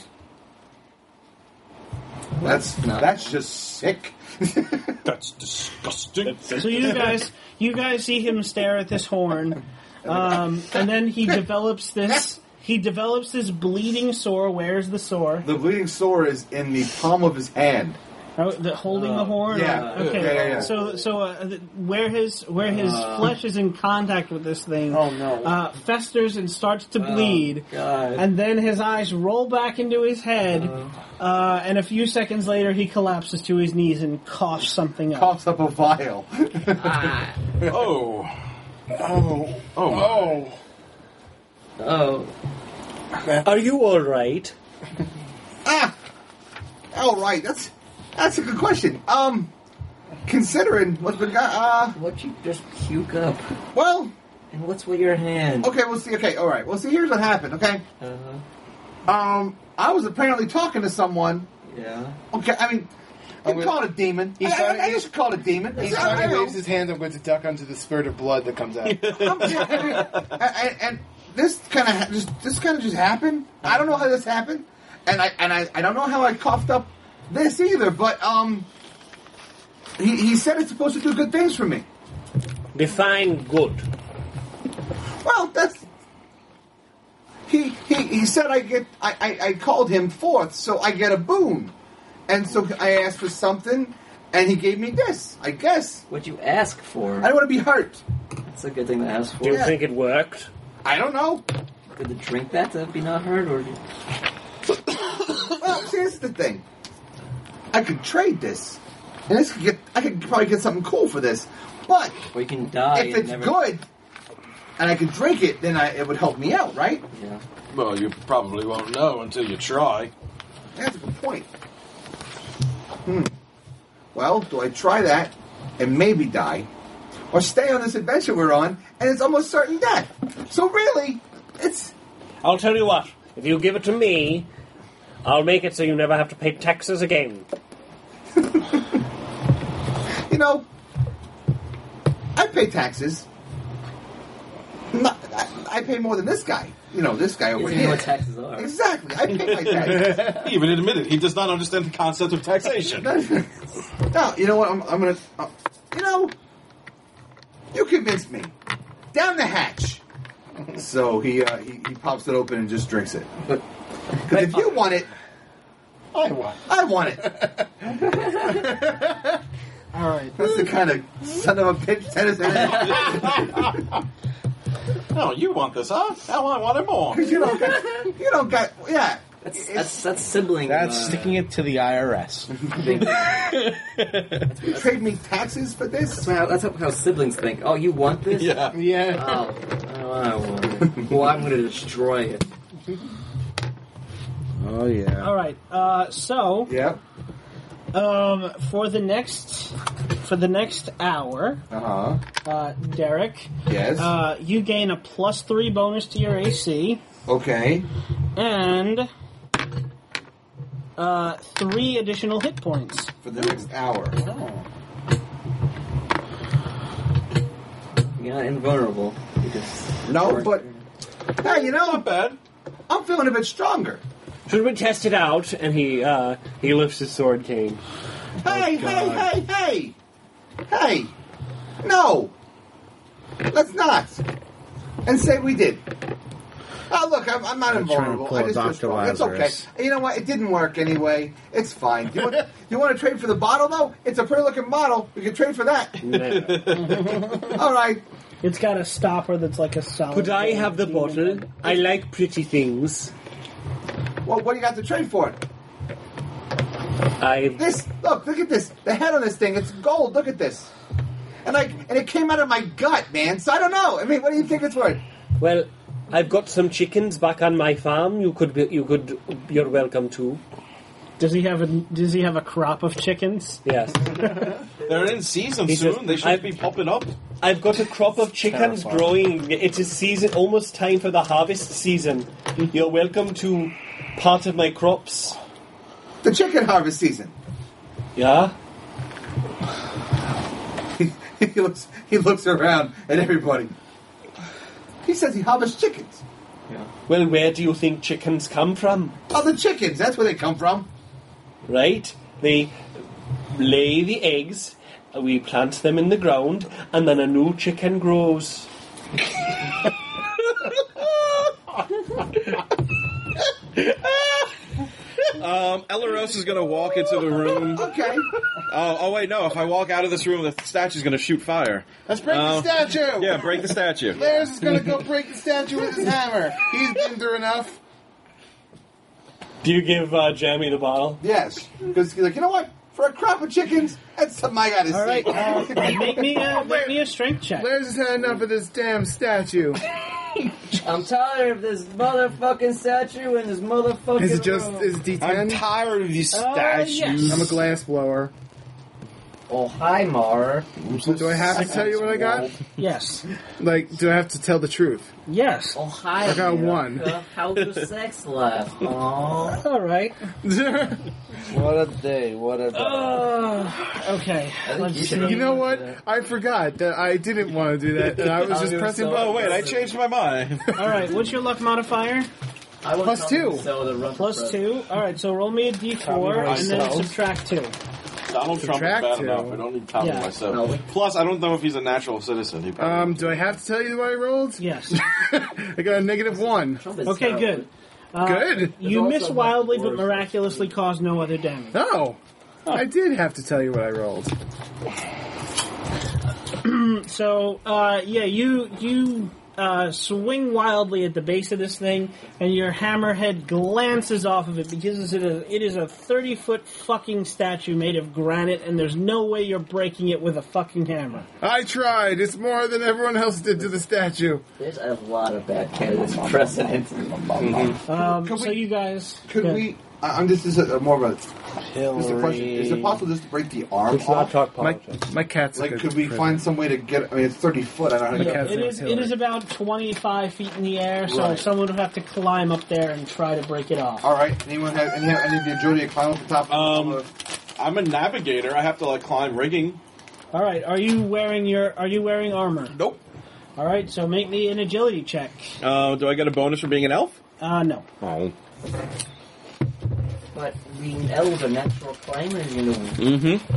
That's that's just sick. That's disgusting. So you guys, you guys see him stare at this horn, um, and then he develops this. He develops this bleeding sore. Where's the sore? The bleeding sore is in the palm of his hand. Oh, the, holding the horn. Yeah. Okay. Yeah, yeah, yeah. So, so uh, th- where his where his flesh is in contact with this thing, Oh, no. uh, festers and starts to bleed, God. and then his eyes roll back into his head, uh, and a few seconds later he collapses to his knees and coughs something up. Coughs up a vial. Oh. Oh. Oh. Oh. Oh. Are you all right? ah! All right, that's that's a good question. Um, considering what's been got, uh, What'd you just puke up? well, And what's with your hand? okay, we'll see. Okay, all right. Well, see, here's what happened. Okay, Uh-huh. um, I was apparently talking to someone. Yeah. Okay, I mean, you can call it a demon. I, I, I just call it a demon. Each I- time I he know. waves his hand, I'm going to duck onto the spurt of blood that comes out. I'm- and, and this kind of just this kind of just happened. I don't know how this happened, and I and I, I don't know how I coughed up this either. But um, he he said it's supposed to do good things for me. Define good. Well, that's he he he said I get I, I, I called him forth, so I get a boon, and so I asked for something, and he gave me this. I guess What'd you ask for? I don't want to be hurt. That's a good thing to ask for. Do you Yeah. think it worked? I don't know. Did it drink that to be not hurt, or Well, see, this is the thing. I could trade this, and this could get. I could probably get something cool for this. But or you can die? if and it's never... good, and I can drink it, then I, it would help me out, right? Yeah. Well, you probably won't know until you try. That's a good point. Hmm. Well, do I try that and maybe die, or stay on this adventure we're on, and it's almost certain death? So really, it's I'll tell you what. If you give it to me, I'll make it so you never have to pay taxes again. you know, I pay taxes. Not, I, I pay more than this guy. You know, this guy over You know here. what taxes are. Exactly, I pay my taxes. He even admitted he does not understand the concept of taxation. No, you know what? I'm, I'm gonna. Uh, you know, you convinced me. Down the hatch. So he, uh, he he pops it open and just drinks it. But Because if you want it, I won. I want it. All right. That's the kind of son of a bitch tennis. Oh, you want this, huh? Now I want it more. You don't got. You don't got. Yeah. that's that's that's sibling. That's uh, sticking it to the I R S. You trade me taxes for this? That's how, that's how, how siblings think. Oh, you want this? Yeah. Yeah. Oh, oh I want it. Well, I'm going to destroy it. Oh yeah. All right. Uh, so, Yeah. um, for the next for the next hour, Uh huh. uh, Derek, Yes. uh, you gain a plus three bonus to your A C Okay. and uh, three additional hit points. For the next hour. You're not invulnerable. Because No, but hey, you know, Not bad. I'm feeling a bit stronger. Should we test it out? And he uh, he lifts his sword cane. Hey, hey, hey, hey, hey! No, let's not. And say we did. Oh, look, I'm, I'm not I'm trying to invulnerable. pull I a just feel Doctor strong. It's okay. Lazarus. You know what? It didn't work anyway. It's fine. Do you, want, you want to trade for the bottle, though? It's a pretty looking bottle. We can trade for that. Never. All right. It's got a stopper that's like a solid. Could I gold have the demon. bottle? I like pretty things. Well, what do you got to trade for it? I This. Look, look at this. The head on this thing. It's gold. Look at this. And like, and it came out of my gut, man. So I don't know. I mean, what do you think it's worth? well, I've got some chickens back on my farm. You could be, you could you're welcome to. Does he have a Does he have a crop of chickens? Yes. They're in season He soon. says, they should I've- be popping up. I've got a crop of chickens growing. It's a season, almost time for the harvest season. You're welcome to part of my crops. The chicken harvest season. Yeah? He looks. He looks around at everybody. He says he harvests chickens. Well, where do you think chickens come from? Oh, the chickens. That's where they come from. Right? They lay the eggs, we plant them in the ground, and then a new chicken grows. Um, Elaros is going to walk into the room. Okay. Oh, oh, wait, no. If I walk out of this room, the statue's going to shoot fire. Let's break Uh, the statue! Yeah, break the statue. Lairs is gonna go break the statue with his hammer. He's been through enough. Do you give uh, Jamie the bottle? Yes. Because he's like, you know what? For a crop of chickens, that's something I gotta All see. right, uh, make me a, make me a strength check. Lairs has had enough of this damn statue. I'm tired of this motherfucking statue and this motherfucking. Is it just room. is it D I'm ten? tired of these Uh, statues. yes. I'm a glass blower. Oh, hi, Mar. So do I have to tell you what I got? Yes. Like, do I have to tell the truth? Yes. Oh, hi. I got America. one. How's your sex life? Aww. All right. What a day. What a day. Uh, okay. think Let's you see. should- You know what? I forgot that I didn't want to do that, and I was I'll just do pressing so. buttons. Oh, wait, I changed my mind. All right. What's your luck modifier? I will Plus tell two. you So the rough Plus rough. two. All right. So roll me a d four Copy and then myself. subtract two. Donald Trump is Subtract bad two. enough. I don't need to copy Yeah. myself. No. Plus, I don't know if he's a natural citizen. He probably Um, do I have to tell you what I rolled? Yes. I got a negative one. Trump is Okay. terrible. Good. Uh, Good. You There's miss also wildly, much but worse. miraculously cause no other damage. Oh, I did have to tell you what I rolled. So, uh, yeah, you you uh, swing wildly at the base of this thing, and your hammerhead glances off of it because it is a, it is a thirty foot fucking statue made of granite, and there's no way you're breaking it with a fucking hammer. I tried. It's more than everyone else did to the statue. There's a lot of bad candidates precedent. Um, Could so we- you guys, Could yeah. we? I- I'm just this is a, more of a, just a question. Is it Hillary. possible just to break the arm Let's not off? talk My politics. my cat's Like, good could we prison. find some way to get? I mean, it's thirty foot. I don't know. How to The get cat's It name is is it Hillary. is about twenty-five feet in the air, so Right. someone would have to climb up there and try to break it off. All right. Anyone have any, any of the agility to climb up the top? Um, of I'm a navigator. I have to like climb rigging. All right, are you wearing your are you wearing armor? Nope. All right, so make me an agility check. Uh, do I get a bonus for being an elf? Uh, no. Oh. But being elves are natural climbers, you know. Mm-hmm.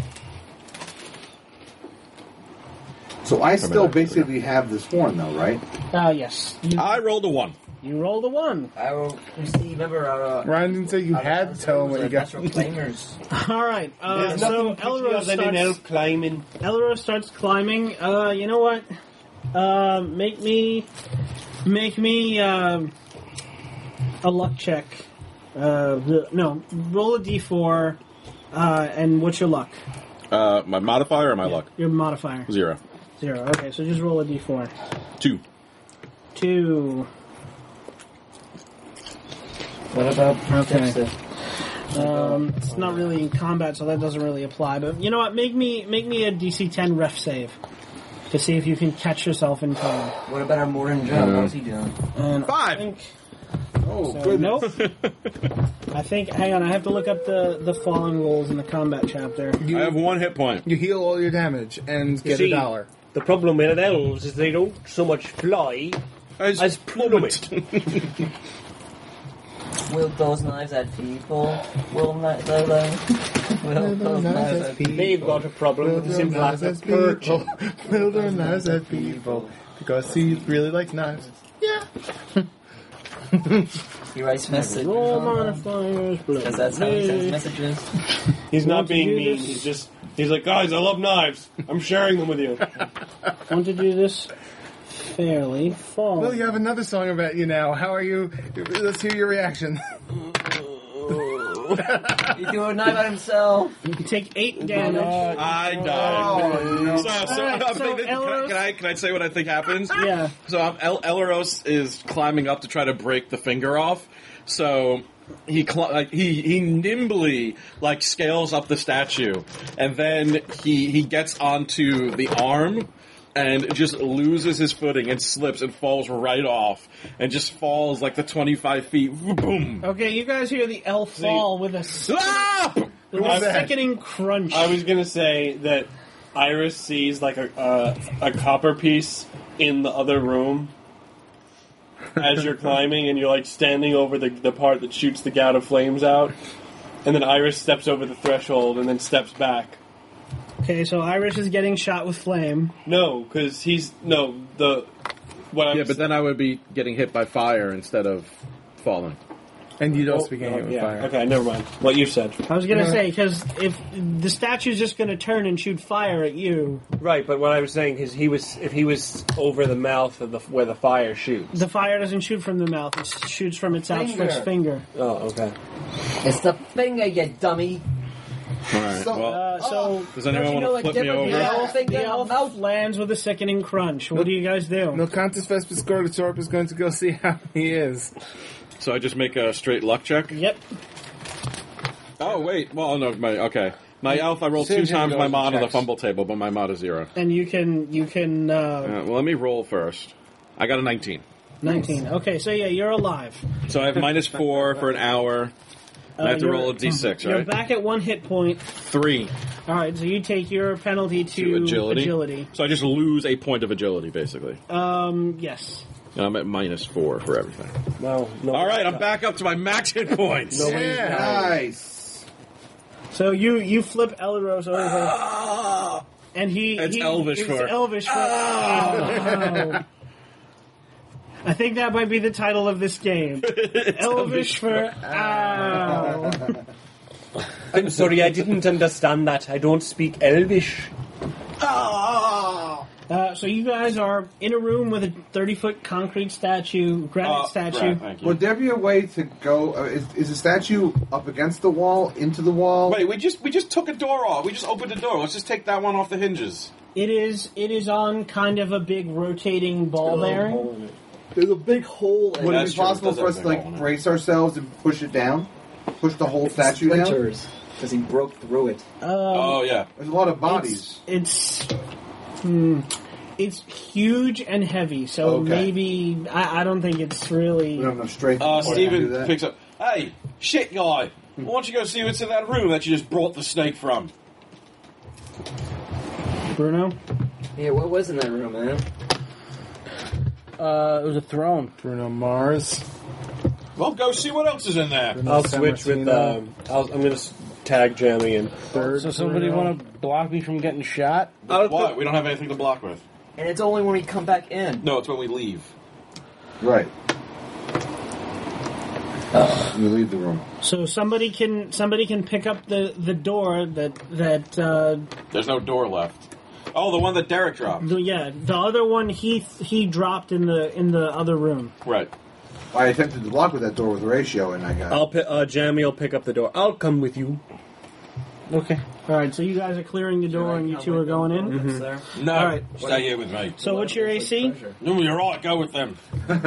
so I still basically have this horn, though, right? Uh, yes. You, I rolled a one. you rolled a one. I will. You see, remember our. Uh, Ryan didn't say you our- had our to tell him what you got. natural climbers. All right. Uh, There's so nothing Elros prettier than an starts, elf climbing. Elros starts climbing. Uh, you know what? Uh, make me, make me um, a luck check. Uh, the- no, roll a d four. Uh, and what's your luck? Uh, my modifier or my Yeah, luck? Your modifier. Zero. Zero. Okay, so just roll a d four. Two. Two. What about Okay. Dexter? Um, it's not really in combat, so that doesn't really apply. But you know what? Make me make me a D C ten ref save to see if you can catch yourself in time. What about our Morin Joe? How's he doing? And Five. I think, Oh, so, goodness. nope. I think. Hang on, I have to look up the the fallen rules in the combat chapter. I have one hit point. You heal all your damage and get see- a dollar. The problem with elves is they don't so much fly as plummet. Will those knives at people? Will knives at Will those knives at people? They've got a problem with the simple act of people. purging. Build their knives at people. Because he really likes knives. He writes messages. Roll on them. modifiers. Because that's how he sends messages. He's not Want to being do mean. this? He's just. He's like, guys, I love knives. I'm sharing them with you. Want to do this fairly fall. Well, you have another song about you now. How are you? Let's hear your reaction. He threw a knife at himself. You take eight damage. I died. Oh, no. So, so, Alright, I'm so thinking- can, I, Elros- can I can I say what I think happens? Yeah. So um, El- Elaros is climbing up to try to break the finger off. So he cl- like he he nimbly like scales up the statue, and then he he gets onto the arm and just loses his footing and slips and falls right off and just falls like the twenty-five feet. Boom! Okay, you guys hear the elf fall with a, Ah! with a sickening crunch. I was gonna say that Iris sees like a uh, a copper piece in the other room as you're climbing, and you're like standing over the the part that shoots the gout of flames out, and then Iris steps over the threshold and then steps back. Okay, so Irish is getting shot with flame. No, because he's no the what I'm Yeah, but then I would be getting hit by fire instead of falling. And you don't Oh, speak oh, any with yeah. fire. Okay, never mind. What you said. I was gonna say, because if the statue's just gonna turn and shoot fire at you, Right, but what I was saying is he was if he was over the mouth of the where the fire shoots. the fire doesn't shoot from the mouth; it shoots from its outstretched finger. Oh, okay. It's the finger, you dummy. All right. So- Well, Uh, so does anyone Don't you want know to the flip me difference over? the between- elf, finger the and elf mouth? lands with a sickening crunch. What do you guys do? Milcontis Vespis Gorgatorp is going to go see how he is. So I just make a straight luck check. Yep. Oh wait, well no, my okay. My elf, I rolled two Singe times goes my and mod on the checks. fumble table, but my mod is zero. And you can you can uh, Uh, well, let me roll first. I got a nineteen. nineteen. Okay, so yeah, you're alive. So I have minus four for an hour. I have to you're- roll a d six, You're right? back at one hit point. Three All right, so you take your penalty to, to agility. agility. So I just lose a point of agility, basically. Um, yes. And I'm at minus four for everything. No, no. All right, I'm back up to my max hit points. Nice. So you you flip Elros over, and he It's he, Elvish it's for- Elvish for. Oh. I think that might be the title of this game. Elvish for ow. I'm sorry, I didn't understand that. I don't speak Elvish. Uh, so you guys are in a room with a thirty-foot concrete statue, granite Uh, statue. right, thank you. Would there be a way to go? Uh, is, is the statue up against the wall, into the wall? Wait, we just we just took a door off. We just opened a door. Let's just take that one off the hinges. It is it is on kind of a big rotating ball bearing. There's a big hole in Would That's it be true. possible It does for us have to a big hole like in it. brace ourselves and push it down? Push the whole statue down? splinters because he broke through it. Um, Oh yeah. There's a lot of bodies. It's hmm, it's huge and heavy, so Okay. maybe I, I don't think it's really. We don't have enough strength Uh, to do Steven that. picks up. Hey, shit guy. Why don't you go see what's in that room that you just brought the snake from? Bruno. Yeah, what was in that room, man? Uh, it was a throne. Bruno Mars. Well, go see what else is in there. I'll switch with. Um, I'll, I'm going to tag Jammy and Third. So somebody Bruno. want to block me from getting shot? Why? We don't have anything to block with. And it's only when we come back in. No, it's when we leave. Right. We leave the room. So somebody can somebody can pick up the, the door that that uh, There's no door left. Oh, the one that Derek dropped. the, yeah the other one he he dropped in the in the other room. Right. I attempted to block with that door with ratio, and I got. I'll pi- uh, Jammy will pick up the door. I'll come with you. Okay. All right, so you guys are clearing the door and you two are going in. That's there. No, All right. stay here with me. So what's your A C? No, you're right. Go with them.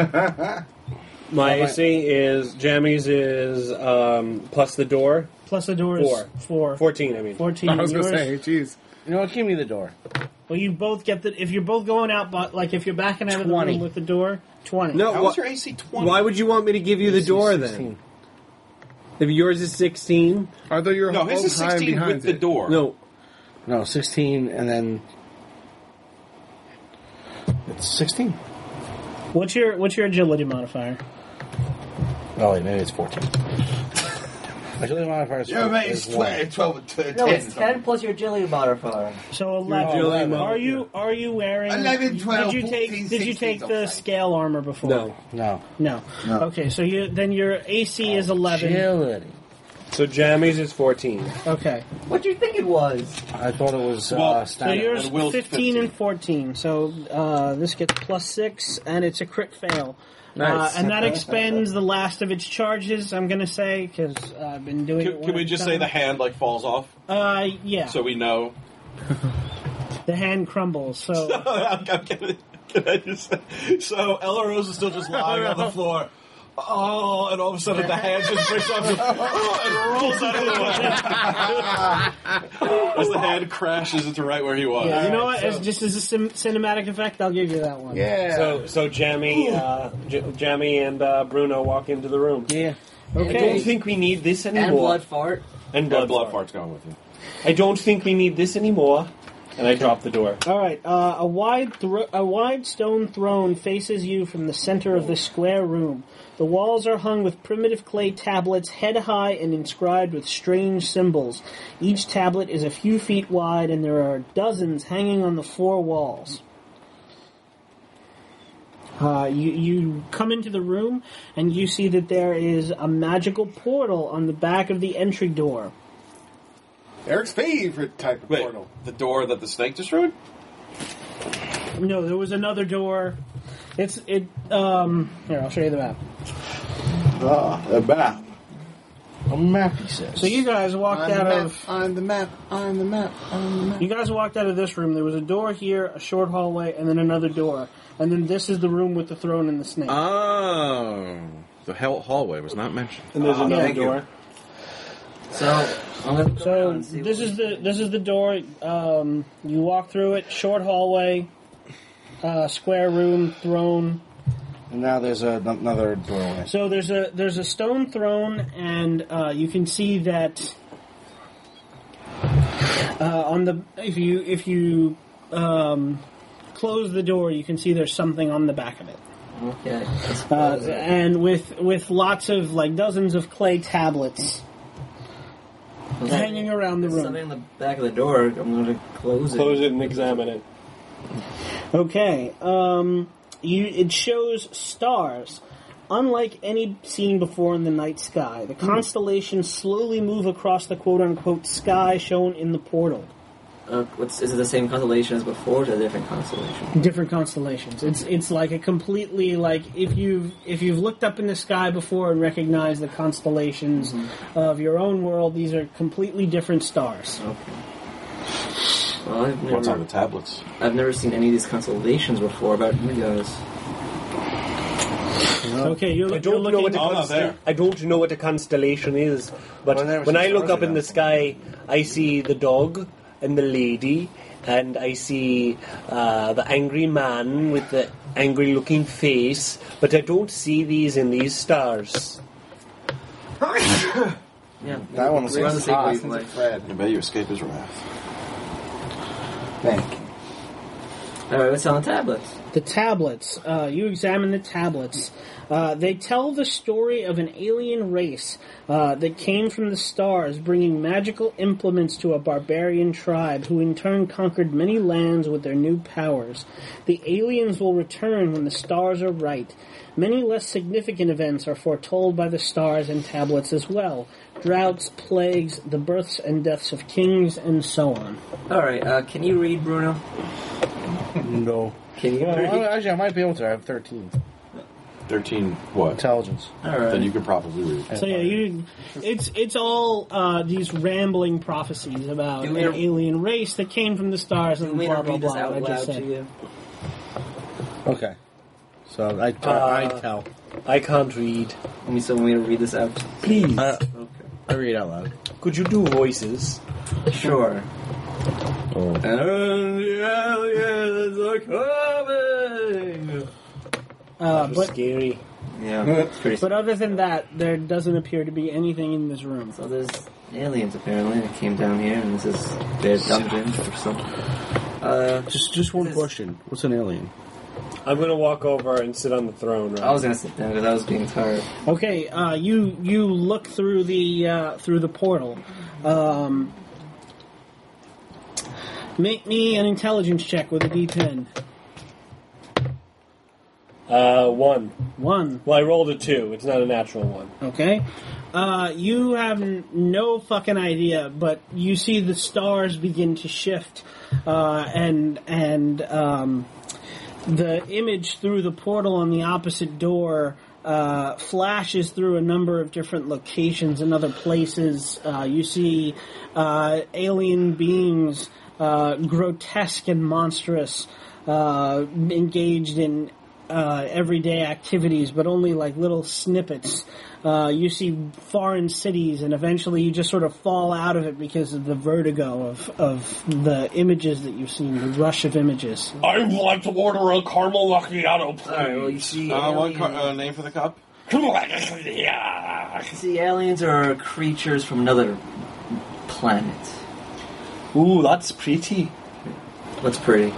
My A C is Jammy's is um, plus the door Plus the door is Four. four. fourteen. I mean, Fourteen. I was going Yours- to say, jeez. You know what? Give me the door. Well, you both get the. If you're both going out, but like if you're backing out of the twenty. room with the door, twenty. no. How wha- was your A C twenty? why would you want me to give you the door then? sixteen. If yours is sixteen, I thought you were No, his both is high and sixteen behind with the it. door. no. No, sixteen, and then it's sixteen. What's your What's your agility modifier? Oh, wait, maybe it's fourteen. Agility modifier is Yeah, mate, is it's one. twelve, twelve and ten. No, it's ten plus your agility modifier. So eleven. agility Are you Are you wearing? eleven, twelve, Did you take fourteen, Did you sixteen, take the okay. scale armor before? No. No. No. No. Okay, so you then your A C is eleven. Agility. So Jammy's is fourteen. Okay, What do you think it was? I thought it was Well, uh, so so standard. yours and Will's fifteen and fifteen. fourteen. So uh, this gets plus six, and it's a crit fail. Nice. Uh, and that expends the last of its charges. I'm gonna say because I've been doing it. Can, one can we at a just say time. the hand like falls off Uh, yeah. so we know? The hand crumbles. So I'm, I'm gonna, can I just say, so Ella Rose is still just lying on the floor. oh, and all of a sudden the hand just breaks off and, oh, and rolls out of the way. As the hand crashes into right where he was. Yeah, you know what? As, just as a sim- cinematic effect, I'll give you that one. Yeah. So, so Jammy, uh, J- Jammy and uh, Bruno walk into the room. yeah. I don't Okay. think we need this anymore. And blood fart. And Blood, blood, blood fart. fart's going with you. I don't think we need this anymore. And I drop the door. All right. Uh, a wide, thro- a wide stone throne faces you from the center of the square room. The walls are hung with primitive clay tablets, head high and inscribed with strange symbols. Each tablet is a few feet wide, and there are dozens hanging on the four walls. Uh, you, you come into the room, and you see that there is a magical portal on the back of the entry door. Eric's favorite type of Wait, portal. the door that the snake destroyed? No, there was another door. It's it. Um, here, I'll show you the map. Ah, a map. A map, he says. So you guys walked On out the map, of. on the map, on the map, on the map. You guys walked out of this room. There was a door here, a short hallway, and then another door. And then this is the room with the throne and the snake. Oh. The hell hallway was not mentioned. And there's Oh, another thank you. door. So, I'm gonna go So around and see this what- is the this is the door. Um, you walk through it. Short hallway, uh, square room, throne. And now there's a, another doorway. So there's a there's a stone throne, and uh, you can see that uh, on the if you if you um, close the door, you can see there's something on the back of it. Okay. let's Uh, close it. and with with lots of like dozens of clay tablets hanging around the There's room. something on the back of the door. I'm going to close it. Close it and examine it. Okay, um, you it shows stars, unlike any seen before in the night sky. The constellations slowly move across the quote-unquote sky shown in the portal. Uh, what's, is it the same constellation as before, or is it a different constellation? Different constellations. It's it's like a completely like if you if you've looked up in the sky before and recognized the constellations of your own world, these are completely different stars. Okay. Well, I've What's on never, the tablets? I've never seen any of these constellations before. About you guys? Okay, you're, I you're don't know looking. what a Oh, no, constel- there. I don't know what a constellation is, but Well, there when was I look stars up in ago. the sky, I see the dog and the lady, and I see uh, the angry man with the angry-looking face, but I don't see these in these stars. Yeah, That one was we're on the same Ah, wavelength. Fred. I bet you escape his wrath. Thank you. All right, what's on the tablets? The tablets. Uh, you examine the tablets. Uh, they tell the story of an alien race uh, that came from the stars, bringing magical implements to a barbarian tribe, who in turn conquered many lands with their new powers. The aliens will return when the stars are right. Many less significant events are foretold by the stars and tablets as well. Droughts, plagues, the births and deaths of kings, and so on. All right, uh, can you read, Bruno? No. Can you Well, read? actually, I might be able to. I have thirteen. thirteen what? Intelligence. All Then right. you could probably read. So yeah, you, it's it's all uh, these rambling prophecies about Do an we- alien race that came from the stars Do and we blah not blah read this blah. out What I just loud to said. you? Okay. So I, t- Uh, I tell. I can't read. Let me so want me to read this out. Please, Uh, Okay. I read out loud. could you do voices? Sure. Oh. And the aliens are coming. Uh, That's but scary. Yeah, it's pretty. but other than that, there doesn't appear to be anything in this room. So there's aliens apparently that came down here, and this is their dungeon or something. Uh, Just, just one This- question. What's an alien? I'm gonna walk over and sit on the throne. Right? I was gonna sit down because I was being tired. Okay, uh, you you look through the uh, through the portal. Um, make me an intelligence check with a D ten. Uh, one. One. Well, I rolled a two. It's not a natural one. Okay. Uh, you have n- no fucking idea, but you see the stars begin to shift, uh, and and um, the image through the portal on the opposite door uh, flashes through a number of different locations and other places. Uh, you see uh, alien beings, uh, grotesque and monstrous, uh, engaged in uh, everyday activities, but only like little snippets. Uh, you see foreign cities, and eventually you just sort of fall out of it because of the vertigo of, of the images that you've seen, the rush of images. I'd like to order a caramel macchiato, please. Alright, well, you see, Uh, one aliens, car- uh, name for the cup? Yeah. you see aliens are creatures from another planet. Ooh, that's pretty. What's pretty?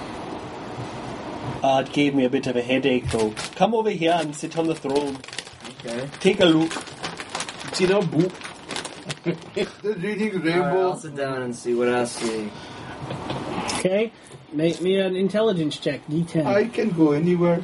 Uh, it gave me a bit of a headache, though. Come over here and sit on the throne. Okay. Take a look. See no boop. The reading Alright, I'll rainbow. sit down and see what I see. Okay? Make me an intelligence check, D ten. I can go anywhere.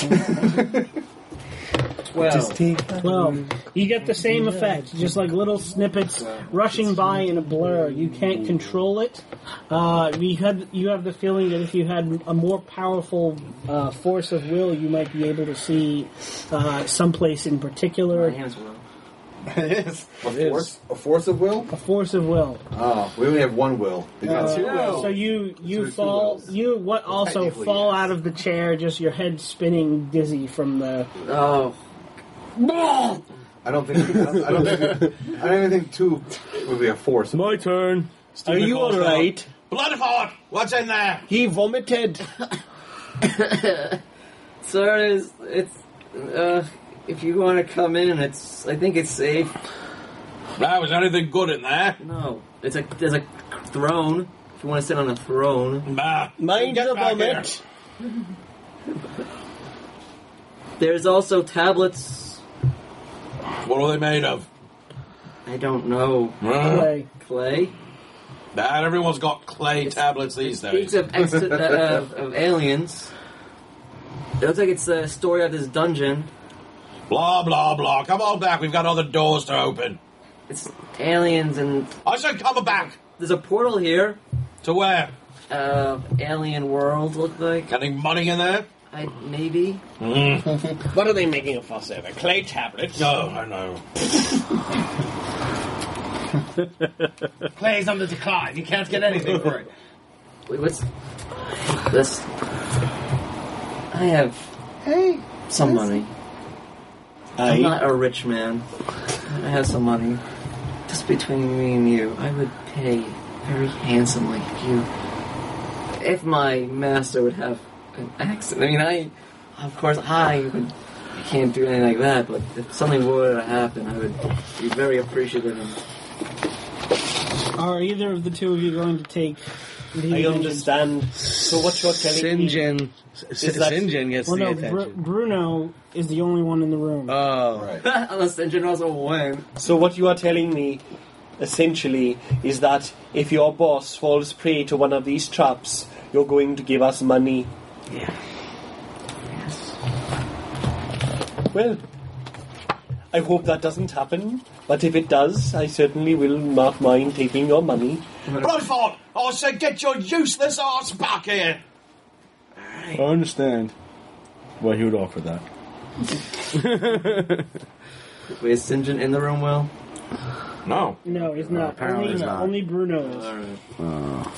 Twelve. Well, you get the same effect, just like little snippets rushing by in a blur. You can't control it. Uh, you had you have the feeling that if you had a more powerful uh, force of will, you might be able to see uh, someplace in particular. My hands were up. It is. A force? A force of will? A force of will. Oh, we only have one will. We got Uh, two wills. so you you two fall wills. you what also technically, fall yes. out of the chair, just your head spinning dizzy from the. Oh. I don't think. I don't, I don't think. I don't even think two would be a force. My turn. Are you calls alright? Bloodford, what's in there? He vomited. Sir, it's, it's uh, if you want to come in, it's. I think it's safe. Now, is anything good in there? No, it's a there's a throne. If you want to sit on a throne, Nah. Mind Get the back here. vomit. there's also tablets. What are they made of? I don't know. Huh? Play. Clay. Nah, everyone's got clay tablets these Speaks days. of, ex- uh, of of aliens. It looks like it's the story of this dungeon. Blah, blah, blah. Come on back. We've got other doors to open. It's aliens, and I said come back. there's a portal here. To where? Uh, alien world, look like. Any money in there? I maybe. What are they making a fuss over? Clay tablets? No, I know. Clay's on the decline. You can't get anything for it. Wait, what's this? I have Hey, some money. I'm Aye. not a rich man. I have some money. Just between me and you, I would pay very handsomely if you, if my master would have an accident. I mean, I, of course, I would. I can't do anything like that. But if something were to happen, I would be very appreciative. And Are either of the two of you going to take the I advantage? understand. So what you're telling me... Sinjin, Is that- Sinjin gets Well, the no, Br- attention. Bruno is the only one in the room. Oh, right. unless the engine also win. So what you are telling me, essentially, is that if your boss falls prey to one of these traps, you're going to give us money. Yeah. Well, I hope that doesn't happen, but if it does, I certainly will not mind taking your money. Bloodford, I said get your useless ass back here. I understand why he would offer that. Wait, is St. John in the room, Will? No. No, he's not. apparently Only, he's not. only Bruno is. Alright. Oh.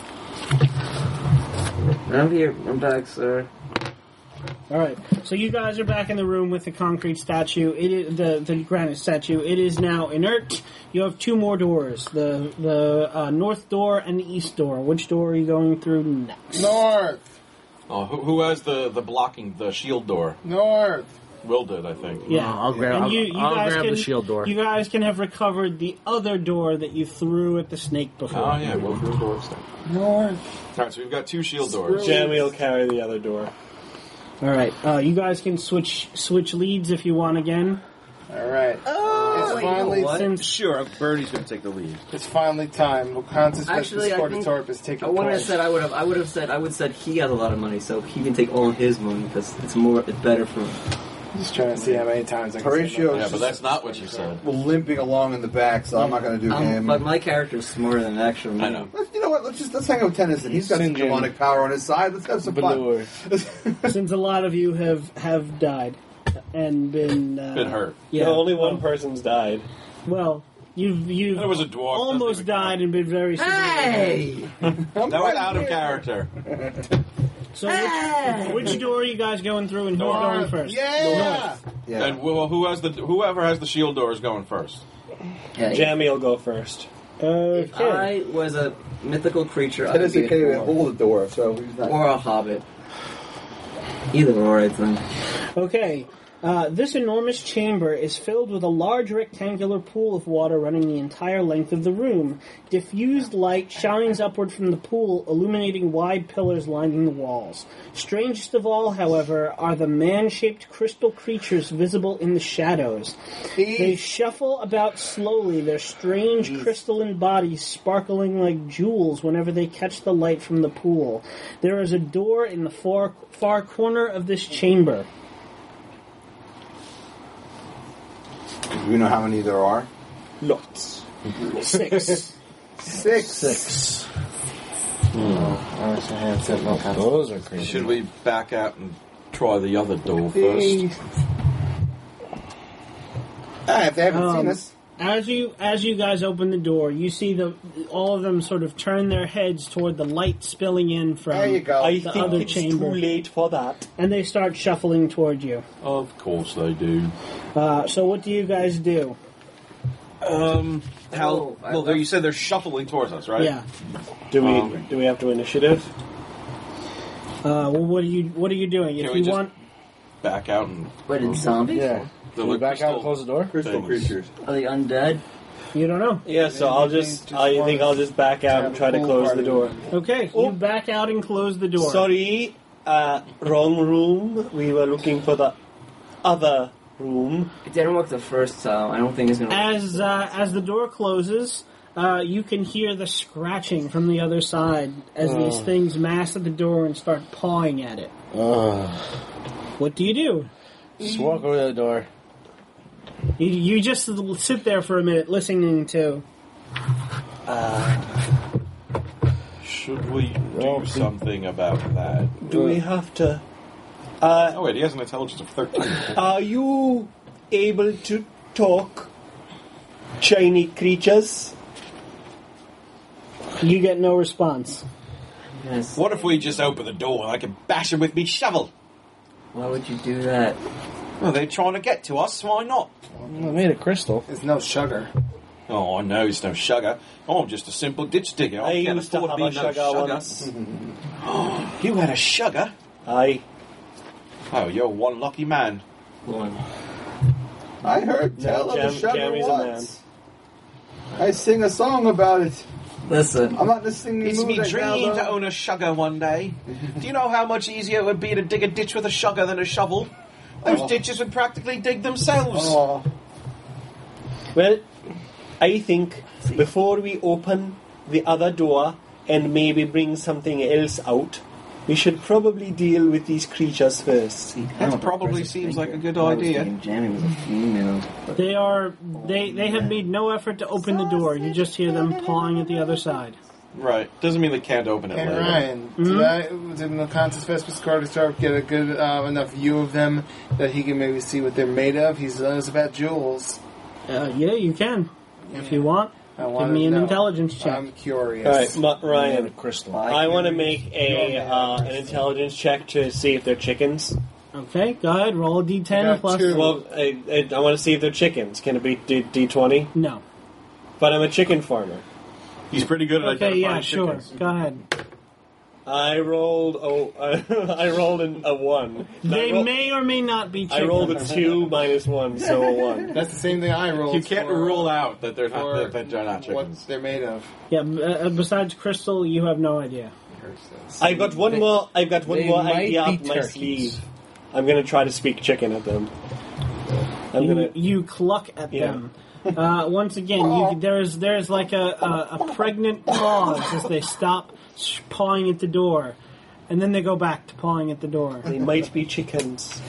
I'm here. I'm back, sir. All right. So you guys are back in the room with the concrete statue. It is the the granite statue. It is now inert. You have two more doors: the the uh, north door and the east door. Which door are you going through next? North! Oh, who, who has the, the blocking, the shield door? North! Will did, I think. Yeah, I'll grab- And I'll- you, you I'll guys grab can, the shield door. You guys can have recovered the other door that you threw at the snake before. Oh, yeah, Will threw the door instead. North! All right, so we've got two shield doors. Jeremy will carry the other door. All right. Uh, you guys can switch switch leads if you want again. Alright. Oh, it's wait, finally you know what? Since Sure, Birdie's going to take the lead. it's finally time. Wakanta's Actually, I think Torp is taking I wouldn't have point. said I would have. I would have said I would have said he has a lot of money, so he can take all of his money because it's more, it's better for him. Just trying to see how many times I can Horatio- say Yeah, but that's not what you said. Well, limping along in the back, so I'm not going to do Um, him. but my character is smarter than actual me. I know. Let's- you know what? Let's just let's hang out with Tennyson. He's got some St. John. demonic power on his side. Let's have some Velour. fun. since a lot of you have have died and been uh, Been hurt. Yeah. No, only one person's died. Well, you've you've There was a dwarf. almost Doesn't even died and been very severely Hey! count. That went out of character. So which, which door are you guys going through, and who's North. going first? Yeah. Yeah. And well, who has the whoever has the shield door is going first. Yeah, Jamie will go first. If Okay. I was a mythical creature, I That would doesn't be can't a even dwarf. hold the door, so he's not. Or a hobbit. Either or, I think. Okay. Uh, this enormous chamber is filled with a large rectangular pool of water running the entire length of the room. Diffused light shines upward from the pool, illuminating wide pillars lining the walls. Strangest of all, however, are the man-shaped crystal creatures visible in the shadows. They shuffle about slowly, their strange crystalline bodies sparkling like jewels whenever they catch the light from the pool. There is a door in the far, far corner of this chamber. Do we know how many there are? Lots. Six. Six. Six. Those are crazy. Should we back out and try the other door first? Ah, if they haven't Um, seen us. As you as you guys open the door, you see the all of them sort of turn their heads toward the light spilling in from There you go. I the think other it's chamber, too late for that. and they start shuffling toward you. Of course they do. Uh, so what do you guys do? Um, how? Oh, I well, there left- you said they're shuffling towards us, right? Yeah. Do we Um, do we have to initiative? Uh, well, what are you what are you doing? Can If we you just want, Wait out and What, in zombies? Yeah. the Can we back out and crystal close the door? Crystal things. creatures. Are they undead? you don't know. Yeah, so I'll just, just I wanna think I'll just back out and try to have a close pool the door. Okay, Oh. you back out and close the door. Sorry, uh, wrong room. We were looking for the other room. It didn't work the first time. I don't think it's gonna work. As uh, as the door closes, uh, you can hear the scratching from the other side as these things mass at the door and start pawing at it. Ugh. What do you do? Just walk over to the door. You, you just sit there for a minute listening to. Should we Well, do something about that? Do we have to? Uh, Oh wait, he has an intelligence of thirteen. are you able to talk, shiny creatures? You get no response. Yes. What if we just open the door and I can bash him with me shovel? Why would you do that? Well, they're trying to get to us. Why not? I made a crystal. It's no sugar. Oh, I know it's no sugar. Oh, I'm just a simple ditch digger. I, I can't used to afford have to a be no sugar sugar. once. You had a sugar? Aye. Oh, you're one lucky man. One. I heard tell No, of Jam- the sugar Jamie's a once. I sing a song about it. Listen, I'm not the singing It's mood me right now, dream though. to own a sugar one day. Do you know how much easier it would be to dig a ditch with a sugar than a shovel? Those Oh. ditches would practically dig themselves. Oh, Well, I think before we open the other door and maybe bring something else out, we should probably deal with these creatures first. see, I That don't probably think seems like a good I was idea. thinking Jamie was a female. But They are they they have made no effort to open the door. You just hear them pawing at the other side. Right. Doesn't mean they can't open it And later. Ryan, did I, did Macantus Vespus Cardistrop get a good uh, enough view of them that he can maybe see what they're made of? He's telling us about jewels. Uh, yeah, you can if you want. I Give want me to an know. intelligence check. I'm curious. All right, Ma- I made a Ryan. crystal. I want to make a uh, an intelligence check to see if they're chickens. Okay, go ahead. Roll a d ten I got plus. two. Well, I, I, I want to see if they're chickens. Can it be D twenty? No. But I'm a chicken farmer. He's pretty good at Okay, identifying yeah, sure. chickens. Go ahead. I rolled oh, I rolled an, a one. They I, roll- may or may not be I chickens. rolled a two minus one, so a one. That's the same thing I rolled. You can't for, rule out that they're not, for that, that they're not what chickens. they're made of. Yeah, b- uh, besides crystal, you have no idea. I got one more. I've got one they more might idea be up my turkeys. sleeve. I'm gonna try to speak chicken at them. I'm You, gonna. you cluck at Yeah. them. Uh, once again, you, there's there's like a, a, a pregnant pause as they stop sh- pawing at the door, and then they go back to pawing at the door. They might be chickens.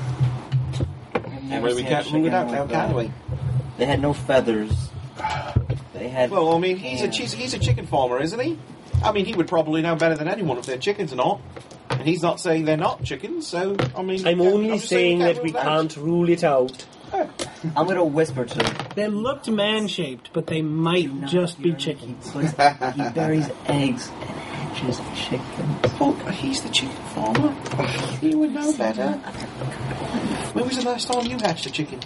never Well, we seen a can't rule it chicken out like now, that. can we? They had no feathers. They had. Well, I mean, he's a hands. cheese, he's a chicken farmer, isn't he? I mean, he would probably know better than anyone if they're chickens or not. And he's not saying they're not chickens, so I mean, I'm yeah, only just saying can't that we rule it out. can't rule it out. I'm gonna whisper to them. They looked man-shaped, but they might Do not just be fear him. chickens. He, puts, he buries eggs Just chickens. Oh, he's the chicken farmer. He would know better. When was the last time you hatched a chicken?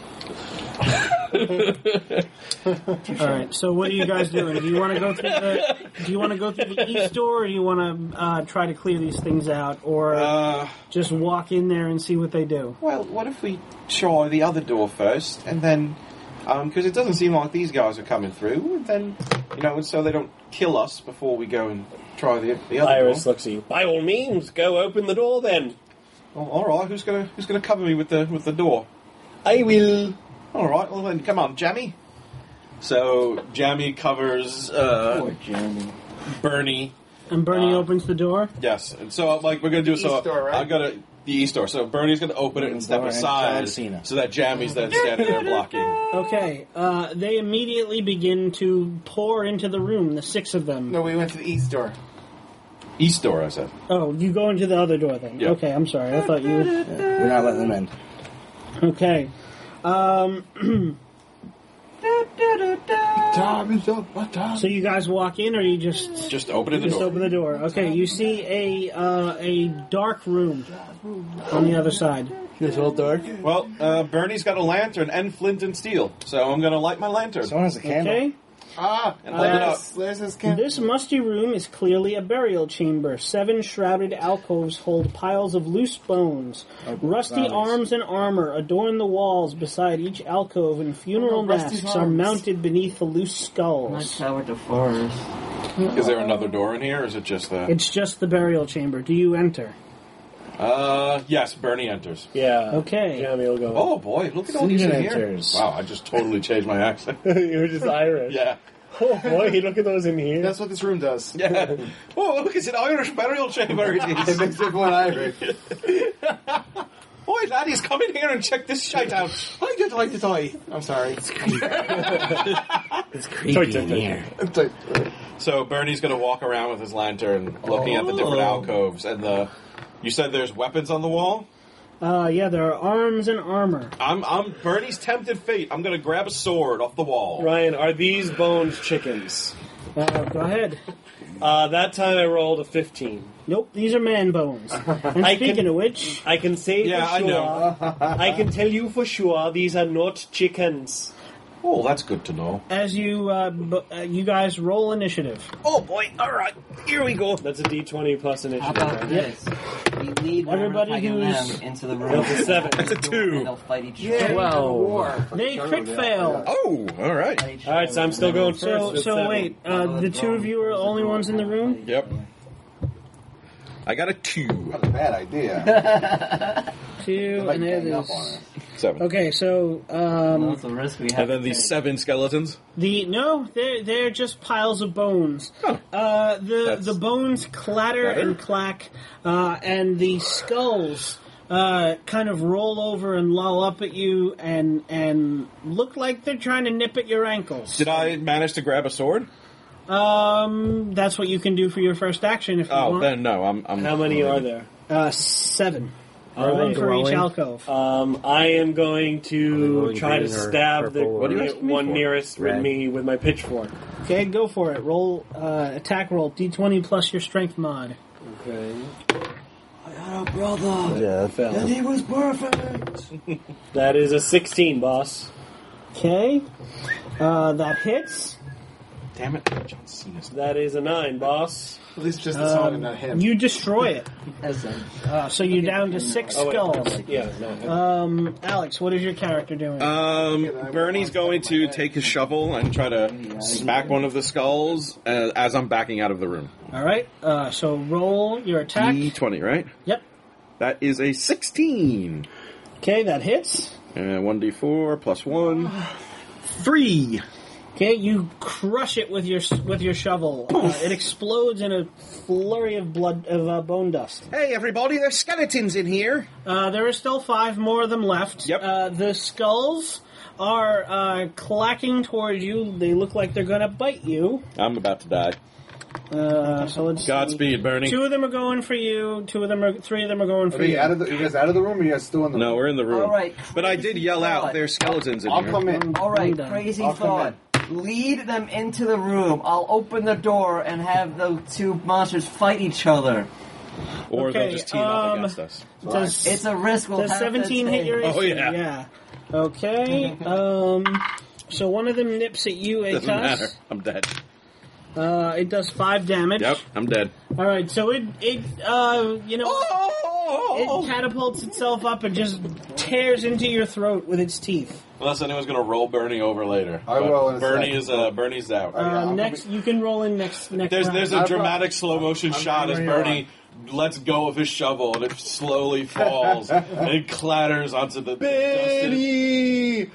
All right. So what are you guys doing? Do you want to go through the? Do you want to go through the east door, or do you want to uh, try to clear these things out, or Uh, just walk in there and see what they do? well, what if we try the other door first, and then, because it doesn't seem like these guys are coming through, and then, you know, so they don't kill us before we go and try the the other Iris door. looks at you. By all means, go open the door then. Oh, all right, who's gonna who's gonna cover me with the with the door? I will. All right, well then, come on, Jammy. So Jammy covers uh, Poor Jammy. Bernie. And Bernie Uh, opens the door. Yes, and so like we're gonna do so. East door, right? I gotta the east door. So Bernie's gonna open it and step Door and aside, John Cena. so that Jammy's then standing there blocking. Okay. Uh, they immediately begin to pour into the room. The six of them. No, we went to the east door. East door, I said. Oh, you go into the other door then. Yeah. Okay. I'm sorry. I thought you. We're not letting them in. Okay. Um, Time is up. What time? so you guys walk in, or you just Just open the just door. open the door? Okay. You see a uh, a dark room on the other side. It's all dark. Well, uh, Bernie's got a lantern and flint and steel, so I'm gonna light my lantern Someone has a candle. Okay. Ah, and light it up. there's, there's this candle. This musty room is clearly a burial chamber. Seven shrouded alcoves hold piles of loose bones. Rusty bodies. arms and armor adorn the walls beside each alcove, and funeral Oh, Rusty's masks are arms. mounted beneath the loose My skulls. Tower de Forest. Is there another door in here, or is it just the? It's just the burial chamber. Do you enter? Uh, yes. Bernie enters. Yeah. Okay. Jamie will go. Oh boy, look at all these in Steven here. enters. Wow, I just totally changed my accent. You're just Irish. Yeah. Oh boy, look at those in here. That's what this room does. Yeah. Oh, look, it's an Irish burial chamber. It It is. makes everyone Irish. Boy, laddies, come in here and check this shite out. I just like to toy. I'm sorry. It's creepy in here. So Bernie's going to walk around with his lantern, looking at the different alcoves, and the. You said there's weapons on the wall. Uh, yeah, there are arms and armor. I'm I'm Bernie's tempted fate. I'm going to grab a sword off the wall. Ryan, are these bones chickens? Uh, go ahead. Uh, that time I rolled a fifteen. Nope, these are man bones. And I speaking can- of which, I can say Yeah, for I sure. know. I can tell you for sure these are not chickens. Oh, that's good to know. as you uh, b- uh, you guys roll initiative. Oh boy! All right, here we go. That's a D twenty plus How initiative. about right? this? We lead Everybody Everybody who's- into the room. That's a seven. That's a And two. they'll fight each Yeah, other. Twelve. They crit fail. Oh, all right. Fight each All right, so I'm still going first. So, with so seven. wait, uh, the two of you are the only ones in the room? Yep. I got a two. Not a bad idea. Two, Might and it gang up on is... us. Seven. Okay, so, um, That's the risk we have. And then to these take. seven skeletons. the, no, they're, they're just piles of bones. Huh. Uh, the, That's- the bones clatter Clatter? and clack, uh, and the skulls, uh, kind of roll over and loll up at you and, and look like they're trying to nip at your ankles. Did I manage to grab a sword? Um, that's what you can do for your first action if you Oh, want. then no. I'm. I'm How many are there? Uh, seven. Are One they for each glowing? alcove. Um, I am going to glowing try to green or stab the purple? What are you asking me one for? nearest with Red. me with my pitchfork. Okay, go for it. Roll, uh, attack roll, d twenty plus your strength mod. Okay. I had a brother. Yeah, that And fell. he was perfect. That is a sixteen, boss. Okay, uh, that hits. Damn it, John Cena's. That is a nine, boss. At least just the song and Um, not him. you destroy it. As a- Uh, so you're down to six Oh, wait. skulls. Yeah, no. Um, Alex, what is your character doing? Um, Bernie's going to take his shovel and try to smack one of the skulls uh, as I'm backing out of the room. All right. Uh, so roll your attack. D twenty, right? Yep. That is a sixteen. Okay, that hits. And one d four plus one. Three. Okay, you crush it with your with your shovel. Uh, it explodes in a flurry of blood of uh, bone dust. Hey, everybody, there's skeletons in here. Uh, there are still five more of them left. Yep. Uh, the skulls are uh, clacking towards you. They look like they're going to bite you. I'm about to die. Uh, so let's see. Godspeed, Bernie. Two of them are going for you. Two of them are. Three of them are going for Are you you. out of the? You guys out of the room? Or you guys still in the No, room? we're in the room. All right, But I did crazy yell out, thought. there's skeletons in I'll here. come in. All right, Done. crazy I'll come thought. lead them into the room. I'll open the door and have the two monsters fight each other. Or Okay, they'll just team up um, against us. Does, It's a risk. We'll does have to seventeen hit take. your A C? Oh, yeah. Yeah. Okay. Um. So one of them nips at you, Doesn't matter. Akas. I'm dead. Uh, it does five damage. Yep, I'm dead. All right. So it it uh you know it catapults itself up and just tears into your throat with its teeth. Unless anyone's going to roll Bernie over later. I But will in a Bernie second. is uh, Bernie's out. yeah, Uh, I'm next, you can roll in next next. There's round. there's a I'm dramatic slow motion I'm shot as bringing Bernie lets go of his shovel and it slowly falls and it clatters onto the Benny!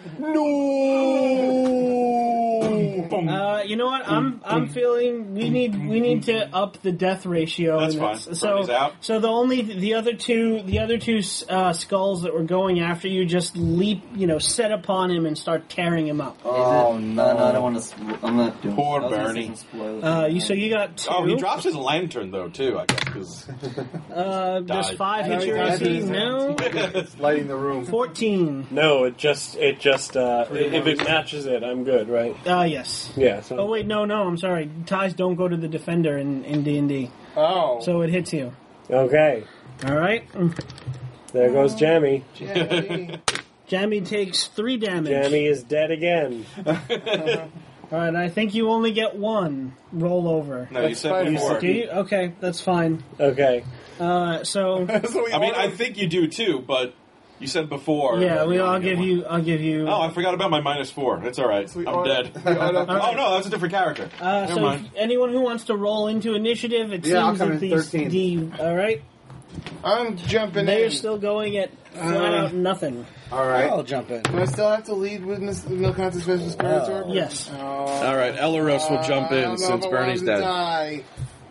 No! Uh, you know what? I'm I'm feeling we need we need to up the death ratio. That's in fine. this. So Bernie's out. so the only the other two the other two uh, skulls that were going after you just leap you know set upon him and start tearing him up. Oh no! No, I don't want to. I'm not doing. Poor I was gonna say Bernie. some spoilers. Uh, you so you got two. Oh, he drops his lantern though too. I guess because Uh, does died. five hit your Died. A C? No. Lighting the room. Fourteen. No, it just it just uh, if it matches it, I'm good, right? Uh, yes. Yeah. So Oh wait, no, no. I'm sorry. Ties don't go to the defender in in D and D, Oh. so it hits you. okay, All right. there goes Jammy. Jammy. Jammy takes three damage. Jammy is dead again. All right. I think you only get one roll over. no, you That's said fine. before. Do you? Okay, that's fine. Okay. Uh, so I mean, I think you do too, but you said before. yeah, that we. you I'll only get give one. you. I'll give you. Oh, I forgot about my minus four. It's all right. We I'm ought- dead. we ought to- Oh no, that's a different character. Uh, Never so mind. if anyone who wants to roll into initiative, it Yeah, I'll seems come that in these thirteen. the all right, I'm jumping they are in. still going at flat out nothing. All right. I'll jump in. Do I still have to lead with Miss No Contest Special Spirit Sword? Yes. Oh. All right, Elaros will jump I in don't know since if I Bernie's want to dead. die.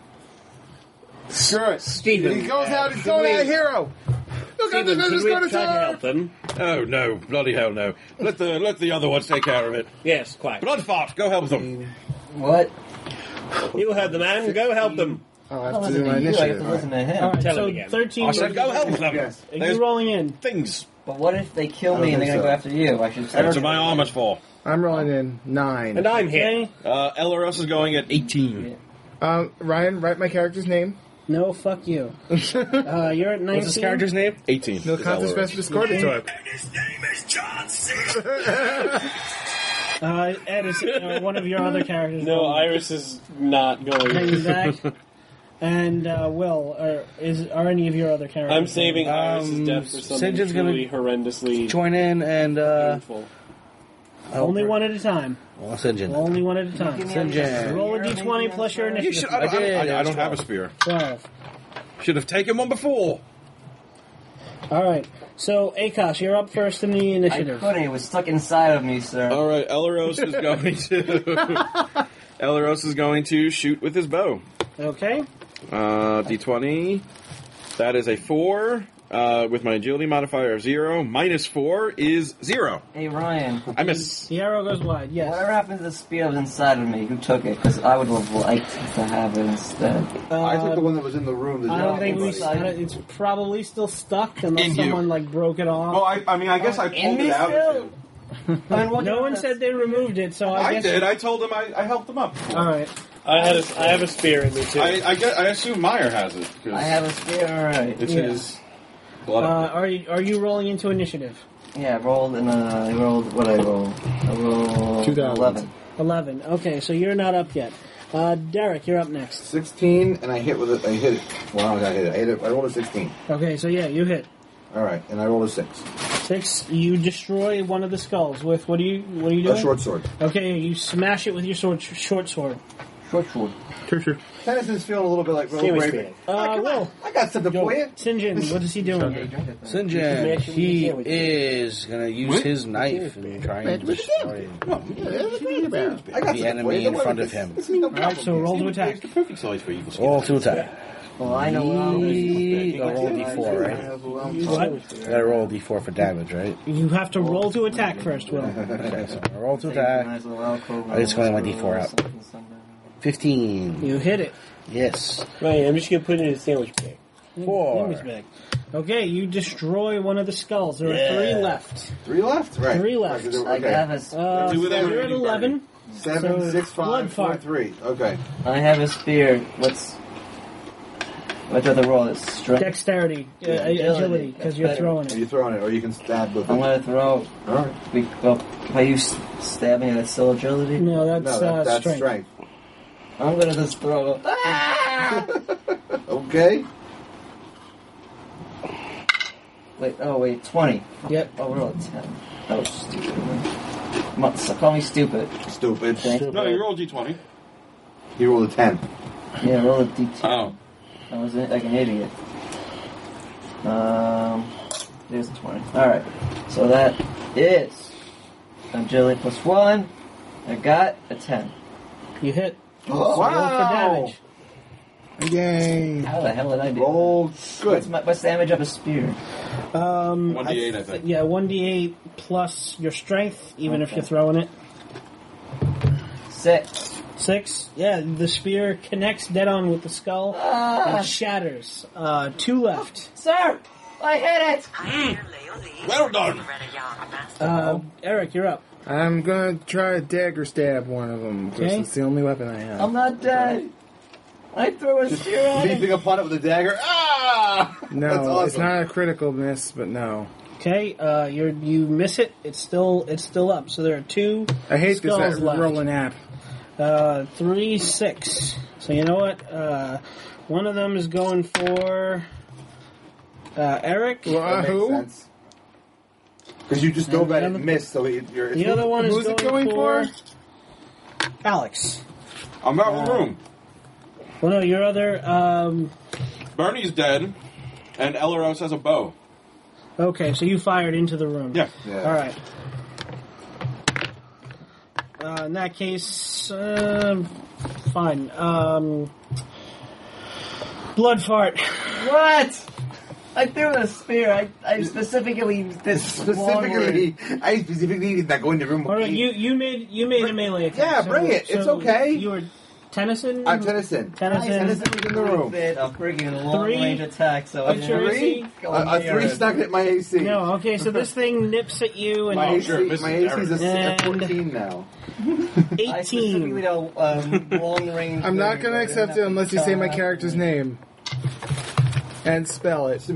Screw it. Stephen, He goes out, he's should going we- out a hero. No Stephen, Contest should Special we Spirit try to Sword. help them? Oh no, bloody hell no! Let the let the other ones take care of it. Yes, quite. Bloodfart, go help them. What? You heard the man. Go help them. I'll have I'll to do listen my to you. I have initiative. to listen to him. All right, Tell so him again. thirteen. I said go help them. Yes. Are There's you rolling in? things. But what if they kill I don't me and they're think gonna so. go after you? I should. That's what my armor's for. I'm rolling in nine. And I'm here. Okay. Uh, Elaros is going at eighteen. Um, Ryan, write my character's name. No, fuck you. Uh, you're at nineteen. What's his character's name? eighteen. No is Contest Elaros. Special Discord. Uh, Ed is uh, one of your other characters. No, rolling. Iris is not going. Hanging back. And uh, Will, are, is are any of your other characters? I'm saving Iris's Um, death for something Sinjin's gonna truly horrendously Join in and uh, painful. Only one at a time. Well, Sinjin. Only one at a time. Sinjin. Roll a d twenty plus your You initiative. should. I, don't- I did, I, I it was don't have a twelve. spear. twelve. Should have taken one before. All right. So, Akos, you're up first in the I initiative. couldn't. It was stuck inside of me, sir. All right, Elaros is going to. Elaros is going to shoot with his bow. Okay. Uh, D twenty. That is a four. Uh, with my agility modifier of zero, minus four is zero. Hey Ryan, I miss. The arrow goes wide. Yes. whatever happened to the spear that was inside of me? Who took it? Because I would have liked to have it instead. Uh, I took the one that was in the room. There's I don't not think we. anybody. I don't- It's probably still stuck unless In you. someone like broke it off. Well, I, I mean, I guess I In pulled me it out. still? I mean, what no kind one of- said they removed it, so I, I guess. did. I told him I, I helped him up. All right. I had a, I have a spear in me too. I, I, get, I assume Meyer has it. 'cause I have a spear. All right. It's Yeah. his. Uh, Blood. are you are you rolling into initiative? Yeah, I rolled and uh, I rolled what I rolled. I rolled Two thousand. eleven. Eleven. Okay, so you're not up yet. Uh, Derek, you're up next. sixteen, and I hit with it. I hit it. Well, I hit it. I hit it. I rolled a sixteen. Okay, so yeah, you hit All right, and I rolled a six. six. You destroy one of the skulls with what do you what are you doing? A short sword. Okay, you smash it with your sword, short sword. Short sword. Tennison's feeling a little bit like Will Steam is Brady. feeling. Uh, Will, I got something for you. Sinjin, what is he doing? Sinjin, he is going to use his knife and try and destroy I got the enemy in front of him. All right, so roll to attack. Perfect size for evil Roll to attack. Well, I know what I'll He- I'll roll d four, right? What? I gotta roll d four for damage, right? You have to roll to attack first, Will. Okay, so I roll to attack. I just gonna let my D four out. fifteen. You hit it. Yes. Right, I'm just gonna put it in a sandwich bag. Four. Enemy's back. Okay, you destroy one of the skulls. There are three left. Three left? Right. Three left. Okay. I have a, Uh, Do whatever you're at you eleven. Seven, So, six, five, blood four, fart. three. Okay. I have a spear. What's what do the roll? It's strength. Dexterity, uh, Agility. agility, because you're Better. throwing Are it. you throwing it, or you can stab with I'm it? gonna throw. Alright. We go. If I use stabbing, that's still agility. No, that's, No, that, uh, that's strength. strength. I'm gonna just throw. Ah! Okay. Wait. Oh wait. Twenty. Yep. Oh, roll a ten. Oh, stupid. Mu- so call me stupid. Stupid. Thank you. No, you roll a d twenty. He rolled a ten. Yeah, roll a d ten. Oh. I was like an idiot. Um, there's a twenty. Alright, so that is agility plus one. I got a ten. You hit. Wow. Roll for damage. Yay! How the hell did I do Roll that? good. What's, my, what's the damage of a spear? Um, one d eight, I think. yeah, one d eight plus your strength, even if Okay. you're throwing it. Six. Six. Yeah, the spear connects dead on with the skull Ah, and shatters. Uh, two left. sir! I hit it! Well done. Uh, Eric, you're up. I'm gonna try to dagger stab one of them because Okay. it's the only weapon I have. I'm not dead. I threw a spear at it. Leaping upon it with a dagger. Ah! no, That's awesome. it's not a critical miss, but no. Okay, uh, you're you miss it. It's still it's still up. So there are two. I hate this skulls uh, left. rolling app. Uh, three six. So you know what? Uh, one of them is going for uh, Eric. Well, uh, That makes who? sense. Because you just dove at it And and missed, so it, you're... The other one is Who's going, it going for, for? Alex. I'm out of the room. Well, no, your other. Um, Bernie's dead, and Elaros has a bow. okay, so you fired into the room. Yeah. Yeah. All right. Uh, in that case, uh, fine. Um, blood fart. What? I threw a spear. I, I specifically used this long Specifically, I specifically did not go in the room. All right, you you made you made a melee attack. Yeah, so- bring it. It's so okay. You were Tennyson. I'm Tennyson. Tennyson. Tennyson was in the room. Bit of friggin' long Three. range attack, so I What's your didn't A Three? C? go A, a near three it. stuck at my A C. No, okay, so this thing nips at you and My Oh, A C, sure, Missus my A C is a, a And- fourteen now. I specifically eighteen. know um, long range. I'm not gonna accept it unless you say my character's name and spell it.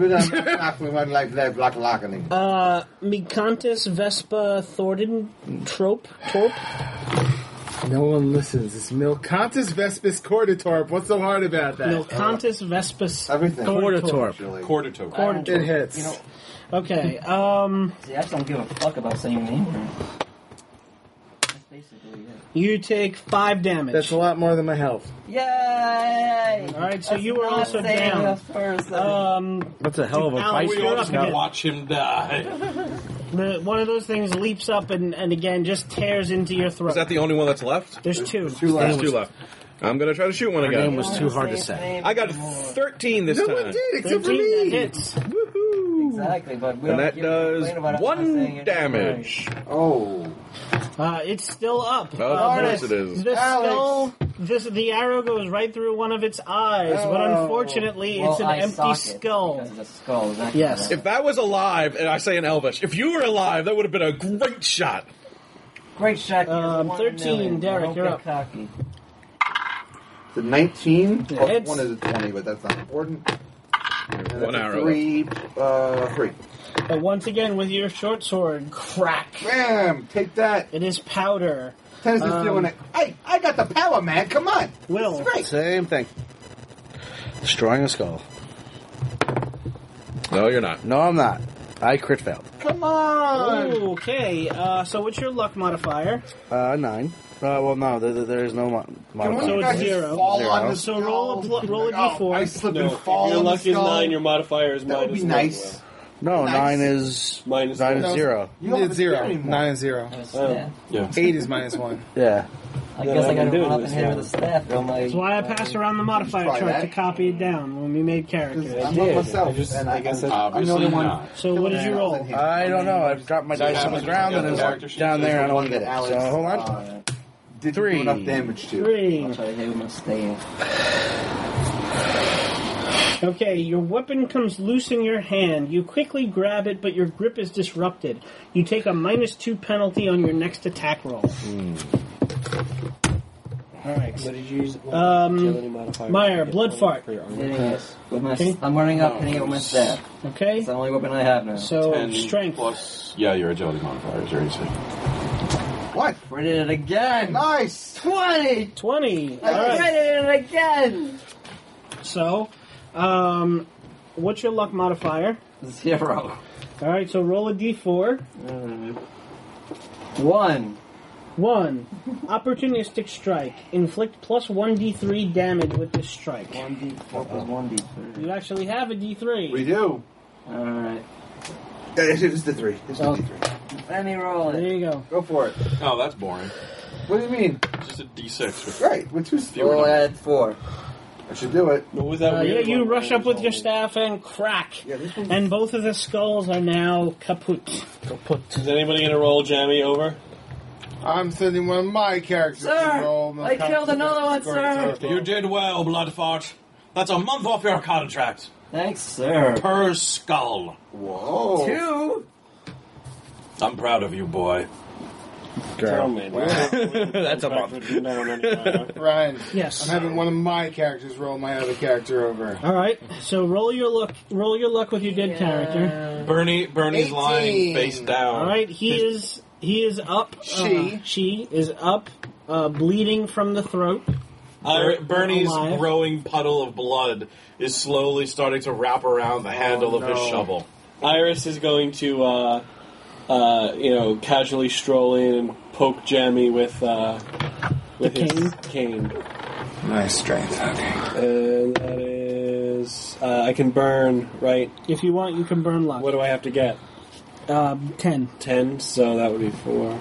Uh, Micantus Vespa Thornton Trope Torp. No one listens. It's Milcantus Vespis Corditorp. What's so hard about that? Milcantus Vespus Everything. Corditorp. Quarter-toe. Corditorp. It hits. You know, Okay. Um, see, I just don't give a fuck about saying your name. That's basically it. you take five damage. That's a lot more than my health. Yay! All right, so That's you were not also saying down. us first. Um, That's a hell of a Alex, fight. We you're all up just gotta again. watch him die. The, one of those things leaps up and, and again just tears into your throat. Is that the only one that's left? There's two. Two There's left. two left. I'm gonna try to shoot one Her again. name was too hard to say. I got thirteen this No time. one did, except for thirteen, that me. hits. Exactly, but we And don't that give a complaint does about us not saying one it. damage. Oh. Uh, it's still up. Oh, uh, of course the, it is. The Alex. skull, this, the arrow goes right through one of its eyes, but Oh. unfortunately Well, it's an eye empty socket skull. Because of the skull, exactly. Yes. If that was alive, and I say in Elvish, if you were alive, that would have been a great shot. Great shot. Um, One thirteen, million. Derek, Don't you're get up. Cocky. The nineteen plus hits. one is a twenty, but that's not important. And that's One a arrow. Three, uh, three. But once again, with your short sword, crack. Bam! Take that. It is powder. Tennyson's Um, feeling it. Hey, I got the power, man. Come on. Will. It's great. Same thing. Destroying a skull. No, you're not. No, I'm not. I crit failed. Come on. Okay, uh, so what's your luck modifier? Uh, nine. Uh, well, no, there, there- there is no mo- Come on, modifier. So you it's guys just zero. fall Zero. on the So skull. roll a pl- roll a Oh, d four. I slip No, and if fall your on the luck is skull. nine, your modifier is That would minus be one. nice. No, Nice. nine is Minus nine one. is zero. You don't have It's to zero. care anymore. Nine and zero. Oh. Yeah. Eight is minus one. Yeah. I Then guess I I can gotta do run it up this in here one. with a staff. Go my. That's why I passed around the modifier Try chart that. to copy it down when we made characters. I'm did. not myself. I just- and I guess I'm, I- I'm the only Obviously one. not. So what did you roll? I don't know. I've dropped my dice on the ground and it's down there. I don't want to get it. Alex, So hold on. uh, didn't Three. do enough damage to. Three. I'll try to hit with my staff. Okay, your weapon comes loose in your hand. You quickly grab it, but your grip is disrupted. You take a minus two penalty on your next attack roll. All right. What did you use? Um, Agility modifier. Meyer, blood fart. For your armor Hitting class. it with my, Okay. I'm running up, hitting it with my staff. Okay. It's the only weapon I have now. So ten strength. plus. Yeah, your agility modifier is your A C. What? We did it again. Nice. Twenty. Twenty. I All right. did it again. So, um, what's your luck modifier? Zero. All right. So roll a d four. One. One. Opportunistic strike. Inflict plus one d three damage with this strike. One d four plus one d three. You actually have a d three. We do. All right. Yeah, it's, it's the three. It's Oh. the three. Let me roll There it. you go. Go for it. Oh, that's boring. What do you mean? It's just a D six. With Right. With two fewer Roll numbers. at four. I should do it. What was that? Uh, yeah, weird you one rush where up with it your was staff and crack. Yeah, this one. And both of the skulls are now kaput. all- Is anybody going to roll Jammy over? I'm sending one of my characters Sir, to roll. I killed another one, sir. You did well, Bloodfart. That's a month off your contract. Thanks, sir. Per skull. Whoa. Two. I'm proud of you, boy. Tell me. That's a month. Ryan, Yes. I'm having one of my characters roll my other character over. All right. So roll your luck. Roll your luck with your dead character. Bernie, Bernie's eighteen. lying face down. All right. He is. He is up. She. Uh, she is up, uh, bleeding from the throat. Uh, Bernie's alive. growing puddle of blood is slowly starting to wrap around the handle of his no. shovel. Iris is going to, uh, uh, you know, casually stroll in and poke Jammy with, uh, with The his cane. Nice strength. Okay. And that is, uh, I can burn, right? If you want, you can burn luck. What do I have to get? Um, ten. Ten, so that would be four.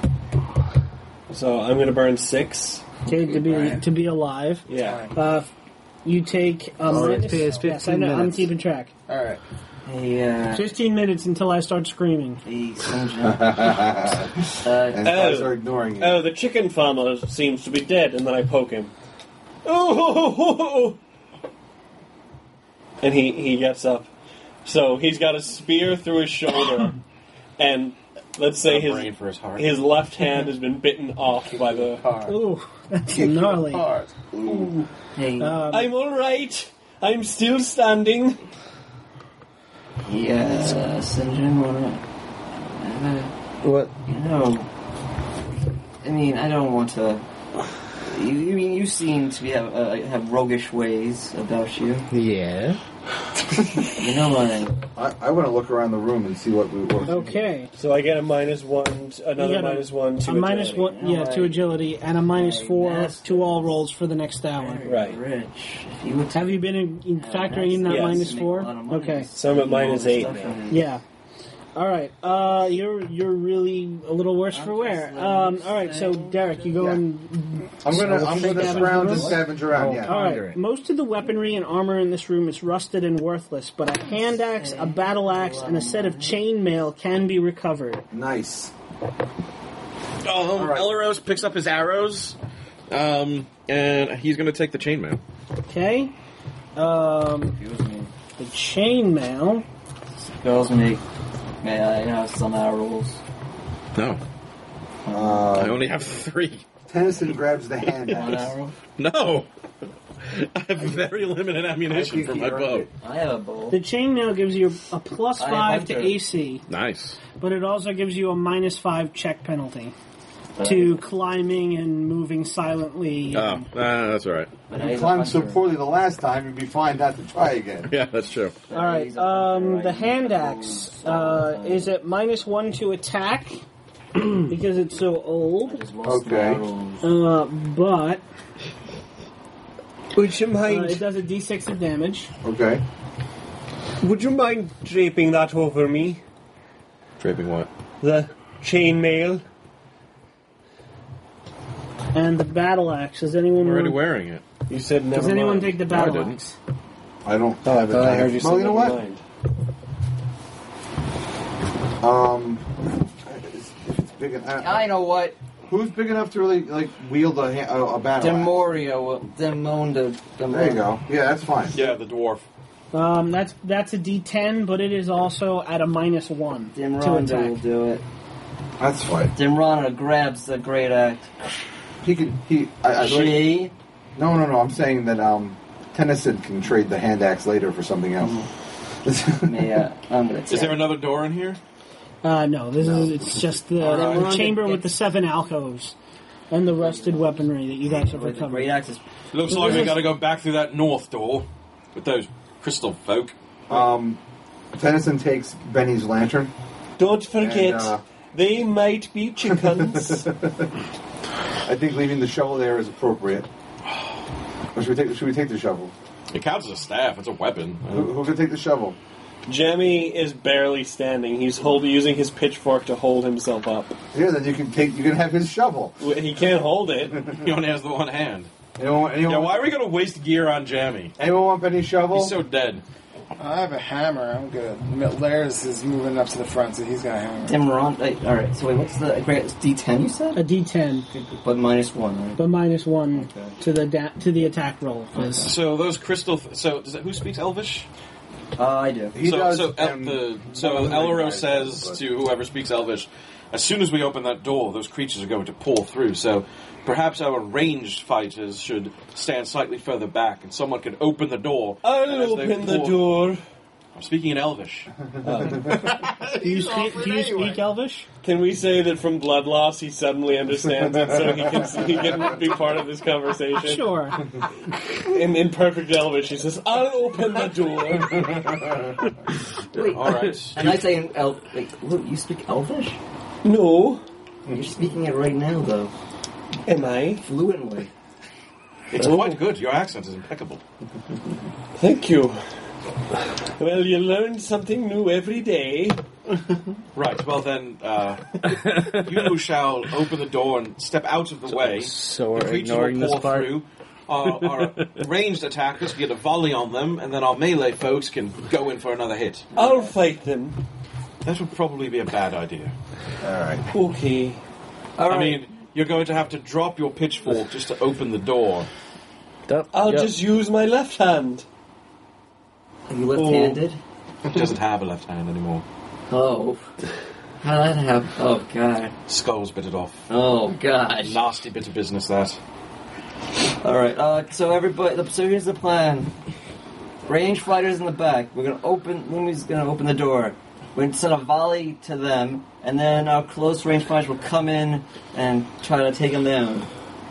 So I'm going to burn six. Okay, to be to be alive. Yeah. Uh, you take a Oh, minus. it's- it's yes, I fifteen know. I'm minutes. keeping track. All right. Hey, uh, Fifteen minutes until I start screaming. hey, uh, And Oh. guys are ignoring you. Oh, the chicken farmer seems to be dead, and then I poke him. Oh! And he, he gets up. So he's got a spear through his shoulder, and let's say A brain his for his heart. his left hand has been bitten off by the. Ooh, that's gnarly. Hard. hey, Um, I'm all right. I'm still standing. yeah, Sinjin, wanna, uh, What? you know, I mean, I don't want to. You, you mean you seem to be have uh, have roguish ways about you. Yeah. You know what? I, I want to look around the room and see what we what okay. So I get a minus one, another You got a- minus one, two A minus agility. one, yeah, to agility, and a minus Like four that's- to all rolls for the next hour. Right. Rich. If you would Have you been in, in factoring in that Yes. minus four? Okay. So I'm at minus eight now. Yeah. All right. Uh, you're you're really a little worse for wear. Um, all right. So Derek, you go Yeah. and I'm gonna I'm Take gonna damage surround from and us? scavenge around. Yeah. All Ponder right. it. Most of the weaponry and armor in this room is rusted and worthless, but a hand axe, a battle axe, and a set of chainmail can be recovered. Nice. Um, right. Elros picks up his arrows, um, and he's going to take the chainmail. Okay. Um, Excuse me. the chainmail. Girls make. May I have some arrows? No, I Uh, only have three. Tennyson grabs the hand One axe. arrow? No, I have very limited ammunition I for think my he bow. earned I have a bow. The chainmail gives you a plus I am five to hunter. A C, Nice. but it also gives you a minus five check penalty to climbing and moving silently. Oh, uh, that's all right. But You I climbed so poorly the last time, you'd be fine not to try again. Yeah, that's true. All right. Um, the hand axe uh, is at minus one to attack because it's so old. Okay. Uh, but Would you uh, mind? it does a D six of damage. Okay. Would you mind draping that over me? Draping what? The chainmail. And the battle axe. Does anyone I'm already want- wearing it. You said never Does anyone mind. take the No, I battle didn't. axe? I don't Oh, I have it. thought I heard you say well, you know never what? mind. Um, if it's big enough, I know what. who's big enough to really like wield a, ha- a, a battle? axe? Demoria will. Demonda. There you go. Yeah, that's fine. Yeah, the dwarf. Um, that's that's a D ten, but it is also at a minus one to Dimronda will attack. do it. That's fine. Dimronda grabs the great act. He can. He. I, I, She. no, no, no. I'm saying that um, Tennyson can trade the hand axe later for something else. Yeah, I'm gonna. Is there another door in here? Uh, no, this is it's just the, Alright. the chamber with the seven alcoves and the rusted weaponry that you guys have The recovered. great axe is. Looks like we got to go back through that north door with those crystal folk. um, Tennyson takes Benny's lantern. Don't forget, And, uh, they might be chickens. I think leaving the shovel there is appropriate. Or should we take? Should we take the shovel? It counts as a staff. It's a weapon. Who, who can take the shovel? Jemmy is barely standing. He's hold, using his pitchfork to hold himself up. Yeah, then you can take. You can have his shovel. He can't hold it. He only has the one hand. Anyone? Anyone, Yeah, why are we going to waste gear on Jammy? anyone want Benny's shovel? He's so dead. I have a hammer. I'm good. Lairs is moving up to the front, so he's got a hammer. Dimronda. Alright, so wait, what's the great. D ten you said? A D ten, But minus one, right? but minus one Okay. to the da- to the attack roll. 'cause- So those crystal. Th- so does that, who speaks Elvish? Uh, I do. He so does, so, El- and the, one so of the Elro guys says does, to whoever speaks Elvish, as soon as we open that door, those creatures are going to pour through. So perhaps our ranged fighters should stand slightly further back, and someone can open the door. and I'll as they open the pour- door. I'm speaking in Elvish. do you speak? Do you speak Elvish? Can we say that from blood loss he suddenly understands it, so he can he can be part of this conversation? Sure. In, in perfect Elvish, he says, "I'll open the door." Wait, All right. and I say in El- like, Luke, you speak Elvish? No, You're speaking it right now, though. am I? Fluently. It's quite good. Your accent is impeccable. Thank you. Well, you learn something new every day. Right. Well then, uh, you shall open the door and step out of the way. So The we're creature ignoring will this pour part. through. Our, our ranged attackers get a volley on them, and then our melee folks can go in for another hit. I'll fight them. That would probably be a bad idea. All right. Okay. All I right. mean, you're going to have to drop your pitchfork just to open the door. Dup, I'll yep. just use my left hand. Are you left-handed? He doesn't have a left hand anymore. Oh. How did that happen? Oh, God. Skull's bit it off. Oh, gosh. Nasty bit of business, that. Alright, uh, so everybody, so here's the plan. Range fighters in the back. We're gonna open, Lumi's gonna open the door. We're gonna send a volley to them, and then our close range fighters will come in and try to take them down.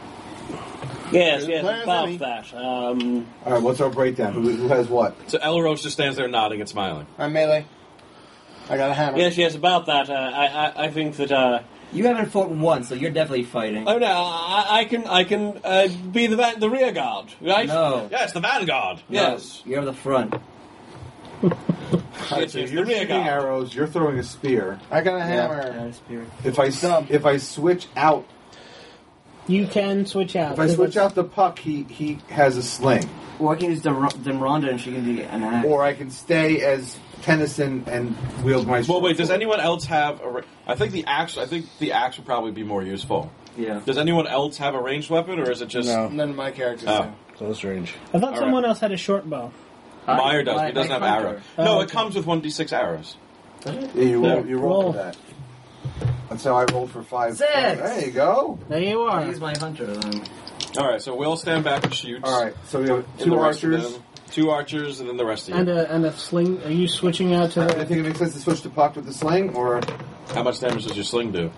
Yes, Good yes, plan, about Lemmy. that. Um, All right. What's our breakdown? Who, who has what? So Elros just stands there nodding and smiling. I'm melee. I got a hammer. yes, yes, about that. Uh, I, I, I think that. Uh, You haven't fought once, so you're definitely fighting. oh no, I, I can, I can uh, be the va- the rear guard, right? No. Yes, the vanguard. Yes. You're the front. All right, Yes, so yes, you're the rear shooting guard. arrows. You're throwing a spear. I got a Yeah, hammer. spirit. If I s- if I switch out, You can switch out. if I switch out the puck, he he has a sling, Or I can use Dim- Dimronda and she can do an axe. or I can stay as Tennyson and wield my. Well, wait. sword. Does anyone else have a? Ra- I think the axe. I think the axe would probably be more useful. Yeah. Does anyone else have a ranged weapon, or is it just No. None of my characters Oh. do. Close range. I thought All someone right. else had a short bow. Meyer does? I- but he doesn't I have hunter. arrow. Oh, no, it okay. comes with one d six arrows. Yeah, you roll. Yeah. You roll Roll. for that. That's how I rolled for five. Six. There you go. There you I'll are. use my hunter then. All right, so we'll stand back and shoot. All right. So we have And two the rest of archers. them- two archers, and then the rest of you. And a and a sling. Are you switching out to I the? think it makes sense to switch to puck with the sling, or How much damage does your sling do?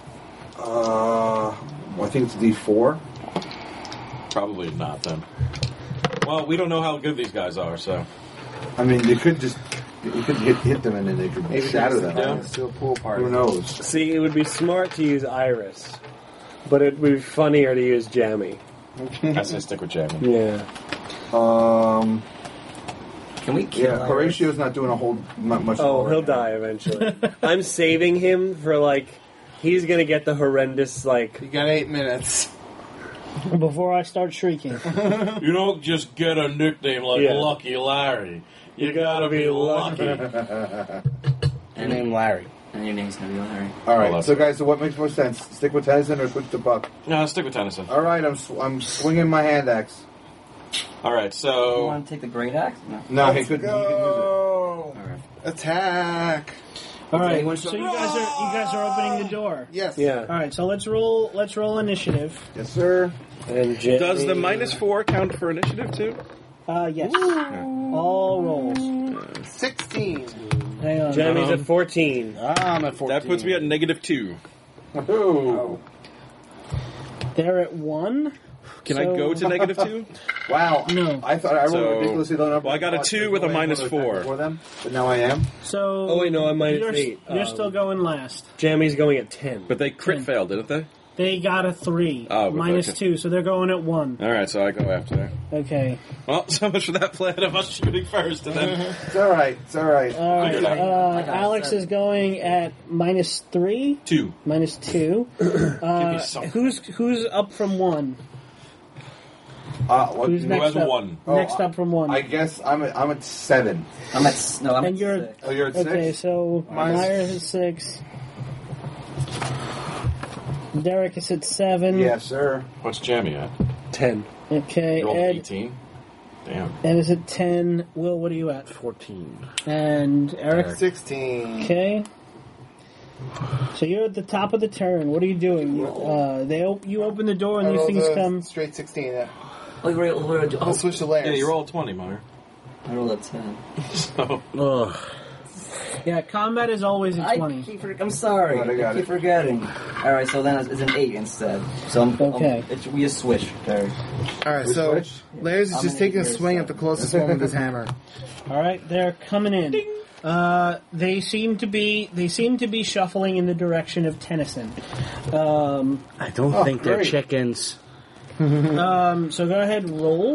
uh, well, I think it's D four. Probably not then. Well, we don't know how good these guys are, so I mean, you could just you could hit, hit them and then they could Maybe shatter there's them. a to a pool party. Who knows? See, it would be smart to use Iris, but it would be funnier to use Jammy. I say stick with Jamie. Yeah. Um, Can we kill yeah, Iris? Horatio's not doing a whole not much. Oh, more he'll right now. die eventually. I'm saving him for like he's gonna get the horrendous like. You got eight minutes. Before I start shrieking. You don't just get a nickname like Yeah. Lucky Larry. You gotta be lucky. Your name Larry. And your name's gonna be Larry. All I right, love so it. guys, so what makes more sense? Stick with Tennyson or switch to puck? No, stick with Tennyson. All right, I'm sw- I'm swinging my hand axe. All right, You so want to take the great axe? No. No, he couldn't. He could use Go. All right. Attack. All right. anyone So show- you guys are you guys are opening the door. Yes. Yeah. All right. So let's roll. Let's roll initiative. it. Yes, sir. And Jamie, does the minus four count for initiative too? Uh, yes. All rolls. Sixteen. Hang on. Jamie's at fourteen. I'm at fourteen. That puts me at negative two. Oh. They're at one. Can So- I go to negative two? Wow. No. I thought I rolled So- a ridiculously low number. well, I got a thought two there's with no a way I'm minus gonna attack four. before them, but now I am. So. Oh, wait, no, I'm minus you're, eight. You're Um, still going last. Jamie's going at ten. But they crit Ten. failed, didn't they? They got a three. Oh, but minus okay. two, so they're going at one. All right, so I go after there. Okay. Well, so much for that plan of us shooting first, and then It's all right. It's all right. All right. Figured it out. Uh, I got Alex seven. is going at minus three. two. Minus two. Give Uh, me some. who's who's up from one? Uh, what, Who's Who next has up? one? Oh, Next up from one. I guess I'm at, I'm at seven. I'm at s- no. I'm And at you're- six. Oh, you're at Okay, six. so Mine's- Myers is six. Derek is at seven. Yes, sir. What's Jamie at? ten. Okay, You rolled Ed, eighteen. Damn. Ed is at ten. Will, what are you at? fourteen. And Eric? Sixteen. Okay. So you're at the top of the turn. What are you doing? You, uh, they op- you open the door and I these rolled things a come. straight sixteen. Yeah. Oh, you rolled, rolled, I'll oh, switch the layers. Yeah, you rolled twenty, Meyer. I rolled a ten. So Ugh. Yeah, combat is always a I twenty. keep for, I'm sorry. Right, I got I keep it. forgetting. All right, so then it's, it's an eight instead. So I'm Okay. I'm, it's, we just switch. Terry. All right, We so switched? Layers is I'm just gonna taking a use swing that. at the closest one with his hammer. All right, they're coming in. Uh, they seem to be they seem to be shuffling in the direction of Tennyson. Um, I don't Oh, think they're great. chickens. um, so go ahead, roll.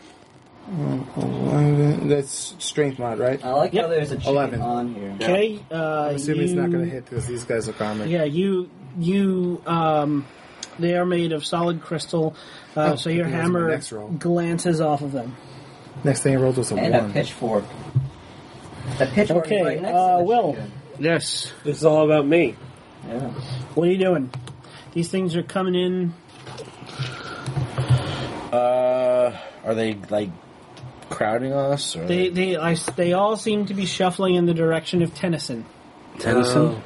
That's strength mod, right? I like Yep. how there's a chicken eleven. on here. Okay. Uh, I'm assuming it's you- not going to hit because these guys look armored. Yeah, you you um, they are made of solid crystal. Uh, Oh, so your I think that's my hammer next roll. glances off of them. Next thing I rolled was a And a one. pitchfork. That pitchfork Okay, is right next uh, to the Will. chicken. Yes. This is all about me. Yeah. What are you doing? These things are coming in. Uh, are they like crowding us? Or They they I, they all seem to be shuffling in the direction of Tennyson. Tennyson?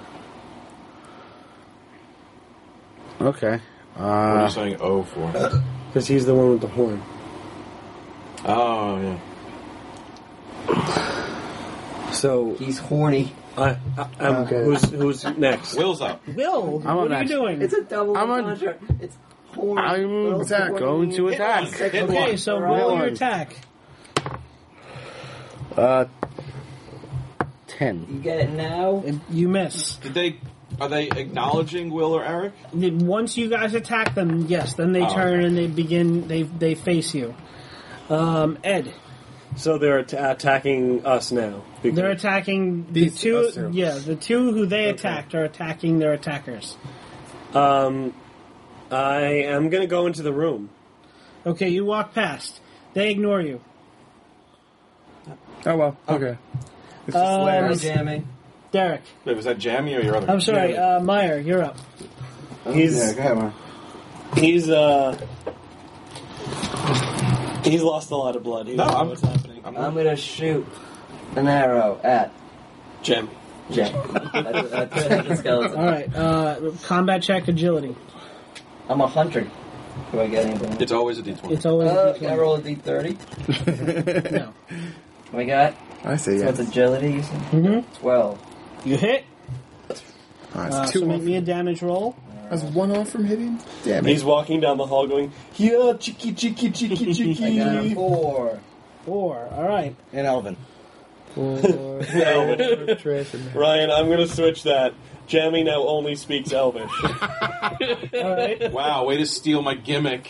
Okay. what are Uh, you saying oh for? Because he's the one with the horn. Oh, yeah. So, He's horny. I, I, I'm, Okay. who's, who's next? Will's up. Will, I'm what on are you that. doing? It's a double I'm on- entendre. It's horny. I'm but also attack, horny. going to Hit attack. one. Hit Okay, one. so All roll right. your attack. uh, ten. You get it now. And you miss. Did they? Are they acknowledging Will or Eric? Once you guys attack them, yes, then they Oh, turn okay. and they begin. They they face you. Um, Ed, So they're at- attacking us now. because- they're attacking the These two. us two. Yeah, the two who they Okay. attacked are attacking their attackers. Um, I am going to go into the room. Okay, you walk past. They ignore you. Oh, well. Okay. It's just Um, Hi, layers. Jamie. Derek, Wait, was that Jamie or your other? I'm sorry, uh, Meyer, you're up. He's Yeah, go ahead, man. he's uh he's lost a lot of blood. He No, doesn't know I'm- what's happening. I'm I'm gonna shoot an arrow at Jim. Jim. That's, that's, that's the skeleton. All right, uh, combat check agility. I'm a hunter. Do I get anything? It's always a D twenty. It's always Uh, a can I roll a d thirty? No. What I got? I say So yes. it's agility, you said? Mm-hmm. twelve. You hit. Oh, it's Uh, two so make off. me a damage roll. I was one off from hitting? Damn it. He's walking down the hall going, yeah, cheeky, cheeky, cheeky, I got a cheeky. four. Four. All right. And Elvin. Four, Elvish. trash and- Ryan, I'm going to switch that. Jamie now only speaks Elvish. All right. Wow, way to steal my gimmick.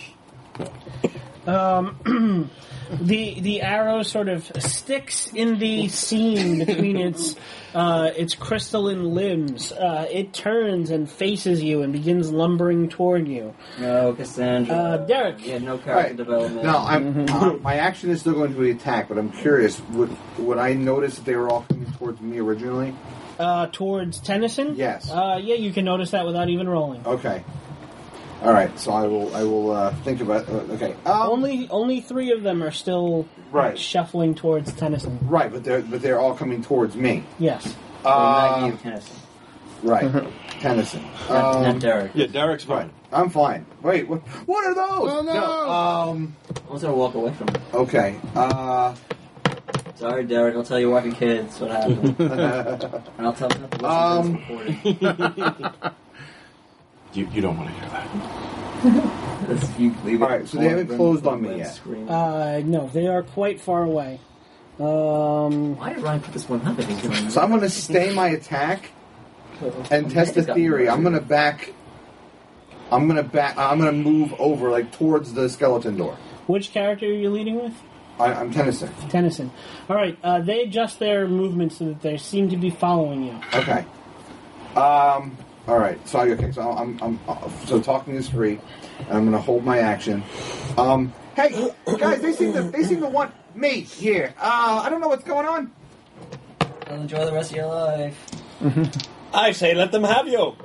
Um, the the arrow sort of sticks in the seam between its uh, its crystalline limbs. Uh, it turns and faces you and begins lumbering toward you. No, Cassandra. Uh, Derek. Yeah, no character Right. development. No, I'm. uh, my action is still going to be attack, but I'm curious. Would would I notice that they were all coming towards me originally? Uh, towards Tennyson? Yes. Uh, yeah, you can notice that without even rolling. Okay. All right, so I will. I will uh, think about. Uh, okay. Um, only only three of them are still Right. shuffling towards Tennyson. Right, but they're but they're all coming towards me. Yes. Uh, Maggie and Tennyson. right, Tennyson. Not, Um, not Derek. Yeah, Derek's fine. I'm fine. Wait, what? What are those? Oh, no. Um. I was gonna walk away from him. Okay. Uh. Sorry, Derek. I'll tell your wife and kids what happened, and I'll tell them not to listen Um, to this recording. You, you don't want to hear that. If you leave it All right, so they haven't then closed on me then yet. scream. Uh, no, they are quite far away. Um, Why did Ryan put this one up if he's gonna? So I'm going to stay my attack and test the theory. I'm going to back. I'm going to back. I'm going to move over like towards the skeleton door. which character are you leading with? I, I'm Tennyson. Tennyson. All right. Uh, they adjust their movements so that they seem to be following you. Okay. Um. All right. So okay. So I'm. I'm. uh, So talking is free. And I'm going to hold my action. Um. Hey guys, they seem to. They seem to want me here. Uh. I don't know what's going on. I'll enjoy the rest of your life. I say let them have you.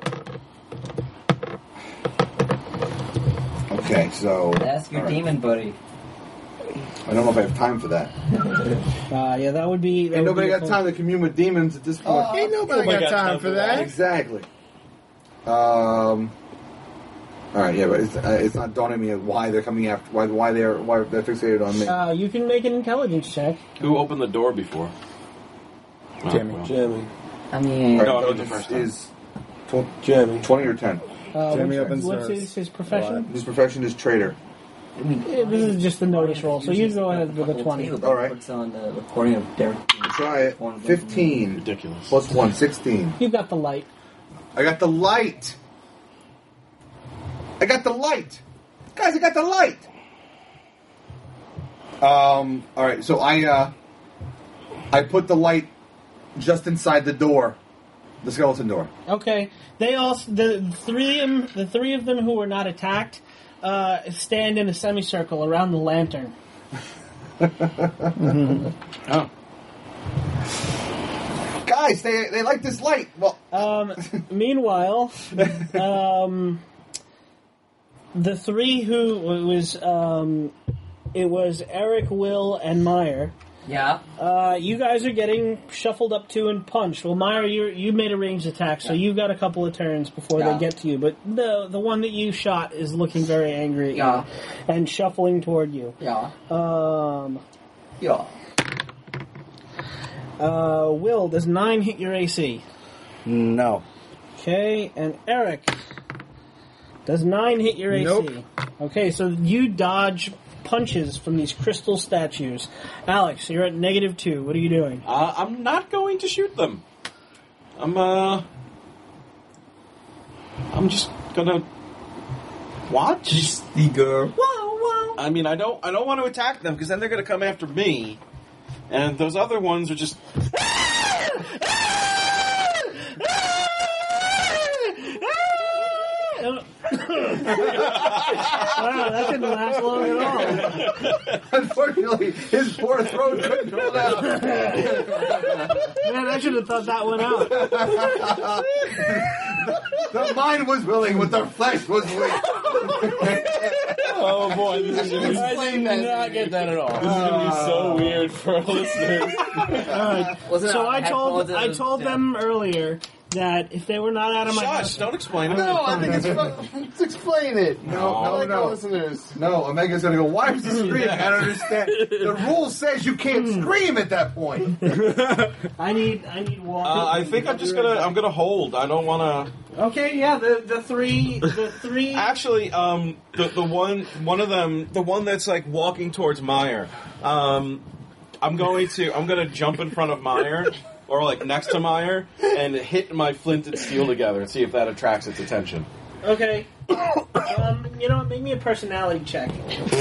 Okay. So. Ask your all right. demon buddy. I don't know if I have time for that. Uh, yeah, that would be. That Ain't would nobody be got a- time to commune with demons at this point. Ain't nobody Nobody got time for that. Exactly. Um. All right, yeah, but it's, uh, it's not dawning me why they're coming after, why why they're why they're fixated on me. Uh, you can make an intelligence check. Who opened the door before? Oh, Jimmy. well. Jimmy. I mean, All No, right, it was the is- first time. is tw- Jimmy. twenty or ten. Uh, Jeremy what's opens what's doors. his, his profession? His profession is trader. I mean, Yeah, this is just the notice roll, so you go ahead with a twenty. All right. Puts on the recording of Derek. Try it. Fifteen Ridiculous. plus one, sixteen. You got the light. I got the light. I got the light, guys. I got the light. Um. All right. So I uh, I put the light just inside the door, the skeleton door. Okay. They all the three of them, the three of them who were not attacked, uh, stand in a semicircle around the lantern. Oh. Guys, they they like this light. Well, Um, meanwhile, um, the three who it was um, it was Eric, Will, and Meyer. Yeah. Uh, you guys are getting shuffled up to and punched. Well, Meyer, you you made a ranged attack, so you've got a couple of turns before Yeah. they get to you. But the the one that you shot is looking very angry Yeah. and shuffling toward you. Yeah. Um, Yeah. uh, Will, does nine hit your A C? No. Okay, and Eric, does nine hit your A C? Nope. Okay, so you dodge punches from these crystal statues. Alex, you're at negative two. What are you doing? Uh, I'm not going to shoot them. I'm, uh... I'm just gonna... watch? The girl. I mean, I don't I don't want to attack them, because then they're gonna come after me. And those other ones are just... Wow, that didn't last long at all. unfortunately, his poor throat couldn't hold out. Man, I should have thought that one out. The mind was willing, but the flesh was weak. Oh boy, this is gonna be, I did not get that at all. this is gonna be so weird for our listeners. Wasn't So it I told headphones I and- told yeah. them earlier that if they were not out of my Shush, don't explain it. No, I think it's fun. Let's explain it. No, I no, like no. our listeners. No, Omega's gonna go, why was he screaming? I don't understand. The rule says you can't scream at that point. I need I need water. Uh, I think I'm just gonna I'm gonna hold. I don't want to. Okay, yeah, the the three the three. Actually, um, the the one one of them, the one that's like walking towards Meyer, um, I'm going to I'm gonna jump in front of Meyer or like next to Meyer and hit my flint and steel together and see if that attracts its attention. Okay. Um, you know, make me a personality check.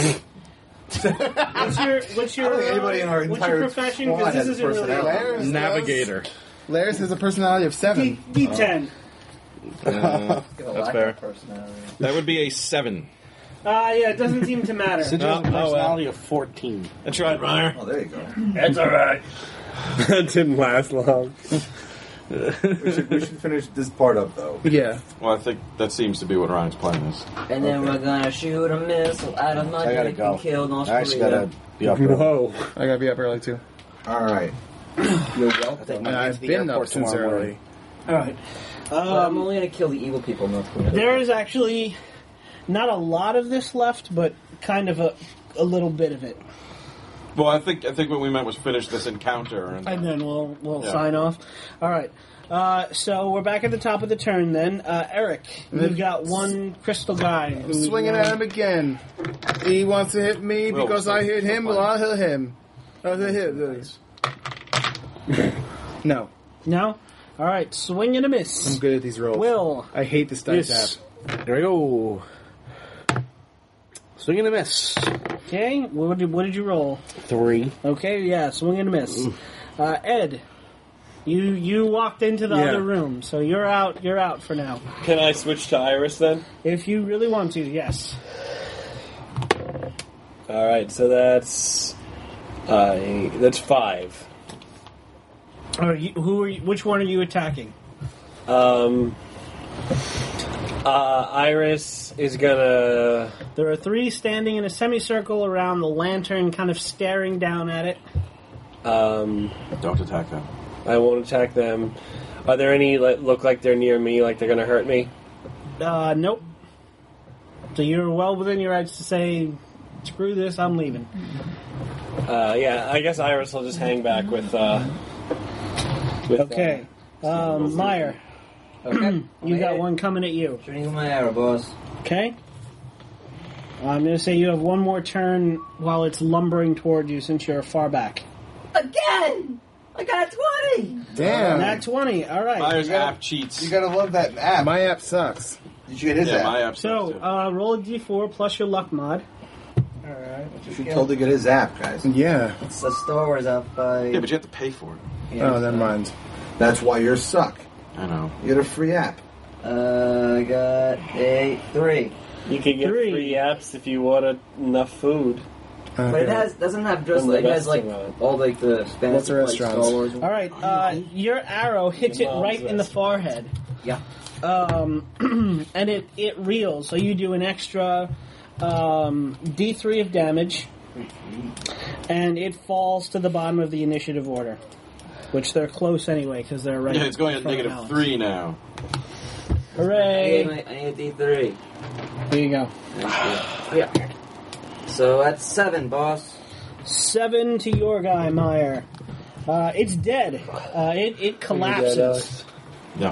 What's your what's your I don't think anybody in our what's entire your profession? squad Because this has isn't really personality. Lairs Navigator. does- Lairs has a personality of D seven. D ten. Uh, Give a That's lack fair. of personality. that would be a seven. Uh, yeah, it doesn't seem to matter. Since you have a Oh, oh, well. personality of fourteen. That's right, Meyer. Oh, there you go. That's alright. That didn't last long. we, should, we should finish this part up, though. Yeah. Well, I think that seems to be what Ryan's plan is. And then we're gonna shoot a missile out of my I gotta dick go. and kill North I actually Korea. gotta be up early. Whoa. I gotta be up early too. All right. You're welcome. And I've been up since early. All right. But I'm Um, only gonna kill the evil people in North Korea. there is actually not a lot of this left, but kind of a, a little bit of it. Well, I think I think what we meant was finish this encounter. And, And then we'll we'll Yeah. sign off. All right. Uh, so we're back at the top of the turn then. Uh, Eric, you've got one crystal guy. who- Swinging at him again. He wants to hit me Well, because so- I hit him. Well, I'll hit him. I'll hit him. No. No? All right. Swing and a miss. I'm good at these rolls. Will. I hate this dice Yes. app. There we go. Swing and a miss. Okay. What did, what did you roll? Three. Okay, yeah, swing and a miss. Uh, Ed, you you walked into the Yeah. other room, so you're out. You're out for now. Can I switch to Iris then? If you really want to, yes. All right, so that's uh, that's five. Or you, who are you, which one are you attacking? Um, uh, Iris is gonna. There are three standing in a semicircle around the lantern, kind of staring down at it. Um, Don't attack them. I won't attack them. Are there any that look like they're near me, like they're gonna hurt me? Uh, nope. So you're well within your rights to say, "Screw this, I'm leaving." Uh, yeah, I guess Iris will just hang back with. Uh, with Okay, um, Meyer, Okay. you got one coming at you. Shooting with my arrow, boss. Okay. I'm going to say you have one more turn while it's lumbering toward you since you're far back. Again! I got a twenty! Damn. Nat twenty, alright. Myers gotta- app cheats. You gotta love that app. My app sucks. Did you get his yeah, app? my app So, cheats, too. uh, roll a d four plus your luck mod. Alright. You should totally get his app, guys. Yeah. It's a Star Wars app by... Yeah, but you have to pay for it. Oh, never mind. That's why yours suck. I know. You get a free app. Uh, I got a three. You can get Three. free apps if you wanted enough food. Okay. But it has doesn't have just From the like it has like restaurant. all like the Spanish What's the like, restaurants? Star Wars. Alright, uh, your arrow hits Your it mom's right in the restaurant. forehead. Yeah. Um, and it, it reels, so you do an extra um, d three of damage, and it falls to the bottom of the initiative order. Which they're close anyway, because they're right Yeah, it's going in at front of negative Alex. three now. I Hooray! need, my, I need a D three. There you go. Yeah. So that's seven, boss. Seven to your guy, Meyer. Uh, it's dead. Uh, it, it collapses. Yeah.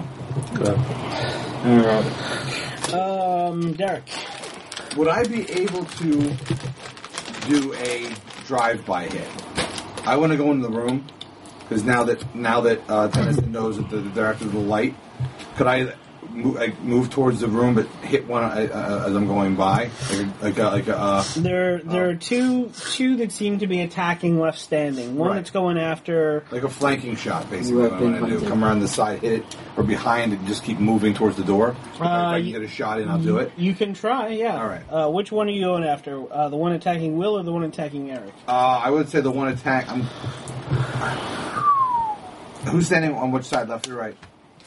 Um, Derek. Would I be able to do a drive-by hit? I want to go into the room because now that now that uh, Tennyson knows that the, the director of the light, could I move, like, move towards the room but hit one uh, uh, as I'm going by, like a, like a, like a uh, There, there are two two that seem to be attacking left standing. One Right. that's going after. like a flanking shot, basically. What I Right, want to do: right. come around the side, hit it, or behind, and just keep moving towards the door. If, I, if I Uh, can get a shot in, I'll do it. You can try, yeah. All right. Uh, which one are you going after? Uh, the one attacking Will or the one attacking Eric? Uh, I would say the one attack. I'm. Who's standing on which side, left or right?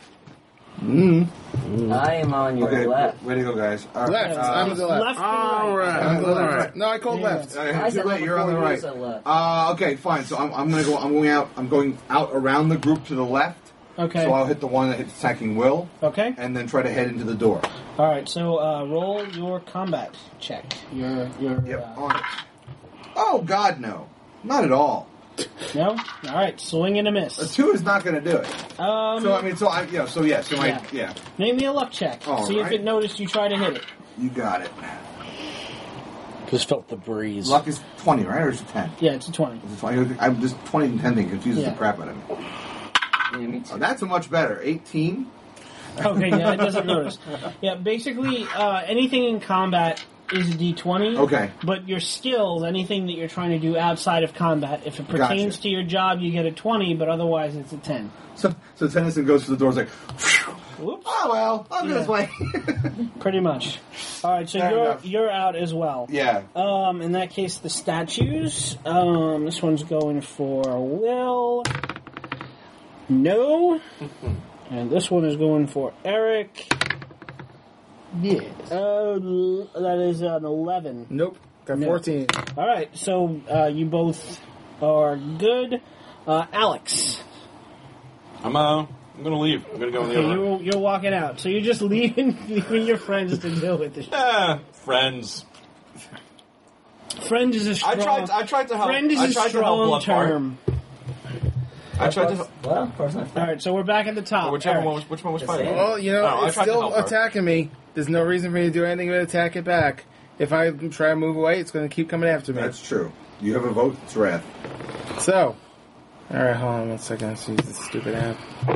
I am on your Okay, left. way to go, guys. All right. Left. Uh, I'm to the left. Left and right. I'm to the left. No, I called Yeah. left. Uh, I too said late, left you're on the before you right. said left. Uh, okay, fine. So I'm, I'm gonna go. I'm going out. I'm going out around the group to the left. Okay. So I'll hit the one that hits attacking Will, Okay. and then try to head into the door. All right. So uh, roll your combat check. Your your. Yep. Uh, On it. Oh God, no, not at all. no. All right. Swing and a A miss. two is not going to do it. Um. So I mean, so I, yeah. So yeah. So Yeah. I, yeah. Name me a luck check. All See if right. it noticed you try to hit it. You got it. Just felt the breeze. Luck is twenty, right, or is it ten? Yeah, it's a twenty. Is it twenty? I'm just twenty and ten thing confuses Yeah. the crap out of me. Yeah, me too. Oh, that's a much better. Eighteen. Okay. Yeah, it doesn't notice. Yeah. Basically, uh, anything in combat is a d twenty. Okay. But your skills, anything that you're trying to do outside of combat, if it pertains Gotcha. to your job, you get a twenty. But otherwise, it's a ten. So so Tennyson goes to the door. Is like, phew. Whoops. Oh well, I'll go Yeah. this way. Pretty much. All right, so Fair you're enough. you're out as well. Yeah. Um, in that case, the statues. Um, this one's going for Will. No. And this one is going for Eric. Yes. Uh, that is an eleven. Nope. Got No. fourteen. All right, so uh, you both are good. Uh, Alex, I'm uh, I'm gonna leave. I'm gonna go in the okay, other room. you're, you're walking out, so you're just leaving, leaving your friends to deal with this. Ah, friends. Friend is a I strong. tried. I tried to help. friend is I a tried to help strong Bloodfart. term. I tried to. help. Well, of course not. All right, so we're back at the top. Whichever Eric. one was. Which one was The fighting? same. Well, you know, No, I it's tried to still help her. attacking me. There's no reason for me to do anything but attack it back. If I try to move away, it's going to keep coming after me. That's true. You have a vote. It's wrath. So, all right, hold on one second. Let's use this stupid app.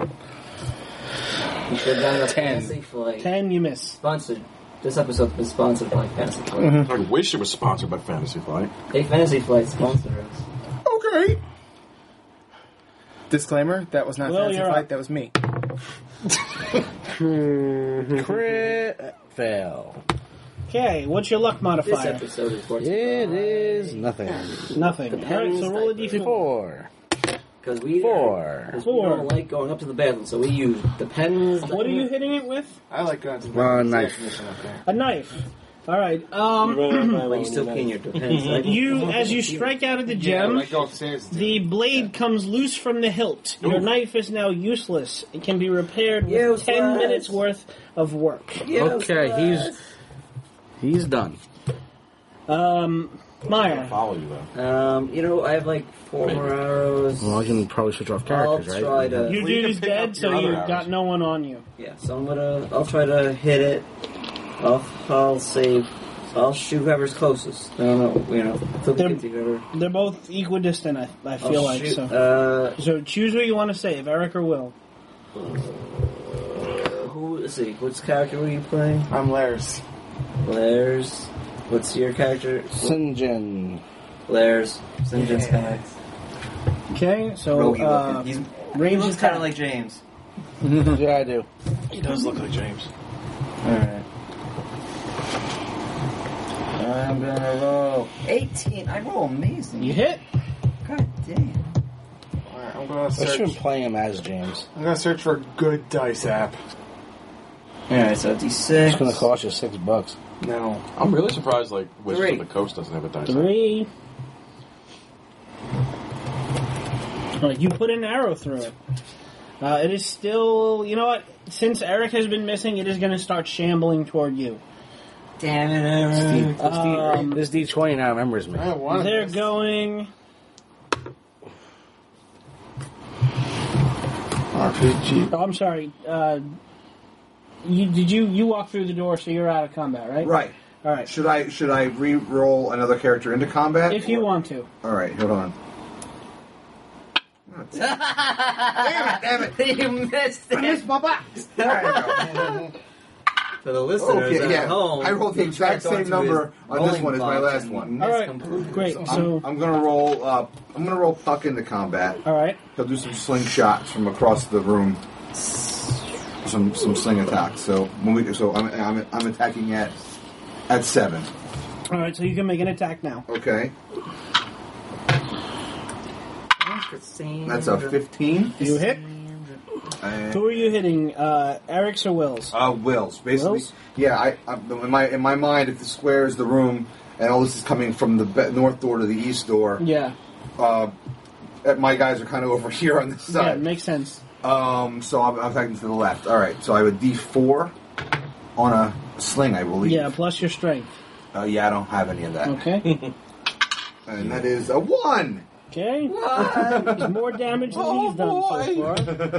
You should have done a Ten. Fantasy Flight. Ten, you miss. Sponsored. This episode was sponsored by Fantasy Flight. Mm-hmm. I wish it was sponsored by Fantasy Flight. Hey, Fantasy Flight sponsor us. Okay. Disclaimer: that was not Well, Fantasy you're Flight. up. That was me. Crit fail. Okay, what's your luck This modifier? episode is brought to It you is nothing. Nothing. All right, so roll a d four. Four. because we Four. Because we Four. don't like going up to the bathroom, so we use depends. What are you hitting it with? I like going to the Uh, bathroom. knife. A knife. All right. You Um, run out of ammo But you and still you're can done. your depends. Like, you, as you strike out of the Yeah, gem, like go upstairs. and do the blade comes loose from the hilt. Your Ooh. knife is now useless. It can be repaired with Useless. ten minutes worth of work. Okay, he's he's done. Um, Maya. Follow you though. um, you know, I have like four more arrows. Well, I can probably switch off I'll characters, try right? to. Your Well, you dude can is pick dead, up so your other you've arrows. got no one on you. Yeah, so I'm gonna. I'll try to hit it. I'll, I'll save. I'll shoot whoever's closest. I don't know. You know, feel They're- the whoever. They're both equidistant, I, I feel I'll like. shoot, So. Uh, so choose what you want to save, Eric or Will. who? Let's see. Which character were you playing? I'm Lairs. Lairs. What's your character? Sinjin. Lairs. Sinjin's Yeah. Okay, so Rogue uh, looking. He's, he range looks attack. kind of like James. Yeah, I do. He does look like James. Alright. I'm gonna roll eighteen. I roll amazing. You hit. God damn. Alright, I'm going to I search. shouldn't play him as James. I'm going to search for a good dice app. Alright, so D six. It's going to cost you six bucks. No. I'm really surprised like Wizards Three. of the Coast doesn't have a dice. Three. All right, you put an arrow through it. Uh, it is still, you know what? Since Eric has been missing, it is going to start shambling toward you. Damn it, Aaron. Um, This D twenty now remembers me. I don't want they're this. going. R P G. Oh, I'm sorry. Uh, you did you you walk through the door, so you're out of combat, right? Right. All right. Should I should I re-roll another character into combat? If you want to. All right, hold on. Damn it! Damn it! You missed it. I missed my box. There I For the go. listeners Okay, at yeah. home, I rolled the exact checked same onto number his on this rolling one as my box last and one. All missed right. completely. Great. So, I'm gonna roll. Uh, I'm gonna roll Puck into combat. all right. He'll do some slingshots from across the room. Some some sling attacks. So when we so I'm I'm, I'm attacking at at seven. All right. So you can make an attack now. Okay, that's a fifteen. You hit. And, Who are you hitting? Uh, Eric's or Will's? uh, Wills, basically. Wills? Yeah, I, I in my in my mind, if the square is the room, and all this is coming from the be- north door to the east door, Yeah. uh, my guys are kind of over here on this Yeah. side. Makes sense. Um, so I'm, I'm attacking to the left. All right, so I have a D four on a sling, I believe. Yeah. Plus your strength. Uh, yeah, I don't have any of that. Okay. And that is a one. Okay. There's more damage than he's done so far.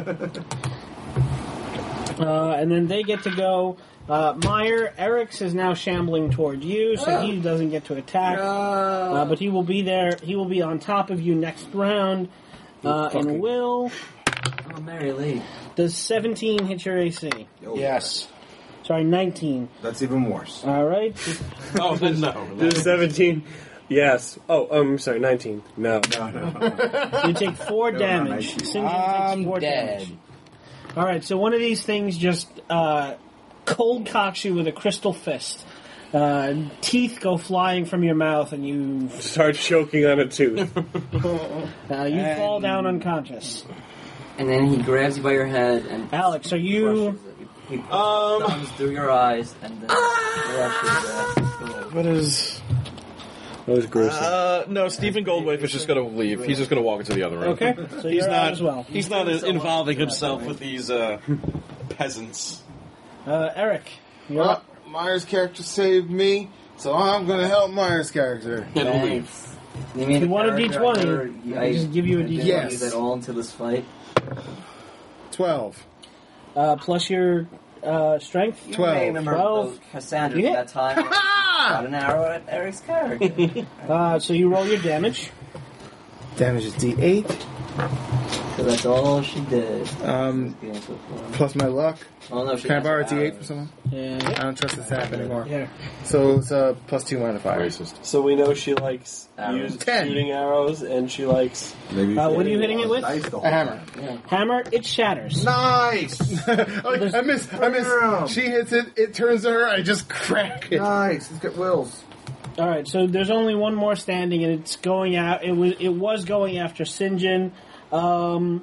Uh, and then they get to go. Uh, Meyer, Eric's is now shambling toward you, so he doesn't get to attack. Uh, but he will be there. He will be on top of you next round. Uh, and Will, Oh, Mary Lee. does seventeen hit your A C? Oh, Yes. Sorry, nineteen. That's even worse. All right. Oh, then no. There's seventeen. Yes. Oh, um, sorry, nineteen. No. No, no. You take four No, damage. no, St. John I'm takes four dead. damage. All right, so one of these things just uh, cold cocks you with a crystal fist. Uh, teeth go flying from your mouth, and you Start choking on a tooth. uh, you fall down unconscious. And then he grabs you by your head and Alex, are you? brushes it. He puts Um, his thumbs through your eyes and then brushes it. What is... What is gross? Uh, no, Stephen Goldwave is just going to leave. He's just going to walk into the other room. Okay, so He's you're not out as well. He's not involving himself with these uh, peasants. Uh, Eric, you're Well, up. Myers' character saved me, so I'm going to help Myers' character. And we'll leave. Thanks. You mean If you want a the D character twenty, I- I just give you a I D didn't twenty. use it all into this fight. twelve. Uh, plus your uh, strength. You Twelve. may remember Twelve. those Cassandra Yeah. that time when she shot an arrow at Eric's character. Uh, so you roll your damage. Damage is D eight, So that's all she did. um, This game so far. plus my luck. Oh no, she Can I has borrow a her D eight arrow. for someone? Yeah. I don't trust this app anymore. Yeah. So it's a plus two modifier. Racist. So we know she likes Arrows. use, Ten. shooting arrows, and she likes. Maybe Uh, what are you hitting it with? Nice the whole A hammer. Yeah. Hammer. It shatters. Nice! Oh, I miss. I miss. She hits it. It turns to her. I just crack it. Nice. Let's get Wills. All right. So there's only one more standing, and it's going out. It was. It was going after Sinjin. Um,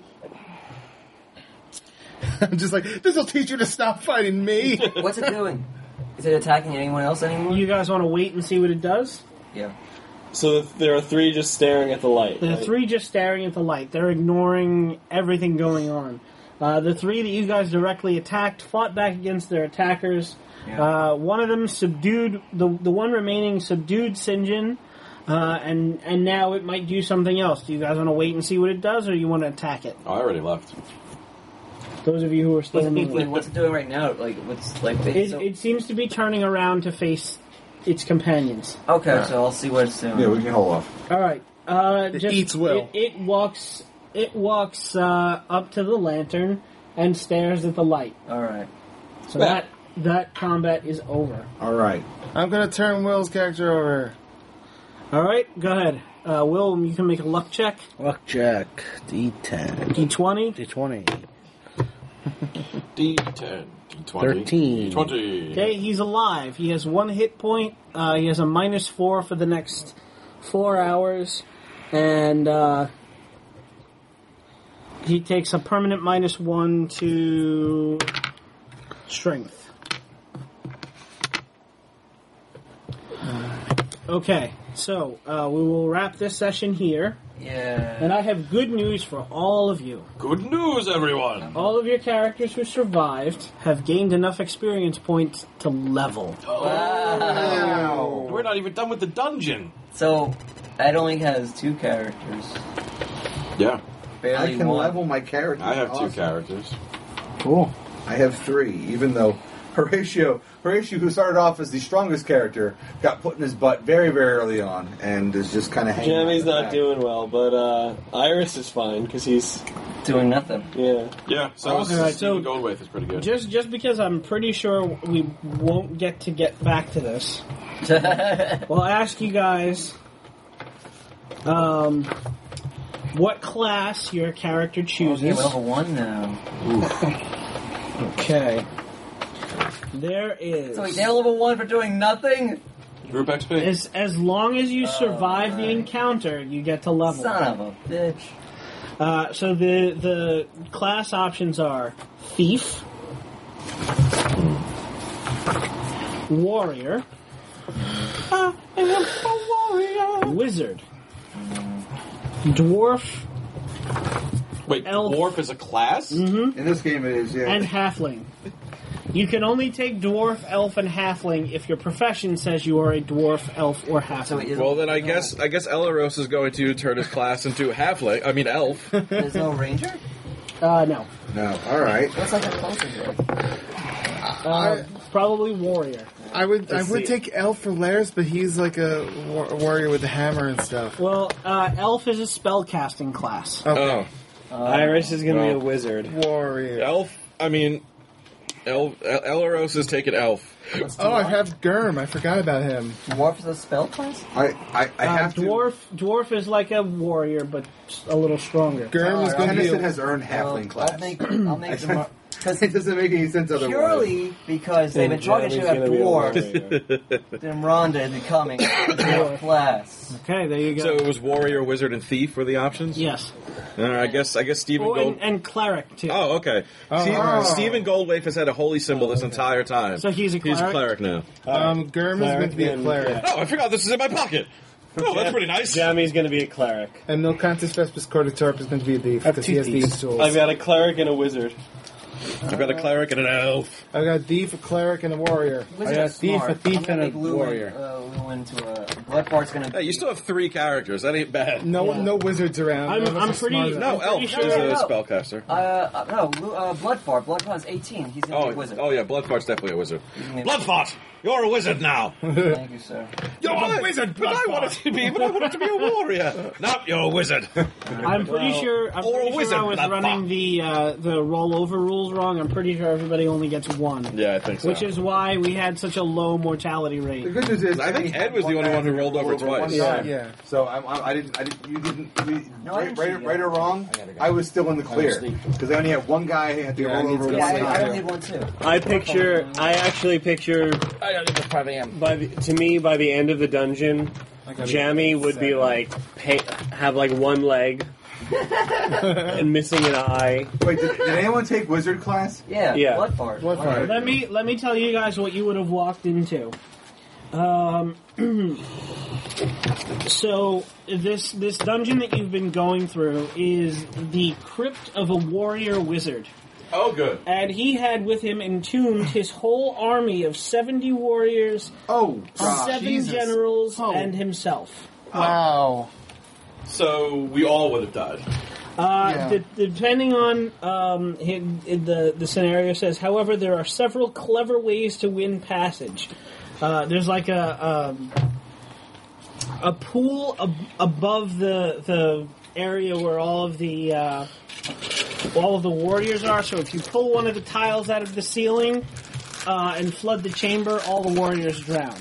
I'm just like, this will teach you to stop fighting me. What's it doing? Is it attacking anyone else anymore? you guys want to wait and see what it does? Yeah. So there are three just staring at the light. The right? three just staring at the light. They're ignoring everything going on. Uh, the three that you guys directly attacked fought back against their attackers. Yeah. Uh, one of them subdued the the one remaining subdued Sinjin, uh, and and now it might do something else. Do you guys want to wait and see what it does, or you want to attack it? Oh, I already left. Those of you who are still What's it, moving. wait, what's it doing right now? Like, what's like? It, so- it seems to be turning around to face its companions. okay, so I'll see what it's doing. Yeah, we can hold off. All right. Uh, It just, eats Will. It, it walks. It walks uh, up to the lantern and stares at the light. All right. So that that combat is over. All right. I'm gonna turn Will's character over. All right, go ahead. Uh, Will, you can make a luck check. Luck check. D ten. D twenty. D twenty. D ten, D twenty, Thirteen. D twenty. Okay, he's alive. He has one hit point. Uh, he has a minus four for the next four hours, and uh, he takes a permanent minus one to strength. Okay, so uh, we will wrap this session here, Yeah. and I have good news for all of you. Good news, everyone! All of your characters who survived have gained enough experience points to level. Wow. We're not even done with the dungeon. So, Ed only has two characters. Yeah, Barely I can one. level my character. I have two Awesome. characters. Cool. I have three, even though Horatio, Horatio, who started off as the strongest character, got put in his butt very, very early on, and is just kind of hanging. Jamie's on the not back. doing well, but uh, Iris is fine because he's Doing nothing. yeah. Yeah, so All right, Stephen so- Goldwaith is pretty good. Just just because I'm pretty sure we won't get to get back to this, well, I'll ask you guys um, what class your character Oh, chooses. yeah, level one now. Okay. There is. So wait, they're level one for doing nothing? Group X P. As, as long as you survive the right. encounter, you get to level. Son of a bitch. Uh, so the the class options are Thief, Warrior, I am a warrior, Wizard, Dwarf, Wait, Elf. Dwarf is a class? In this game, it is. Yeah. and Halfling. You can only take Dwarf, Elf, and Halfling if your profession says you are a Dwarf, Elf, or Halfling. So is, Well, then I guess I guess Elaros is going to turn his class into halfling. I mean, elf. there's no ranger? uh, no. no. All right. What's like the closest one? Uh, probably Warrior. I would. I Let's would see. take Elf for Lairs, but he's like a war- warrior with a hammer and stuff. Well, uh, Elf is a spellcasting class. Oh, Iris is going to be a well. wizard. Warrior. elf. I mean, elf. El- Elaros is taking elf. Oh, I have Germ. I forgot about him. Dwarf is a spell class? I I, I Uh, have dwarf, dwarf is like a warrior, but a little stronger. Germ is to. going to be. Tennyson A, has earned halfling Well, class. I'll make, I'll make, I the, mar- It doesn't make any sense otherwise. Purely because they've been And talking to Jeremy's a gonna be a dwarf, warrior. then Rhonda is becoming a dwarf class. Okay, there you go. So it was warrior, wizard, and thief were the options. yes. Uh, I guess. I guess Stephen Oh, Gold. and, and cleric too. Oh, okay. Steve, oh. Stephen Goldwaif has had a holy symbol this entire time. So he's a He's a cleric? cleric now. Um, Gurm is meant to be a and- cleric. yeah. Oh, I forgot this is in my pocket. Oh, that's pretty nice. Jamie's going to be a cleric. And Milcantus Vespus Corditorp is going to be a thief because he has two thieves. thieves tools. I've got a cleric and a wizard. I've got a cleric and an elf. I've got a thief, a cleric, and a warrior. Wizard's got a thief, smart. a thief, I'm gonna and a make Lou warrior. In, uh, Lou into a Bloodfart's gonna. Hey, you still have three characters. That ain't bad. No, Yeah. no wizards around. I'm- None of us I'm are pretty- smart enough. No, I'm elf pretty is sure- a No. spellcaster. Uh, uh, no, Lou, uh, Bloodfart. Bloodfart's eighteen. He's gonna be Oh, a wizard. oh yeah, Bloodfart's definitely a wizard. He's gonna be- Bloodfart, you're a wizard now. Thank you, sir. You're a wizard, but I wanted to be, but I wanted to be a warrior. No, you're a wizard. I'm pretty sure. I'm or a pretty wizard, sure I was blood running fuck. the uh, the rollover rules wrong. I'm pretty sure everybody only gets one. Yeah, I think so. Which is why we had such a low mortality The rate. good news is, I think Ed was the only one who rolled over twice. One Yeah, time. yeah. So I'm, I'm, I didn't. I didn't. You didn't. We, No, I right, didn't right, cheat, right yeah. or wrong, I was still in the clear because I only had one guy who had to Yeah, I roll need over to- one Yeah, I, I time. only have one too. I picture, I actually picture, I gotta get to five a.m. by the, to me, by the end of the dungeon, Jamie would be like, pay, have like one leg and missing an eye. Wait, did, did anyone take wizard class? Yeah, Yeah. Bloodfart. Bloodfart. Let me let me tell you guys what you would have walked into. Um, so this this dungeon that you've been going through is the crypt of a warrior wizard. Oh, good. And he had with him entombed his whole army of seventy warriors, Oh, God. seven Jesus. generals, Oh. and himself. Wow. So we all would have died. Uh, Yeah. de- depending on um, hi- the the scenario says, however, there are several clever ways to win passage. Uh, there's like a um, a pool ab- above the the area where all of the uh, all of the warriors are. So if you pull one of the tiles out of the ceiling uh, and flood the chamber, all the warriors drown.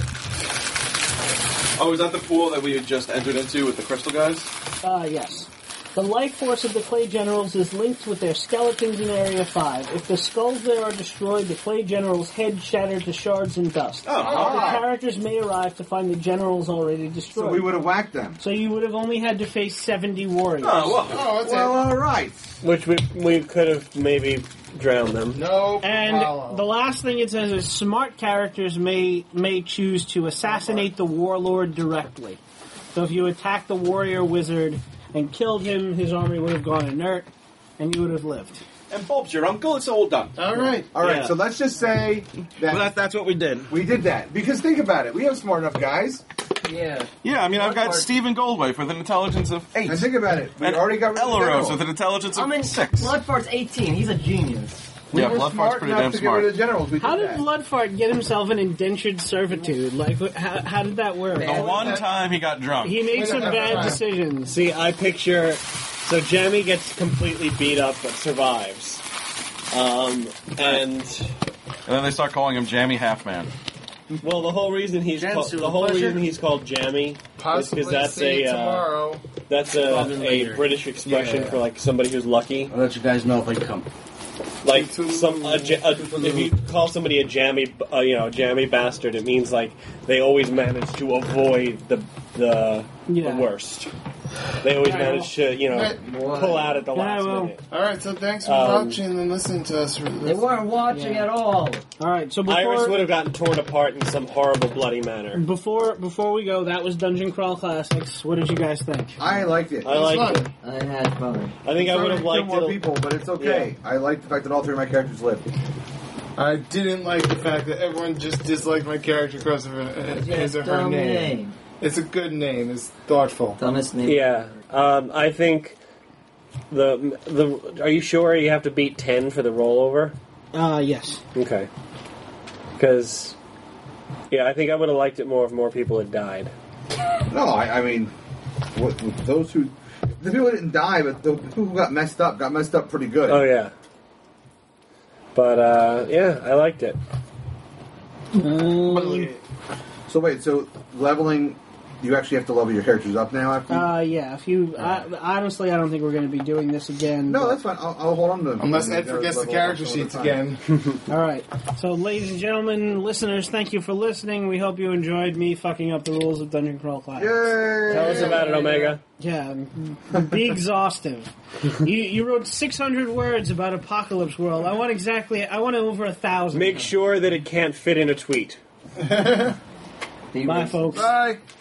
Oh, is that the pool that we had just entered into with the crystal guys? Uh, yes. The life force of the Clay Generals is linked with their skeletons in Area five. If the skulls there are destroyed, the Clay Generals' head shattered to shards and dust. Oh, The characters may arrive to find the generals already destroyed. So we would have whacked them. So you would have only had to face seventy warriors. Oh, well. Oh, that's Well, it. all right. Which we we could have maybe drowned them. No And problem. the last thing it says is smart characters may may choose to assassinate the warlord directly. So if you attack the warrior wizard and killed him, his army would have gone inert, and you would have lived. And Bob's your uncle. It's all done. All right. All right. Yeah. So let's just say that Well, that, that's what we did. we did that because think about it. We have smart enough guys, Yeah. Yeah, I mean, I've got Bloodfart- Stephen Goldwaif with an intelligence of eight. and think about it. We And already got rid of the Elaros general. with an intelligence of I mean, six. Bloodfart's eighteen. He's a genius. We Yeah, were Bloodfart's smart pretty enough damn to smart. get rid of the generals. We How did did that. Bloodfart get himself an indentured servitude? Like, wh- how, how did that work? The one time he got drunk. He made some bad decisions. See, I picture, so Jamie gets completely beat up but survives. Um, and, And then they start calling him Jammy Halfman. well, the whole reason he's Jensu, called, the a whole pleasure. reason he's called Jammy is Possibly because that's see a, you uh, tomorrow. that's a, Probably a later. British expression Yeah. for like somebody who's lucky. I'll let you guys know if I come. Like some, a, ja- a, if you call somebody a jammy, uh, you know, jammy bastard, it means like they always manage to avoid the the, Yeah. the worst. They always manage to, you know, pull out at the Yeah, last well. minute. All right. So thanks for Um, watching and listening to us. For They this. weren't watching Yeah. at all. All right, so Iris would before have gotten torn apart in some horrible, bloody manner. before before we go, that was Dungeon Crawl Classics. What did you guys think? I liked it. I liked fun. it. I had fun. I think I would have Kill liked more it. people, but it's okay. I like the fact that all three of my characters lived. I didn't like the fact that everyone just disliked my character because of uh, his or her Dumb name. name. It's a good name. It's thoughtful. Dumbest name. Yeah, um, I think the the. Are you sure you have to beat ten for the rollover? Uh, yes. Okay. Because, yeah, I think I would have liked it more if more people had died. No, I, I mean, what, with those who, the people didn't die, but the people who got messed up got messed up pretty good. Oh yeah. But uh, yeah, I liked it. Um, So wait, so leveling you actually have to level your characters up now after. You, Uh, yeah. If you I, honestly, I don't think we're going to be doing this again. no, but- that's fine. I'll, I'll hold on to them. Unless And Ed they'll forgets the level up character some of sheets the time. again. All right. So, ladies and gentlemen, listeners, thank you for listening. We hope you enjoyed me fucking up the rules of Dungeon Crawl Class. Yay! Tell us about it, Omega. Yeah, be exhaustive. You you wrote six hundred words about Apocalypse World. I want exactly. I want over a thousand. Make sure that it can't fit in a tweet. Bye, folks. Bye.